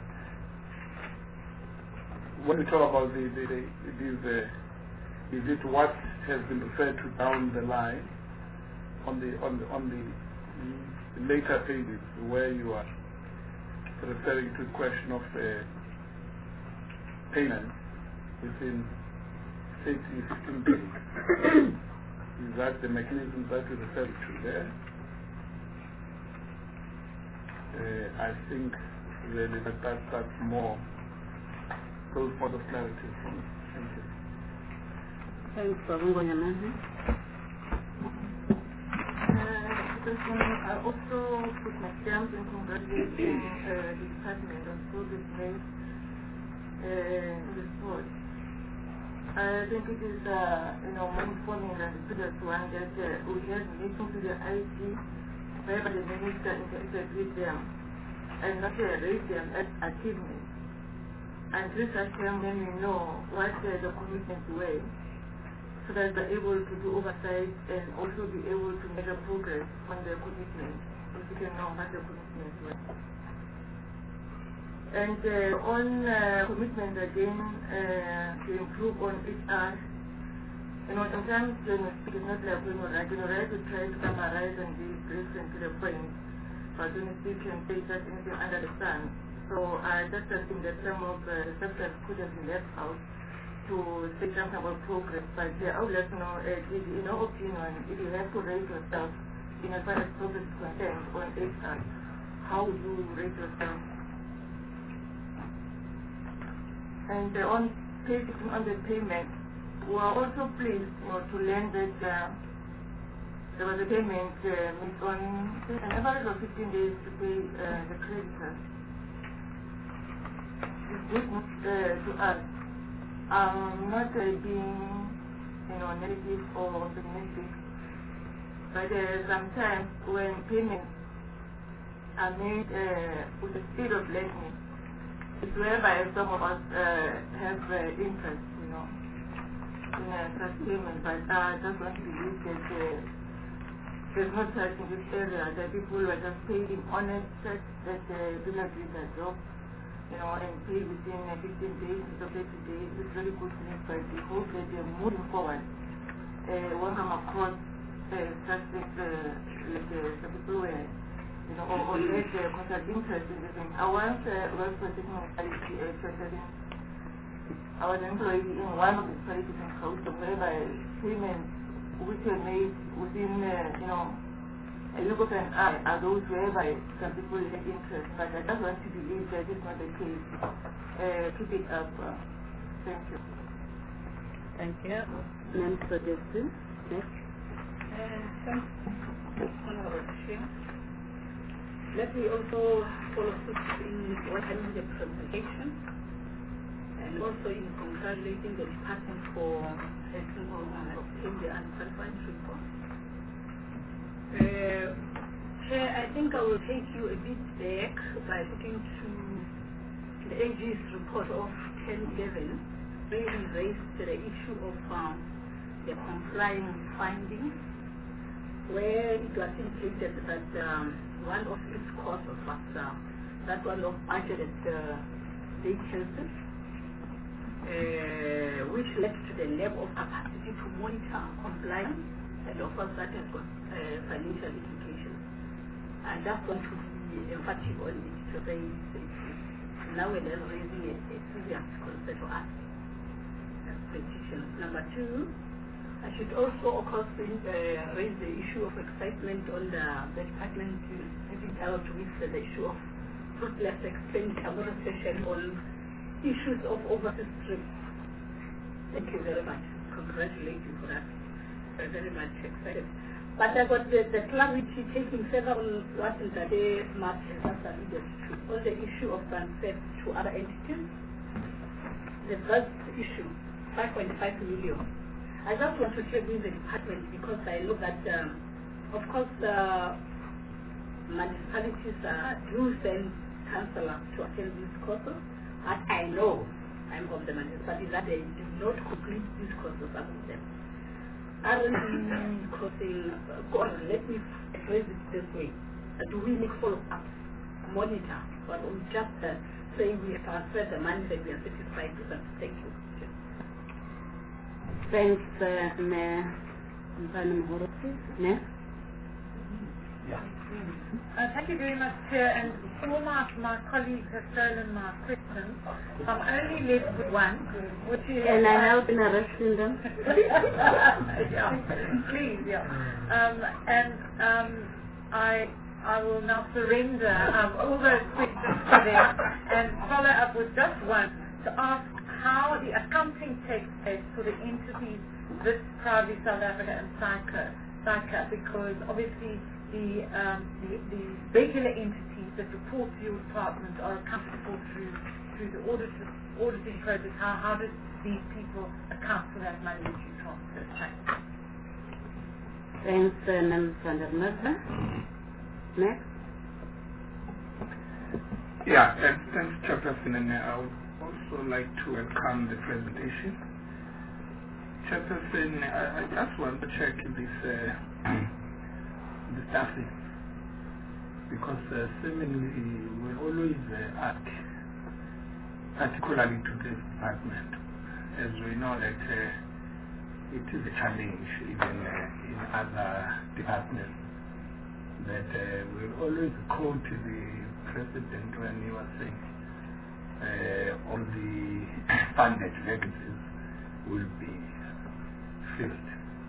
when we talk about the, the, the it is, uh, is it what has been referred to down the line on the on the on the later pages where you are referring to the question of uh, payment within say fifteen days. Is that the mechanism that you refer to there? Uh, I think really that, that that's more those more of clarity from me. Thank you.
Thanks, Babungoyana.
I also put my stamp in congratulating uh, the department on progress made uh, in the sport. I think it is, uh, you know, more informing than the previous one that uh, we had meeting to the I T whereby the minister interacted with them and not uh, rate them as achievements. And this has them when we know what uh, the commitments were, so that they're able to do oversight and also be able to measure progress on their commitments, if you can know what the commitments were. And uh, on uh, commitment again, uh, to improve on H R, you know, sometimes when we speak, it's not like when we're writing, we write to try to summarize and be brief and to the point, but when we speak and say just anything under the sun. So I uh, just think that some of uh, the substance could have been left out to say something about progress, but uh, I would like to know, uh, did, in your opinion, if you have to rate yourself in as far as progress is concerned on H R, how would you rate yourself? And uh, on page on the payment, we are also pleased, you know, to learn that uh, there was a payment uh, made on an average of fifteen days to pay uh, the creditors. It's good uh, to us. Um, not uh, being, you know, negative or pessimistic, but uh, sometimes when payments are made uh, with the speed of lightning, it's whereby some of us uh, have uh, interest, you know, in uh, such payment. But I uh, just want to believe that uh, there's no such in this area, that people are just paid in honest checks that uh, do not do their job, you know, and pay within uh, fifteen days instead of thirty days. It's very good news, but we hope that they're moving forward. Uh, when I'm across uh, such things, uh, like uh, some people were, you know, or, or get uh, contract interest in this thing. I once uh, worked for technology uh, processing. I was an employee in one of the facilities in Gauteng, whereby payments which were made within, uh, you know, a look of an eye are those whereby some people had interest. But I just want to believe that it's not the case. Uh, keep it up. Uh, thank you.
Thank you. Name suggestion. Next.
Uh, thanks, Honorable Chair. Let me also follow suit in welcoming the presentation and also in congratulating the department for helping uh, obtain the unqualified report. Uh, Chair, I think I will take you a bit back by looking to the A G's report of ten eleven, where we raised the issue of um, the compliance findings, where it was indicated that um, one of its causes was uh, that one of budgeted uh, vacancies, uh, which led to the lack of capacity to monitor compliance, and of course that has got uh, financial implications. And that's going to be emphatic on it to say now and then raising a, a serious concern for us as politicians. Number two, I should also, of course, uh, raise the issue of excitement on the, the department having dealt with uh, the issue of fruitless expenditure, more especially on issues of overseas trips. Thank you very much. Congratulations for that. We're very much excited. But I got the, the clarity taking further on what is the day March has alluded to, on the issue of transfer to other entities. The first issue, five point five million. I just want to check with the department because I know that, um, of course, uh,
municipalities uh, do send councillors to attend these courses. But I know, I'm from the municipality, that they do not complete these courses among them. R and D courses, uh, let me phrase it this way. Uh, do we make follow-up, monitor, or we just uh, say we have transferred the money that we are satisfied with them? Thank you.
Thanks, uh, Mayor. Next.
Yeah.
Uh, thank you very much, Chair. And all my, my colleagues have stolen my questions. So I'm only left with one, which is...
And I help in arresting them.
yeah, please, yeah. Um, and um, I I will now surrender um, all those questions to them and follow up with just one to ask how the accounting takes place for the entities, this Proudly South Africa and SAICA, SAICA, because obviously the, um, the the regular entities that report to your department are accounted for through through the audit, auditing process. How how do these people account for that money that you transfer?
Thanks, uh, Madam van der Merwe. Next.
Yeah, thanks, thanks Chairperson, and I would also like to welcome the presentation. Chairperson, I, I just want to check this uh, the staffing, because uh, seemingly we always uh, ask, particularly to this department, as we know that uh, it is a challenge even uh, in other departments, that uh, we always quote the President when he was saying uh, all the funded vacancies will be filled.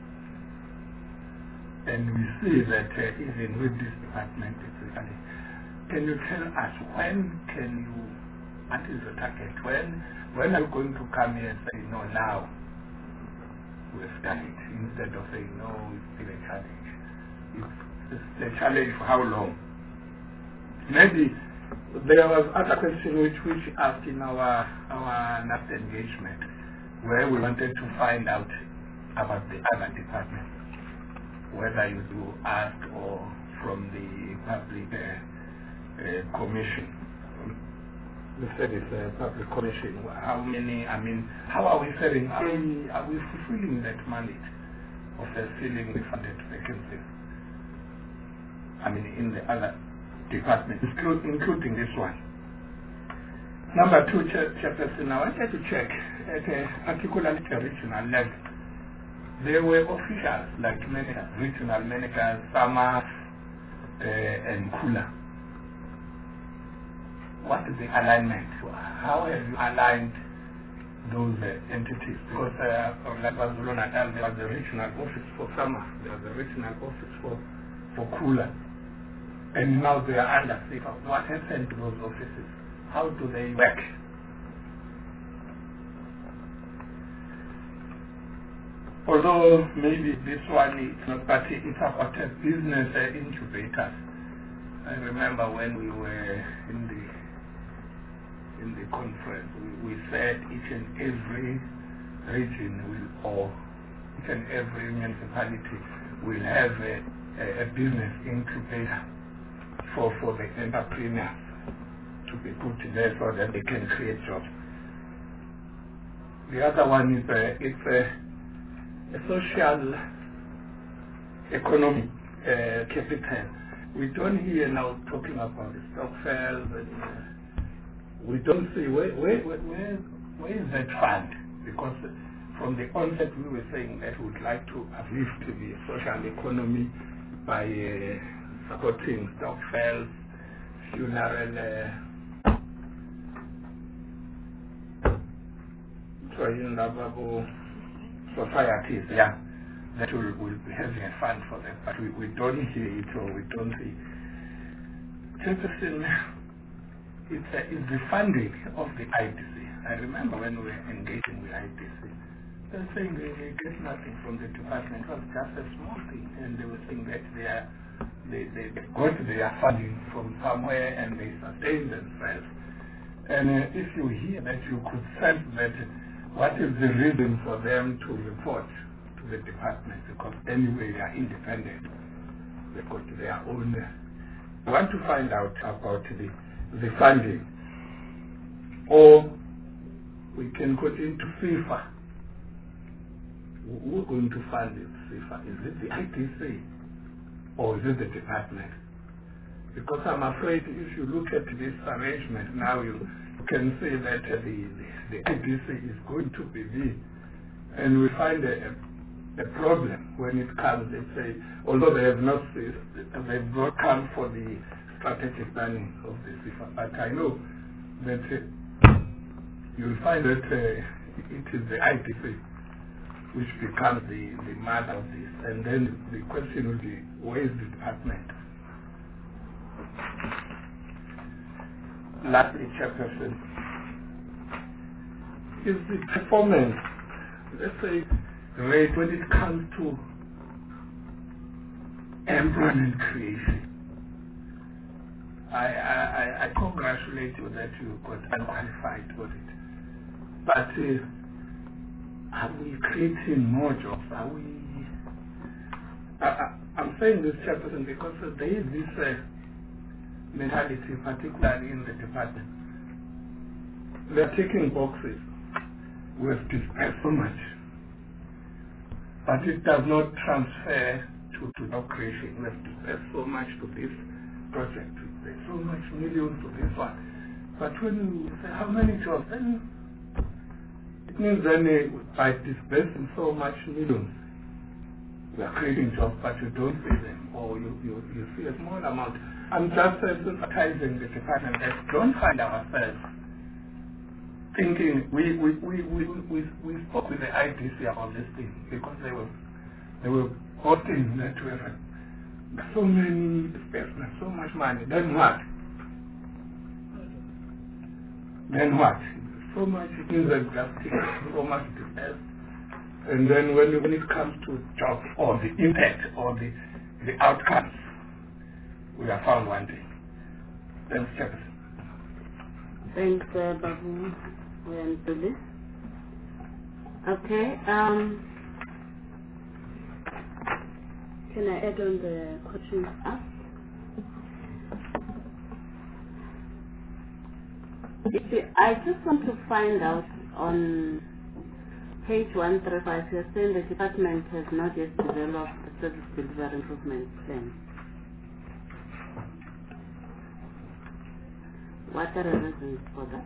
And we see that uh, even with this department, especially, can you tell us when can you, what is the target? When, when are you going to come here and say, no, now we've done it, instead of saying, no, it's still a challenge? It's, it's a challenge for how long? Maybe there was other question which which asked in our our last engagement, where we wanted to find out about the other departments, whether you do ask or from the public uh, uh, commission, the service uh, public commission. How many? I mean, how are we selling? Are we are we fulfilling that mandate of uh, filling the funded vacancies? I mean, in the other department, including this one. Number two, Chairperson, I wanted to check at a particularly regional level. There were officials like managers, regional managers, Sama uh, and Kula. What is the alignment? How have you aligned those uh, entities? Because uh, like KwaZulu Natal, there was a regional office for Sama, there was a regional office for, for Kula. And now they are under C I F A. What happened to those offices? How do they work? Although maybe this one is not, but it's about a business uh, incubators. I remember when we were in the in the conference, we, we said each and every region will, or each and every municipality will have a, a, a business incubator for, for the entrepreneurs to be put there so that they can create jobs. The other one is a, it's a, a social economic uh, capital. We don't hear now talking about the Stokvel, but uh, we don't see where, where, where, where, where is that fund? Because from the onset we were saying that we would like to uplift the social economy by uh, supporting Stokvel, funeral uh, societies, yeah, that will, will be having a fund for them, but we, we don't hear it or we don't see. Interesting, it's, a, it's the funding of the I D C. I remember when we were engaging with I D C, they were saying they, they get nothing from the department. It was just a small thing, and they were saying that they are They, they got their funding from somewhere and they sustain themselves. And uh, if you hear that, you could sense that what is the reason for them to report to the department, because anyway they are independent. They've got their own
We want to find out about the, the funding. Or we can go into FIFA. Who's going to fund it, FIFA? Is it the I T C or is it the department? Because I'm afraid if you look at this arrangement now, you can say that uh, the, the, the I T C is going to be the, and we find a, a problem when it comes, let's say, although they have not, they have not come for the strategic planning of the FIFA, but I know that uh, you'll find that uh, it is the I T C which becomes the, the mother of this. And then the question will be, where is the department? Lastly, Chairperson, is the performance, let's say, rate when it comes to employment creation. I, I, I congratulate you that you got unqualified for it. But uh, are we creating more jobs? Are we... I, I, I'm saying this, Chairperson, because uh, there is this uh, mentality, particularly in the department. They're ticking boxes. We have dispersed so much. But it does not transfer to, to job creation. We have dispersed so much to this project. There's so much millions to this one. But when you say how many jobs, then it means then uh, by dispersing so much millions, we are creating jobs, but you don't see them, or you, you, you see a small amount. I'm just sensitizing the department that don't find ourselves thinking, we, we, we, we, we, we spoke with the I T C about this thing, because they were, they were hoping that we have so many disbursements, so much money, then what? Then what? So much things are just so much dispersed. And then when, when it comes to jobs or the impact or the, the outcomes, we are found wanting. Thanks, Chairperson.
Thanks, uh, Babu. We answer this. Okay. Um, can I add on the questions asked? If you, I just want to find out on page one thirty-five, you're saying the department has not yet developed a service delivery improvement plan. What are the reasons for that?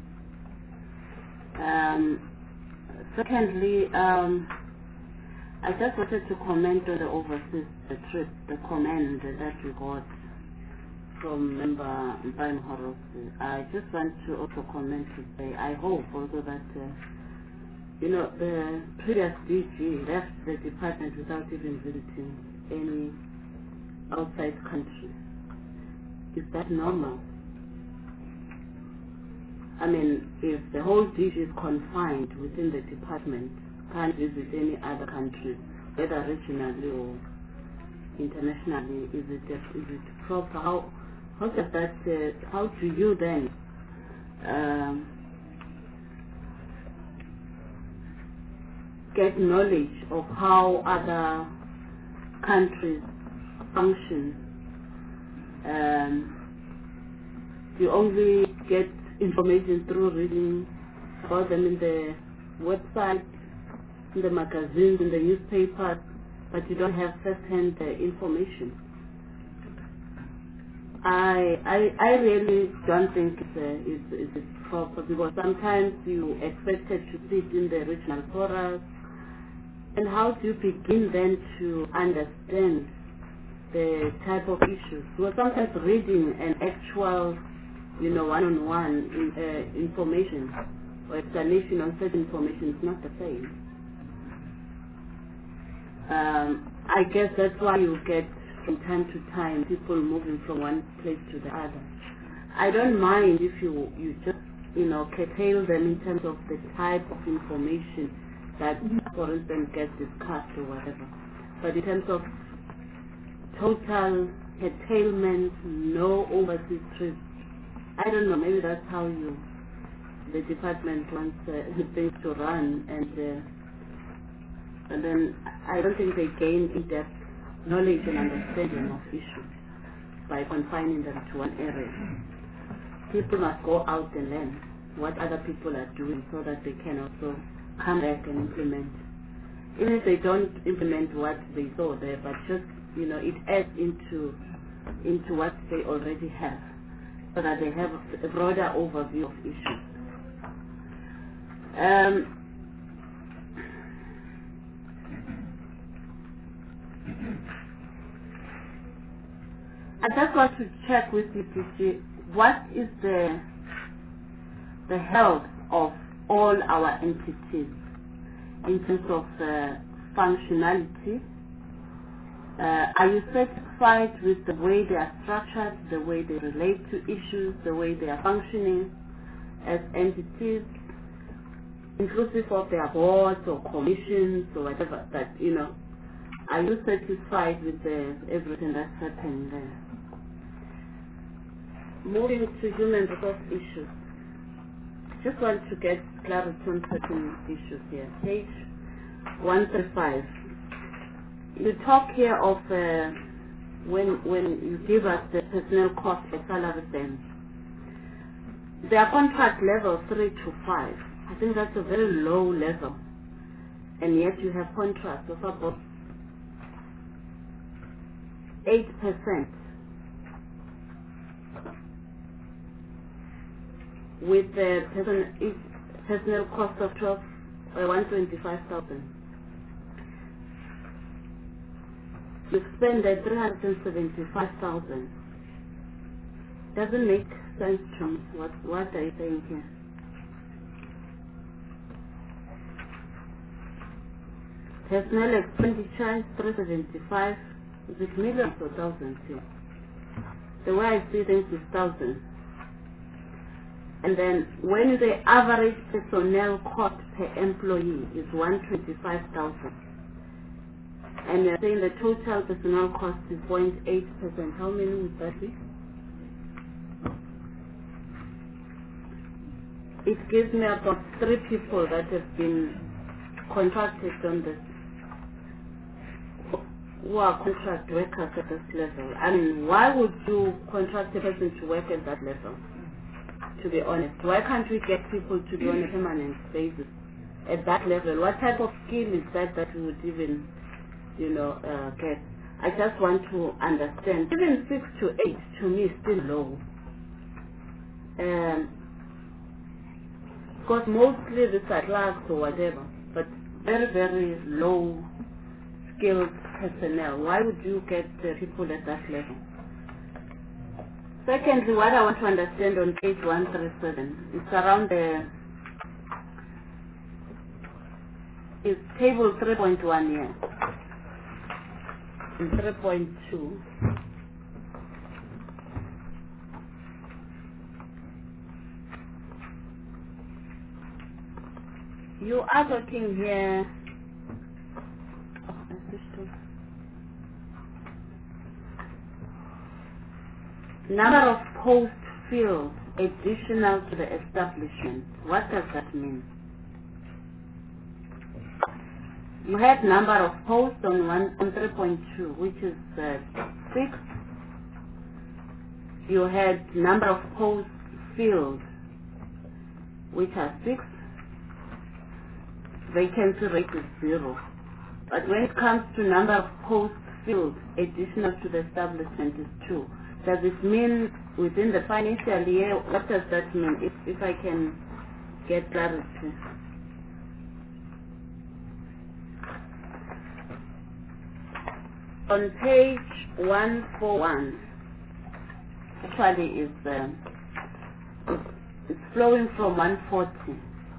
Um, secondly, um, I just wanted to comment on the overseas the trip, the comment that we got from member Mpayim Horosi. I just want to also comment to say, I hope also that, uh, you know, the previous D G left the department without even visiting any outside country. Is that normal? I mean, if the whole D G is confined within the department, can't visit any other country, whether regionally or internationally, is it is it proper? How how does that? Uh, how do you then um, get knowledge of how other countries function? Um, you only get information through reading about them in the website, in the magazines, in the newspapers, but you don't have first-hand uh, information. I, I I really don't think it's, uh, it's, it's proper, because sometimes you expected to sit in the regional forums, and how do you begin then to understand the type of issues? Because sometimes reading an actual, you know, one-on-one in, uh, information or explanation on certain information is not the same. Um, I guess that's why you get from time to time people moving from one place to the other. I don't mind if you, you just, you know, curtail them in terms of the type of information that, for instance, gets discussed or whatever. But in terms of total curtailment, no overseas trips, I don't know, maybe that's how you, the department wants uh, things to run, and uh, and then I don't think they gain in-depth knowledge and understanding of issues. by confining them to one area. People must go out and learn what other people are doing so that they can also come back and implement. Even if they don't implement what they saw there, but just, you know, it adds into into what they already have, so that they have a broader overview of issues. Um, I just want to check with you to see what is the the health of all our entities in terms of uh, functionality. Uh, are you satisfied with the way they are structured, the way they relate to issues, the way they are functioning as entities, inclusive of their boards or commissions or whatever? That, you know, are you satisfied with the, everything that's happening there? Moving to human resource issues. Just want to get clarity on certain issues here. Page one thirty-five. You talk here of uh, when when you give us the personnel cost per salary terms. They are contract level three to five. I think that's a very low level, and yet you have contracts of about eight percent with the person, personnel cost of twelve uh, one twenty-five thousand. You spend the three hundred seventy-five thousand. Doesn't make sense to me. What what are you saying here? Personnel expenditure three seventy-five. Is it millions or thousands here? The way I see things is thousands. And then when the average personnel cost per employee is one twenty-five thousand. And you're saying the total personnel cost is zero point eight percent. How many would that be? It gives me about three people that have been contracted on this, who are contract workers at this level. I mean, why would you contract a person to work at that level, to be honest? Why can't we get people to be on a permanent basis at that level? What type of skill is that that we would even you know, uh, get? I just want to understand. Even six to eight to me is still low. Um, because mostly these are clerks or whatever, but very, very low skilled personnel. Why would you get uh, people at that level? Secondly, what I want to understand on page one thirty-seven, it's around the, it's table three point one here. In three point two, you are talking here, oh, I switched off. Number of posts filled additional to the establishment. What does that mean? You had number of posts on one on three point two, which is uh, six. You had number of posts filled, which are six. Vacancy rate is zero. But when it comes to number of posts filled additional to the establishment is two. Does it mean within the financial year? What does that mean? If if I can get clarity. On page one forty-one, actually is uh, it's, it's flowing from one forty.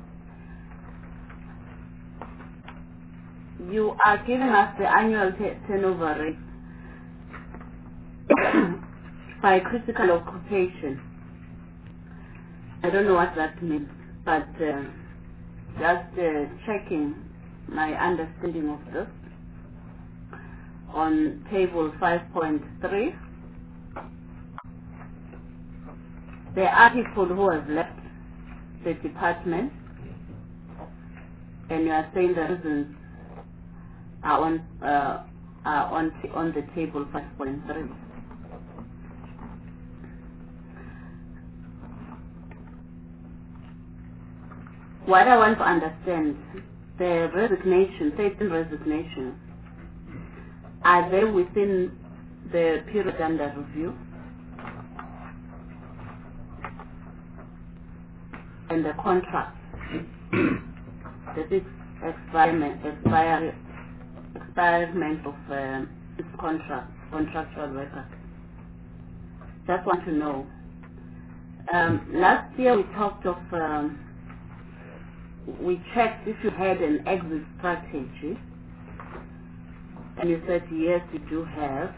You are giving us the annual turnover rate by critical occupation. I don't know what that means, but uh, just uh, checking my understanding of this. On table five point three, there are people who have left the department, and you are saying the reasons are on uh, are on on the table five point three. what I want to understand, the resignation, thirteen resignations, are they within the period under review? And the contract, the fixed experiment, expire, experiment of um, this contract, contractual workers. Just want to know. Um, last year we talked of, um, we checked if you had an exit strategy, and you said yes, you do have.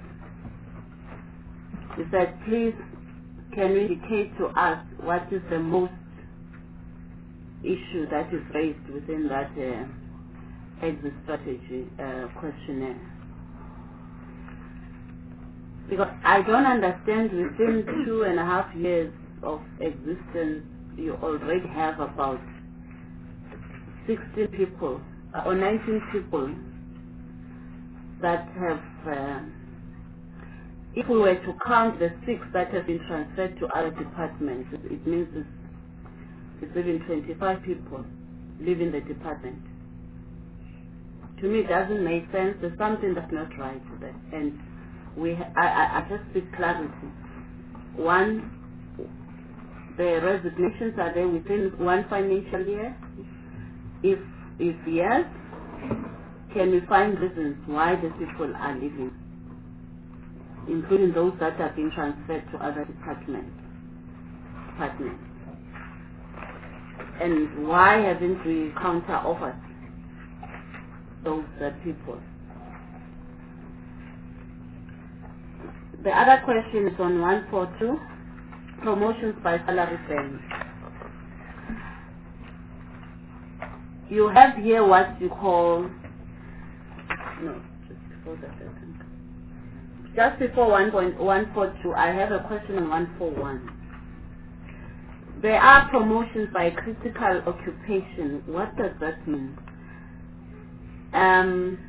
You said, please, can you indicate to us what is the most issue that is raised within that uh, exit strategy uh, questionnaire? Because I don't understand, within two and a half years of existence, you already have about sixteen people uh, or nineteen people that have, uh, if we were to count the six that have been transferred to other departments, it, it means it's It's even twenty-five people leaving the department. To me, it doesn't make sense. There's something that's not right there. And we, ha I, I, I just speak clarity. One, the resignations, are they within one financial year? If, if yes, can we find reasons why the people are leaving, including those that have been transferred to other departments? departments? And why haven't we counter-offered those uh, people? The other question is on one forty-two, promotions by salary band. You have here what you call, no, just before that, I think. Just before one forty-two, I have a question on one forty-one. There are promotions by critical occupation. What does that mean? Um,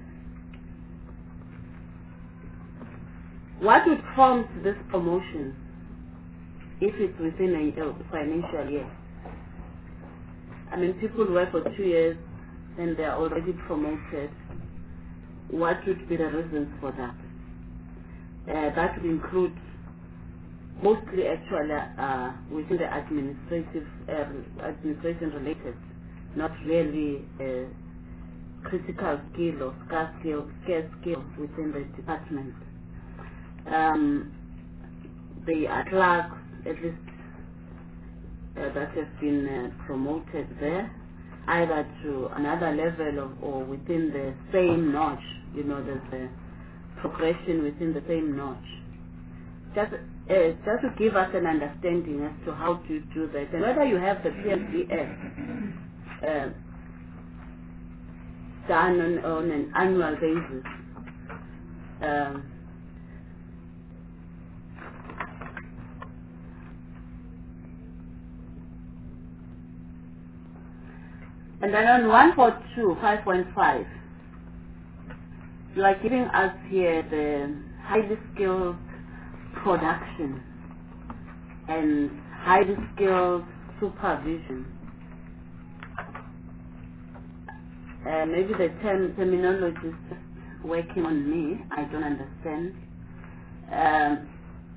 what would prompt this promotion if it's within a financial year? I mean, people work for two years and they're already promoted. What would be the reasons for that? Uh, that would include mostly actually uh, within the administrative uh, administration related, not really uh, critical skill or scarce skill, scarce skill within the department. Um, they are clerks, at least uh, that have been uh, promoted there, either to another level of, or within the same notch. You know, there's a progression within the same notch. Just, uh, just to give us an understanding as to how to do that, and whether you have the P M V S uh, done on, on an annual basis. Um, and then on one forty-two, five point five, you are giving us here the highly skilled production and highly skilled supervision. Uh, maybe the term terminology is just working on me. I don't understand. Um,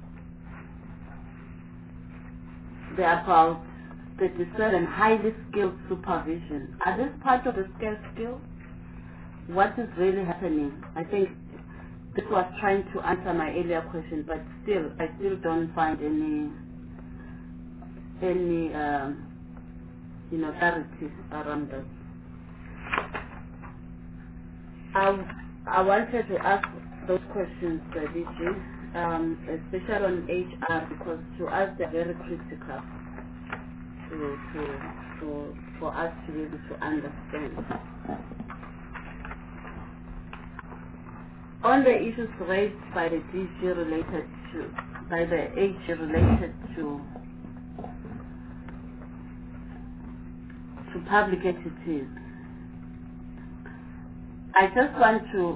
there are about thirty-seven highly skilled supervision. Are this part of the scarce skill? What is really happening? I think this was trying to answer my earlier question, but still, I still don't find any, any, um, you know, clarity around that. I, I wanted to ask those questions, uh, D G, um, especially on H R, because to us they're very critical to, to, to, for us to be able to understand. On the issues raised by the D G related to, by the H R related to, to public entities, I just want to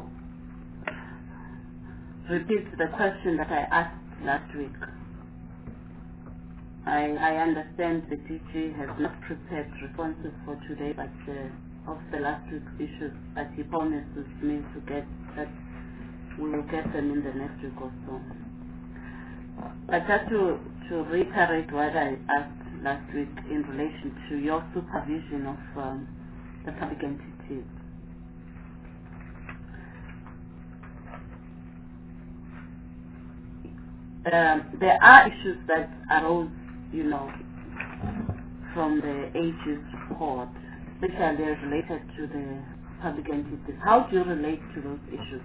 repeat the question that I asked last week. I, I understand the D G has not prepared responses for today, but uh, of the last week's issues, but he promises me to get that we will get them in the next week or so. But just to, to reiterate what I asked last week in relation to your supervision of um, the public entities. Um, there are issues that arose, you know, from the A G's report, especially related to the public entities. How do you relate to those issues?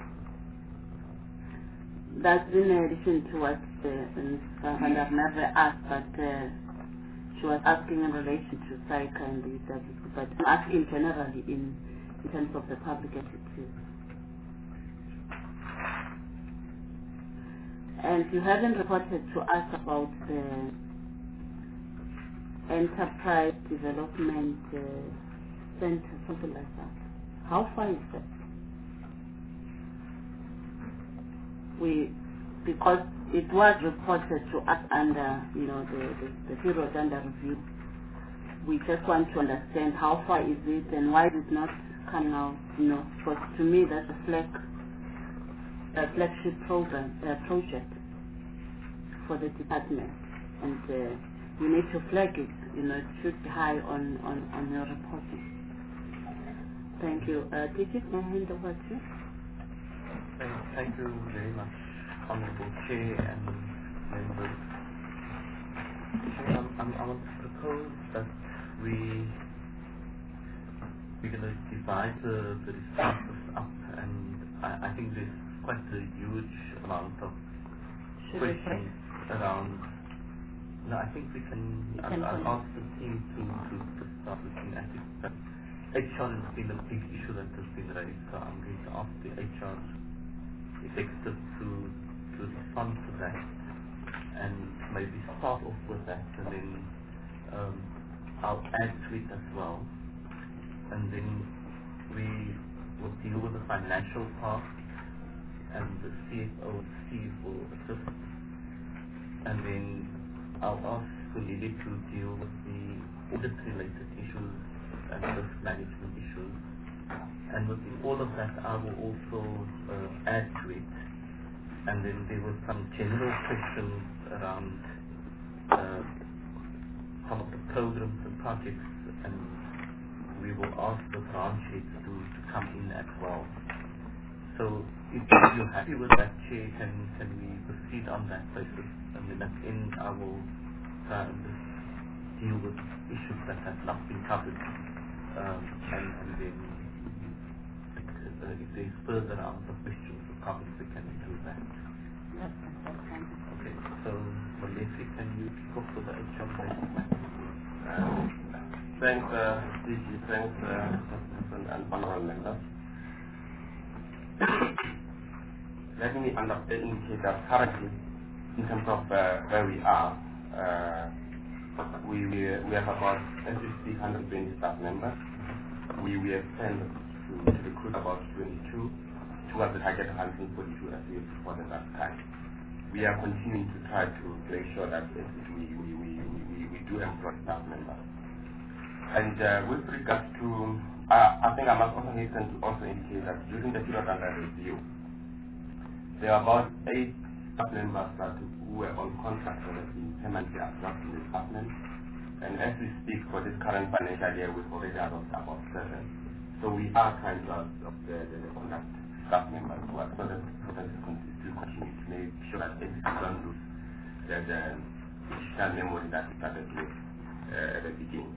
That's in addition to what uh, Miz Van der Merwe asked, but uh, she was asking in relation to SAICA and the W C, but I'm asking generally in, in terms of the public entities. And you haven't reported to us about the enterprise development uh, center, something like that. How far is that? We, because it was reported to us under, you know, the, the, the period under review. We just want to understand how far is it and why is it not coming out, you know, because to me that's a flag a flagship program, uh, project for the department, and uh, we need to flag it. You know, it should be high on, on, on your reporting. Thank you. Uh, did you hand over to you?
Thank, thank you very much, Honorable Chair and members. Chair, I'm, I'm, I want to propose that we we're going to divide the, the responses up, and I, I think there's quite a huge amount of
Should
questions around. No, I think we can. I'll, I'll ask the team to, to, to start looking at it. But H R has been a big issue that has been raised, so I'm going to ask the H R executive to to respond to that, and maybe start off with that, and then um, I'll add to it as well, and then we will deal with the financial part, and the C F O Steve will assist, and then I'll ask Lily to deal with the audit-related issues and risk management issues, and within all of that I will also uh, add to it, and then there were some general questions around uh, some of the programs and projects, and we will ask the branch heads to, to come in as well. So if you're happy with that, Chair, can, can we proceed on that basis? And then at the end I will try and just deal with issues that have not been covered. Um, and, and then uh, if there's further rounds of questions or comments, we can do that.
Yes,
okay, so Malesi, can you kick off with the H R?
Uh, thanks, uh, D G, thanks, uh, and honorable members. Let me understand indicate that currently, in terms of uh, where we are, uh, we, we we have about as we speak one hundred twenty staff members. We we have planned to, to recruit about twenty-two towards the target one hundred forty-two as we reported last time. We are continuing to try to make sure that we we we we, we do employ staff members. And uh, with regards to, uh, I think I must also hasten to also indicate that during the period under review, there are about eight staff members that who were on contract that have been permanently absorbed in the department. And as we speak for this current financial year, we've already adopted about seven. So we are trying to absorb the, the, the contract staff members who are so that the process is still continue to make sure that every don't lose the, the digital memory that we started with uh, at the beginning.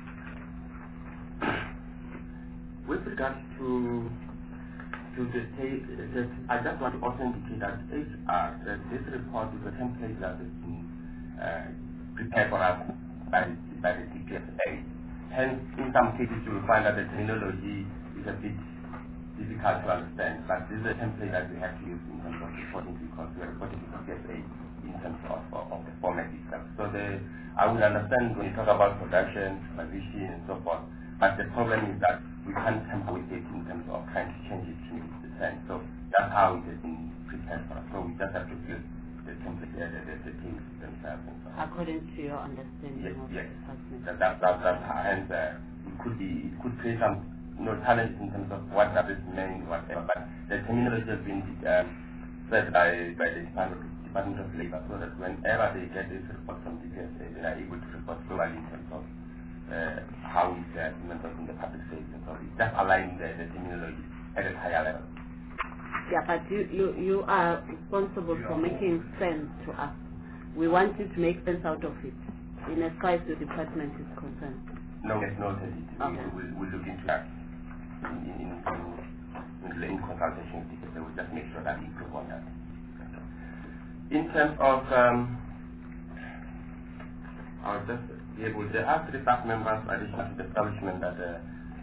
With regards to to the state, I just want to also indicate that H R, that this report is a template that has been uh, prepared for us by, by the D P S A. Hence, in some cases, you will find that the terminology is a bit difficult to understand, but this is a template that we have to use in terms of reporting because we are reporting to D P S A in terms of, of, of the format itself. So the, I would understand when you talk about production, supervision, and so forth, but the problem is that we can't tamper with it in terms of trying to change it to the sense. So that's how it has been prepared for us. So we just have to fill the template, uh, the, the, the teams themselves. And so on.
According to your understanding
yes,
of
yes.
the department.
That, that, that, that, hence, uh, it could be, it could create some, you know, challenges in terms of what does it mean, whatever. But the terminology has been um, set by, by the Department, Department of Labor, so that whenever they get this report from D P S A, they are able to report globally in terms of uh, how is the members in the public service. So it's just aligning the, the terminology at a higher level.
Yeah, but you, you, you are responsible for making sense to us. We want you to make sense out of it, in as far as the department is concerned.
No, it's noted.
Okay.
We will we'll look into that in, in, in, in, in consultation with the we'll just make sure that we improve on that. In terms of, um, I'll just be able, there are three staff members additional to the establishment that uh,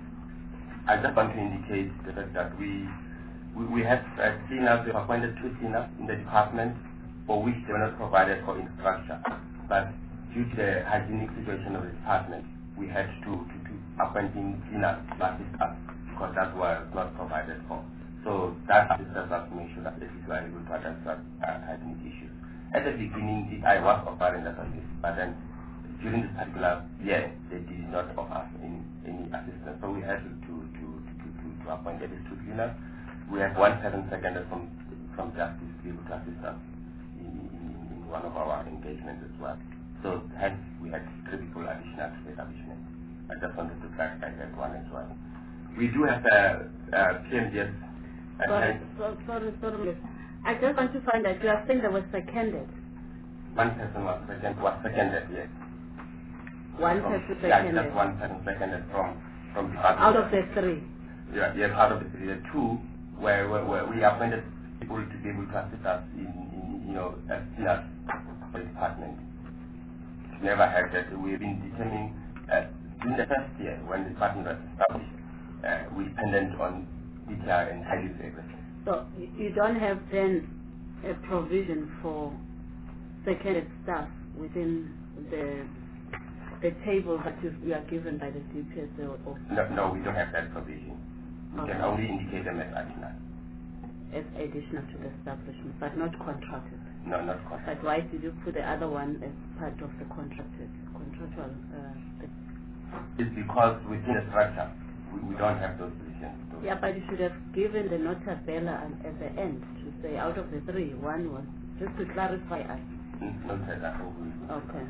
I just want to indicate the fact that we we, we have uh, cleaners, we have appointed two cleaners in the department for which they were not provided for infrastructure. But due to the hygienic situation of the department, we had to, to, to appoint cleaners to assist us because that was not provided for. So that assists us to make sure that at least we are able to address that uh, hygienic issues. At the beginning, I was offering the service, but then during this particular year, they did not offer us any, any assistance. So we had to, to, to, to, to, to appoint at least two cleaners. We have one person seconded from, from Justice to be able to assist us in, in, in one of our engagements as well. So hence, we had three people additional to the establishment. I just wanted to clarify that one as well. We do have a, a P M D S.
Sorry, so, sorry, sorry. I just want to find out, you are saying they were seconded.
One person was, second, was seconded, yes.
One
from,
person
yeah,
seconded?
just one person seconded from, from the
Out of the three?
Yeah, yes, out of the three. The two where, where, where we appointed people to be able to assist us in, in you know, as cleaners for the department. Never had that. We've been determining uh, in the first year when the department was established, uh, we depended on D T R and highly secretary.
So you don't have then a provision for seconded staff within the the table that you, you are given by the D P S A? Or
no, no, we don't have that provision. We
okay.
can only indicate them as additional.
As additional to the establishment, but not contracted?
No, not contracted.
But why did you put the other one as part of the contracted, contractual? Uh,
it's because within the structure, we, we don't have those positions. Those
yeah, but you should have given the nota bella at the end to say out of the three, one was, just to clarify us.
No, that.
Okay.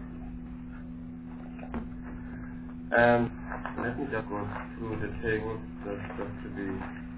Um, let me just go through the table just, just to be...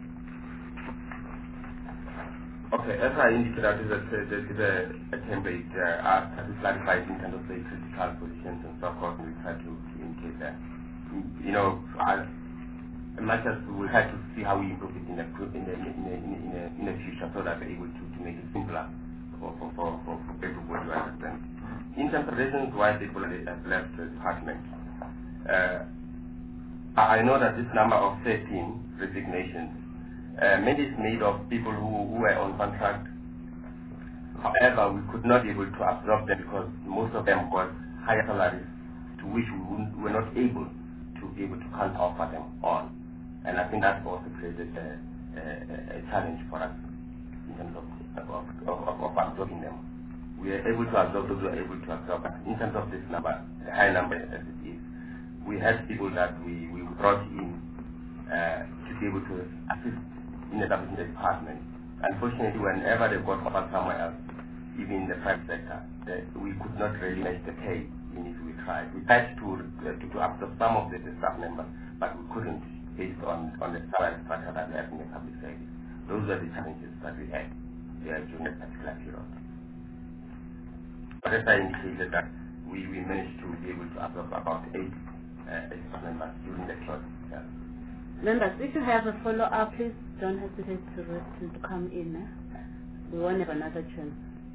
Okay, as I indicated, that is a, there is a, a template uh, asked to clarify in terms of the critical positions and so forth, and we try to, to indicate that. You know, as much as we try to see how we improve it in the, in the, in the, in the, in the, in the future so that we're able to, to make it simpler for, for, for, for, for everybody to understand. In terms of reasons why people have left the department, Uh, I know that this number of thirteen resignations, uh, many is made of people who, who were on contract. However, we could not be able to absorb them because most of them got higher salaries to which we were not able to be able to counter offer them on. And I think that also created a, a, a challenge for us in terms of, of, of, of absorbing them. We are able to absorb those who are able to absorb, but in terms of this number, the high number as it is, we had people that we, we brought in uh, to be able to assist in the department. Unfortunately, whenever they got offered somewhere else, even in the private sector, the, we could not really match the pay even if we tried. We tried to, uh, to, to absorb some of the, the staff members, but we couldn't based on, on the salary structure that we have in the public service. Those were the challenges that we had yeah, during that particular period. But as I indicated that we, we managed to be able to absorb about eight Uh, members during the class. Yeah.
Members, if you have a follow-up, please don't hesitate to, to come in. Eh? We won't have another chance.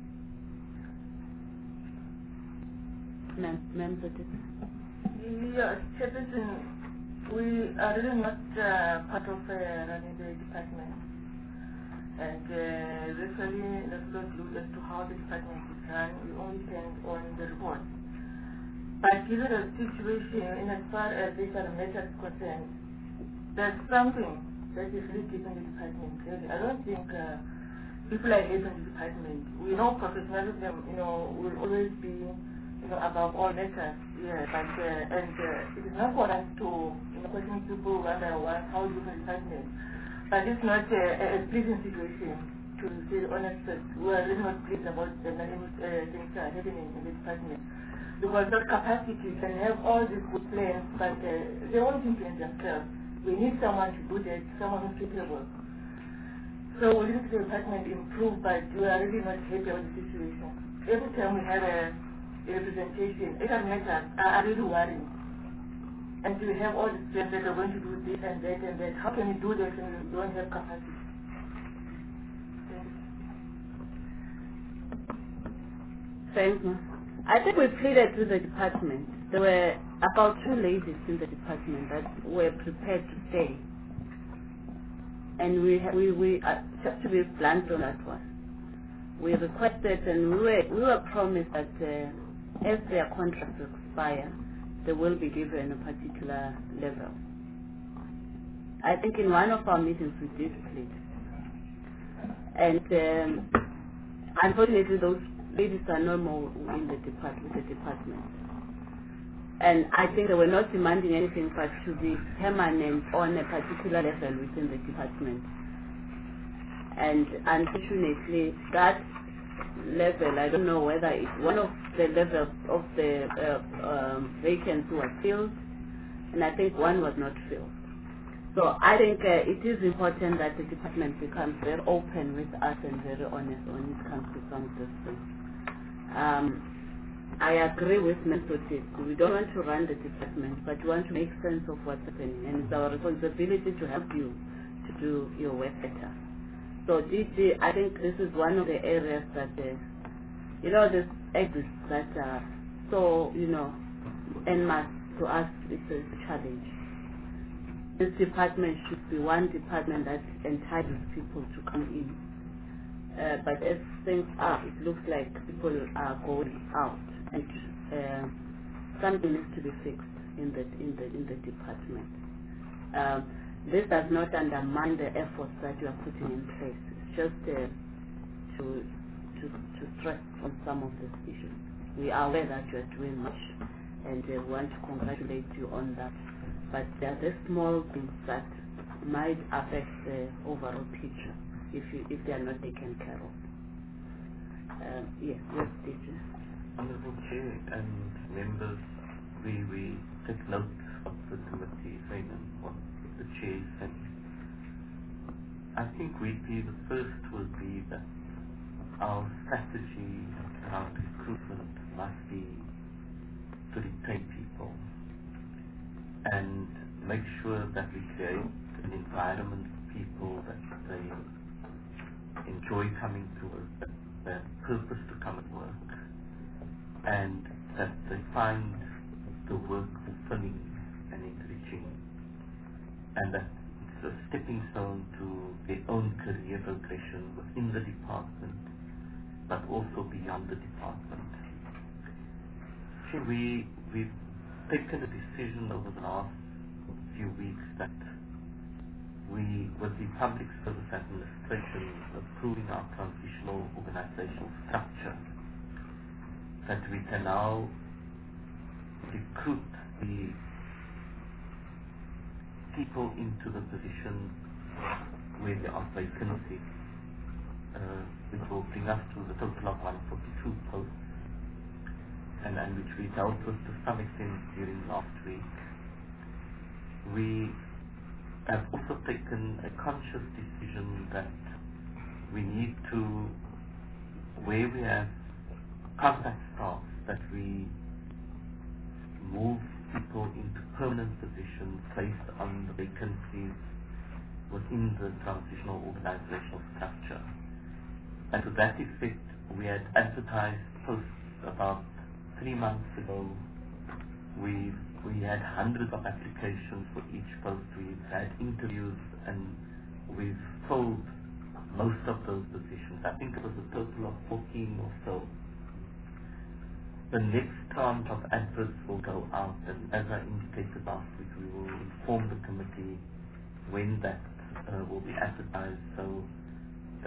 Ma'am, ma'am,
yes, Chairperson, we are really not uh, part of uh, running the department. And uh, really, let's not look as to how the department is run. We only depend on the report. But given the situation, in as far as these are matters concerned, there's something that is really keeping the department. Really. I don't think uh, people like this in the department. We know professionalism, you know, will always be, you know, above all matters. Yeah, but uh, and uh, it is not for us to, you know, question people one by one how you do the department. But it's not a, a pleasing situation, to say the honest truth. We are really not pleased about the many uh, things that are happening in the department. Because that capacity can have all these good plans, but uh, they won't implement themselves. We need someone to do that, someone who's capable. So we need the department improve, but we are really not happy with the situation. Every time we have a, a representation, it matters are really worrying. And we have all these plans that are going to do this and that and that. How can we do that when we don't have capacity?
Thank you. I think we pleaded with the department. There were about two ladies in the department that were prepared to stay. And we, we, we uh, just to be blunt on that one, we requested and we were, we were promised that uh, as their contracts expire, they will be given a particular level. I think in one of our meetings we did plead. And um, unfortunately those ladies are no more in the department, with the department. And I think they were not demanding anything but to be permanent on a particular level within the department. And unfortunately, that level, I don't know whether it's one of the levels of the uh, um, vacancy was filled, and I think one was not filled. So I think uh, it is important that the department becomes very open with us and very honest when it comes to some of these things. Um, I agree with Methodist. We don't want to run the department, but we want to make sense of what's happening, and it's our responsibility to help you to do your work better. So D G, I think this is one of the areas that, uh, you know, this exists that are so, you know, en masse to us, it's a challenge. This department should be one department that entitles people to come in. Uh, but as things are, it looks like people are going out, and uh, something needs to be fixed in the in the in the department. Um, this does not undermine the efforts that you are putting in place. It's just uh, to to to stress on some of these issues. We are aware that you are doing much, and uh, we want to congratulate you on that. But there are the small things that might affect the overall picture if you if they are not taken care of. Um, yes, yes, teacher.
Honorable Chair and members, we we take note of the committee saying and what the Chair is saying. I think we be the first will be that our strategy around recruitment must be to retain people and make sure that we create an environment for people that they enjoy coming to work, that they have purpose to come and work, and that they find the work fulfilling and enriching, and that it's a stepping stone to their own career progression within the department, but also beyond the department. We, we've taken a decision over the last few weeks that we, with the Public Service Administration approving our transitional organizational structure, that we can now recruit the people into the position where there are vacancies, uh, which will bring us to the total of one hundred forty-two posts, and, and which we dealt with to some extent during last week. We have also taken a conscious decision that we need to, where we have contact staff, that we move people into permanent positions based on the vacancies within the transitional organizational structure. And to that effect, we had advertised posts about three months ago. We we had hundreds of applications for each post. We've had interviews, and we've filled most of those positions. I think it was a total of fourteen or so. The next tranche of adverts will go out, and as I indicated last week, we will inform the committee when that uh, will be advertised, so that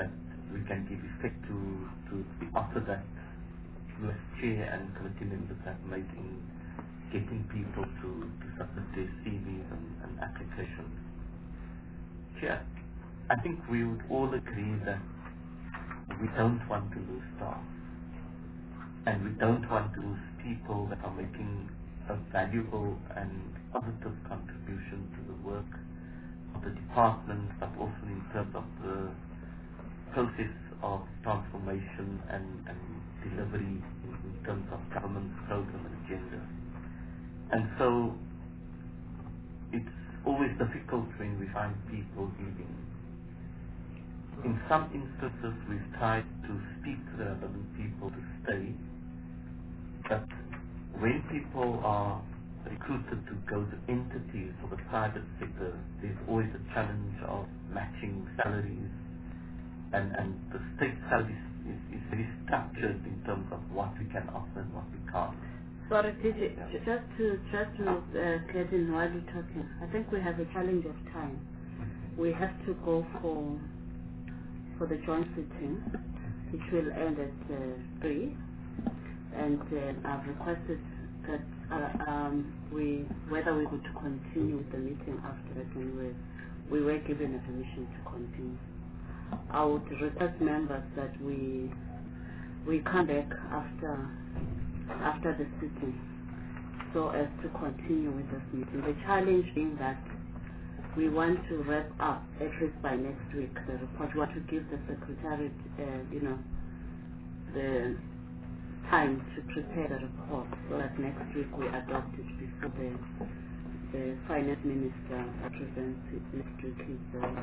we can give effect to, to the offer that U S Chair and committee members have made in getting people to, to submit their C Vs and, and applications. Chair, I think we would all agree that we don't want to lose staff, and we don't want to lose people that are making a valuable and positive contribution to the work of the department, but also in terms of the process of transformation and, and delivery in, in terms of government program and agenda. And so it's always difficult when we find people leaving. In some instances, we've tried to speak to the relevant people to stay, but when people are recruited to go to entities or the private sector, there's always a challenge of matching salaries, and, and the state salary is, is very structured in terms of what we can offer and what we can't.
Sorry, P J, yeah. just to just to uh, get in while you're talking, I think we have a challenge of time. We have to go for for the joint sitting, which will end at uh, three, and uh, I've requested that uh, um, we whether we would continue with the meeting after that, and we we were given a permission to continue. I would request members that we we come back after after the sitting, so as to continue with this meeting. The challenge being that we want to wrap up at least by next week the report. We want to give the secretariat, uh, you know, the time to prepare the report so that next week we adopt it before the the finance minister presents it next week his uh,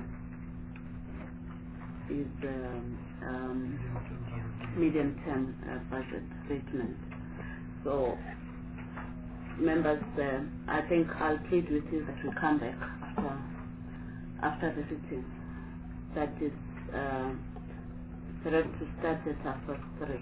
his um, um, medium-term uh, budget statement. So, members, uh, I think I'll plead with you that we come back after after the sitting. That is uh, ready to start at half past three.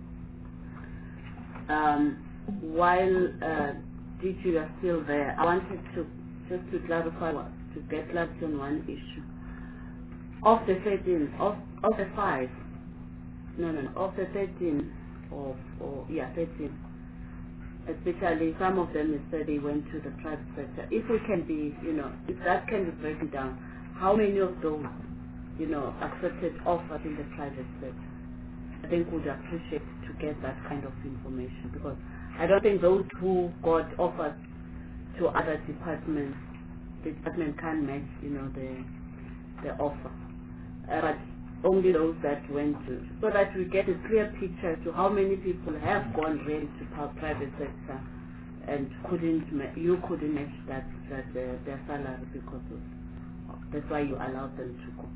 Um, while uh, D G are still there, I wanted to just to clarify, to get clarity on one issue. Of the thirteen, of of the five, no, no, no, of the thirteen, or or yeah, thirteen. Especially some of them, said they went to the private sector. If we can be, you know, if that can be broken down, how many of those, you know, accepted offers in the private sector? I think we'd appreciate to get that kind of information, because I don't think those who got offers to other departments, the department can match, you know, the the offer. Uh, but only those that went to, so that we get a clear picture to how many people have gone really to private sector and couldn't, you couldn't match that, that uh, their salary because of, that's why you allowed them to go.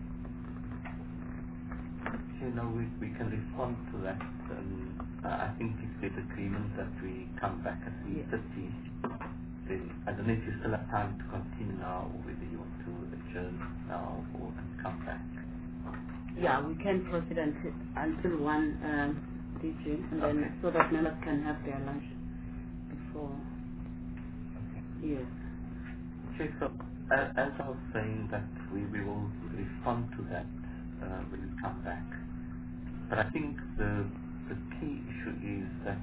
You know, we, we can respond to that. Um, I think if there's agreement that we come back at three thirty, then I don't know if you still have time to continue now, or whether you want to adjourn now or come back.
Yeah, we can proceed until, until one um, D J, and then
okay.
so that members can have their lunch before. Okay. Yes.
Okay, so uh, as I was saying, that we, we will respond to that uh, when we come back. But I think the the key issue is that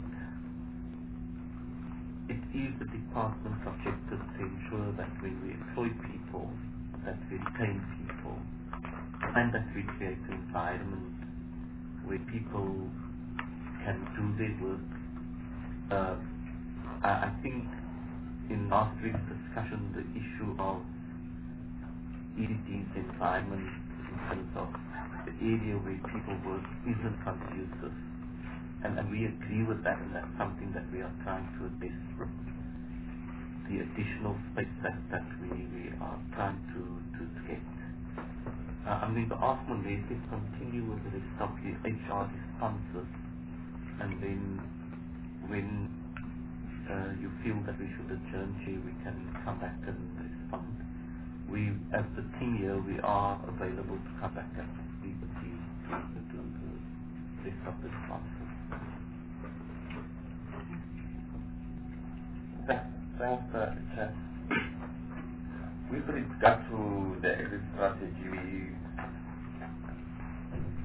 it is the department's objective to ensure that when we employ people, that we retain people, and that we create an environment where people can do their work. Uh, I, I think in last week's discussion, the issue of E D D's environment in terms of the area where people work isn't conducive. And, and we agree with that, and that's something that we are trying to address with the additional space that, that we, we are trying to, to get. Uh, I'm going to ask Monete to continue with the rest of the H R responses, and then when uh, you feel that we should adjourn here, we can come back and respond. We, as the team here, we are available to come back at three thirty to do the rest of the responses.
Thanks, thanks, uh, Chair. With regard to the exit strategy, we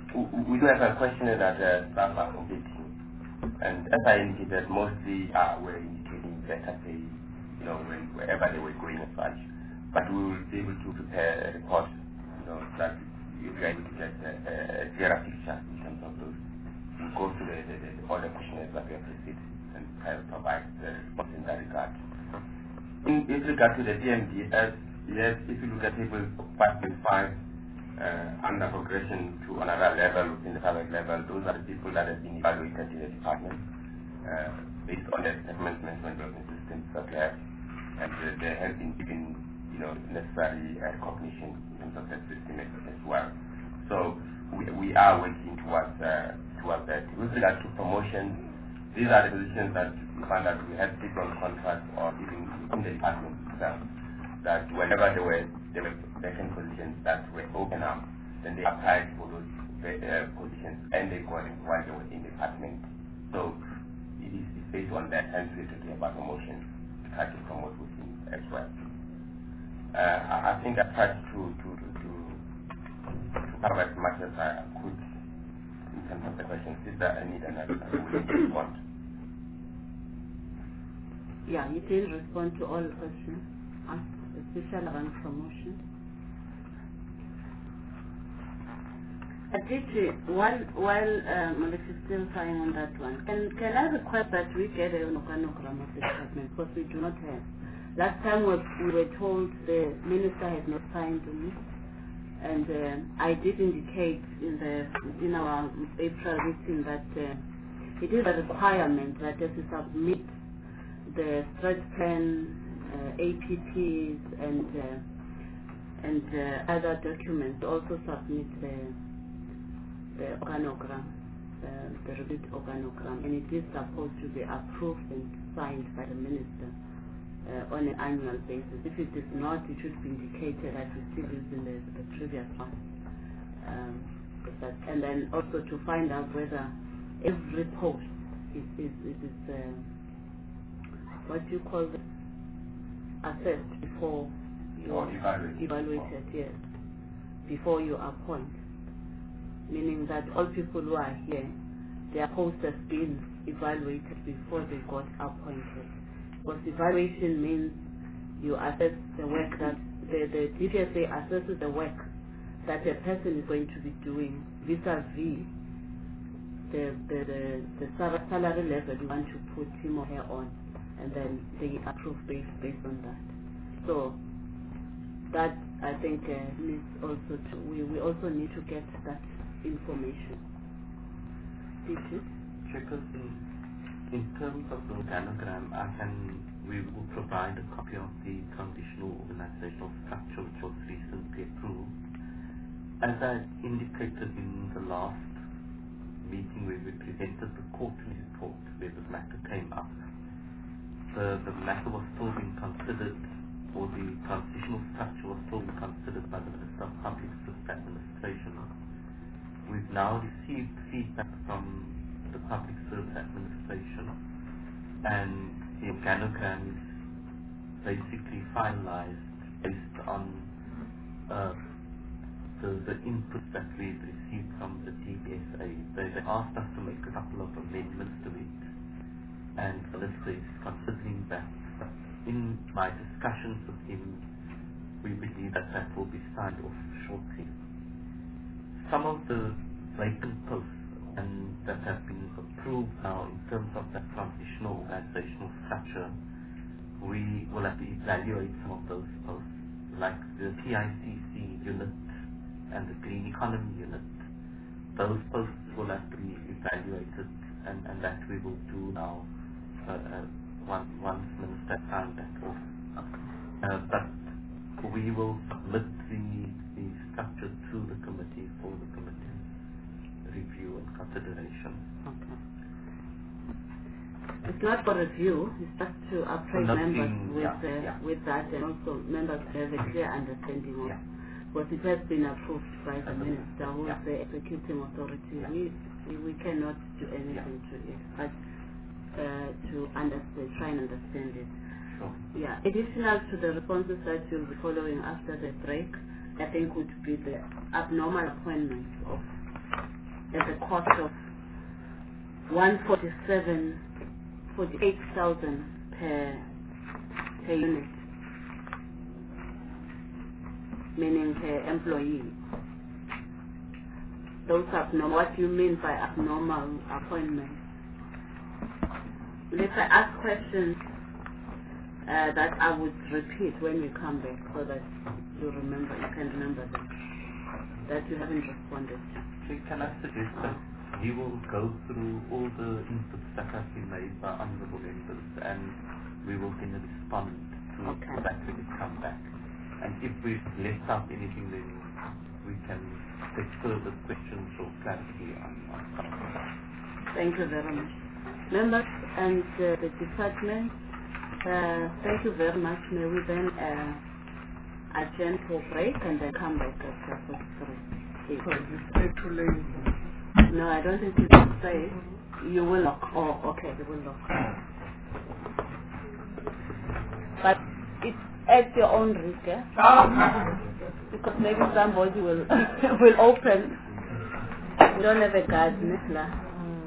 we do have a questionnaire that uh, staff are completing, and as I indicated, mostly uh, were indicating better pay, you know, when, wherever they were going as such. But we will be able to prepare a report, you know, that you guys will get a, a clearer picture in terms of those. We'll go through the, the, the, all the questionnaires that we have received and try to provide the response in that regard. In, in regard to the D M D, as yes, if you look at table five point five, uh, under progression to another level within the private level, those are the people that have been evaluated in the department uh, based on the assessment management systems that we have, and uh, they have been given, you know, necessary uh, recognition in terms of that system as well. So we, we are working towards uh, towards that. With regard to promotion, these are the positions that we found that we had people on contract or even in the department itself, that whenever there were there were vacant positions that were open up, then they applied for those uh, positions and they got it while they were in the department. So it is based on that, hence we're talking about promotion, to try to promote within as well. Uh, I, I think I tried to to to, to, to cover as much as I could in terms of the questions. Is there any that I will respond?
Yeah, you did respond to all questions, especially around promotion. I did uh, while while um, Alex is still trying on that one. Can can I request that we get a organogram of the department, because we do not have. Last time we, we were told the minister had not signed on it, and uh, I did indicate in the in our April meeting that uh, it is a requirement that as we submit the stretch plan, uh, A P Ps, and uh, and uh, other documents, also submit the the organogram, uh, the reviewed organogram, and it is supposed to be approved and signed by the minister uh, on an annual basis. If it is not, it should be indicated that we still using the, the previous one. Um, but, and then also to find out whether every post is is, is, is uh, what do you call it, assessed before you
or evaluated,
evaluated, yes, before you appoint. Meaning that all people who are here, their posts have been evaluated before they got appointed. Because evaluation means you assess the work that, the, the D P S A assesses the work that a person is going to be doing vis-a-vis the, the, the, the salary level you want to put him or her on, and then they approve based, based on that. So that, I think, uh, needs also to, we, we also need to get that information. Did you?
Chairperson, in terms of the organogram, I can, we will provide a copy of the conditional organizational structure which was recently approved. As I indicated in the last meeting where we presented the quarterly report where this matter came up, the, the matter was still being considered, or the transitional structure was still being considered by the Minister of Public Service Administration. We've now received feedback from the Public Service Administration, and the organogram is basically finalized based on uh, the, the input that we've received from the D P S A. They, they asked us to make a couple of amendments to it, and the Minister is considering that. But in my discussions with him, we believe that that will be signed off shortly. Some of the vacant posts and that have been approved now in terms of that transitional organizational structure, we will have to evaluate some of those posts, like the T I C C unit and the Green Economy unit. Those posts will have to be evaluated, and, and that we will do now uh, uh, once, once Minister signed that off. Uh, but we will submit the, the structure to the committee for the committee's review and consideration.
Okay. It's not for review, it's just to appraise
Not
members
in-
with
yeah,
uh,
yeah.
with that, and also members have a clear understanding of,
Yeah.
because it has been approved by the
As a
minister, who is
yeah.
the executing authority.
Yeah.
We, we we cannot do anything to it, but uh, to understand, try and understand it.
Sure.
Yeah. Additional to the responses that you'll be following after the break, I think would be the abnormal appointment of at the cost of one forty-seven, forty-eight thousand per per unit, meaning per employee. Those abnormal. What do you mean by abnormal appointments? If I ask questions uh, that I would repeat when we come back, so that you remember, you can remember them, that you haven't responded to.
So can I suggest that he will go through all the inputs that have been made by honourable members, and we will then respond to
Okay.
that when it comes back. And if we've left out anything, then we can take further questions or clarity on, on something.
Thank you very much. Members and uh, the department, uh, thank you very much. May we then uh, adjourn for break and then come back at half past three.
So you stay too late.
No, I don't think you can stay. You will lock. Oh, okay, you will lock. But it's at your own risk, eh? Because maybe somebody will will open. We don't have a guard, Nisla.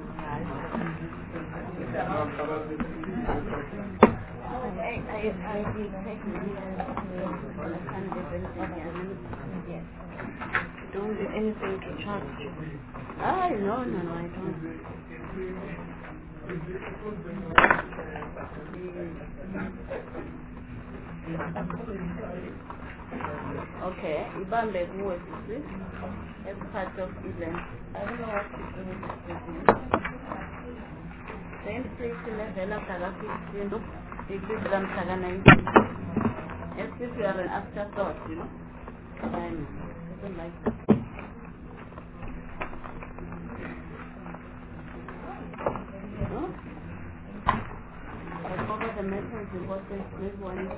Don't do anything to charge you.
Ah, no, no, no, I don't. Okay, Ibambe who is this? As part of event. I don't know what to do with this business. Same place level of Saga fifteen, big Islam Saga nineteen. As if you are an afterthought, you know. I know. I don't like that. No? I cover the message important. Maybe one is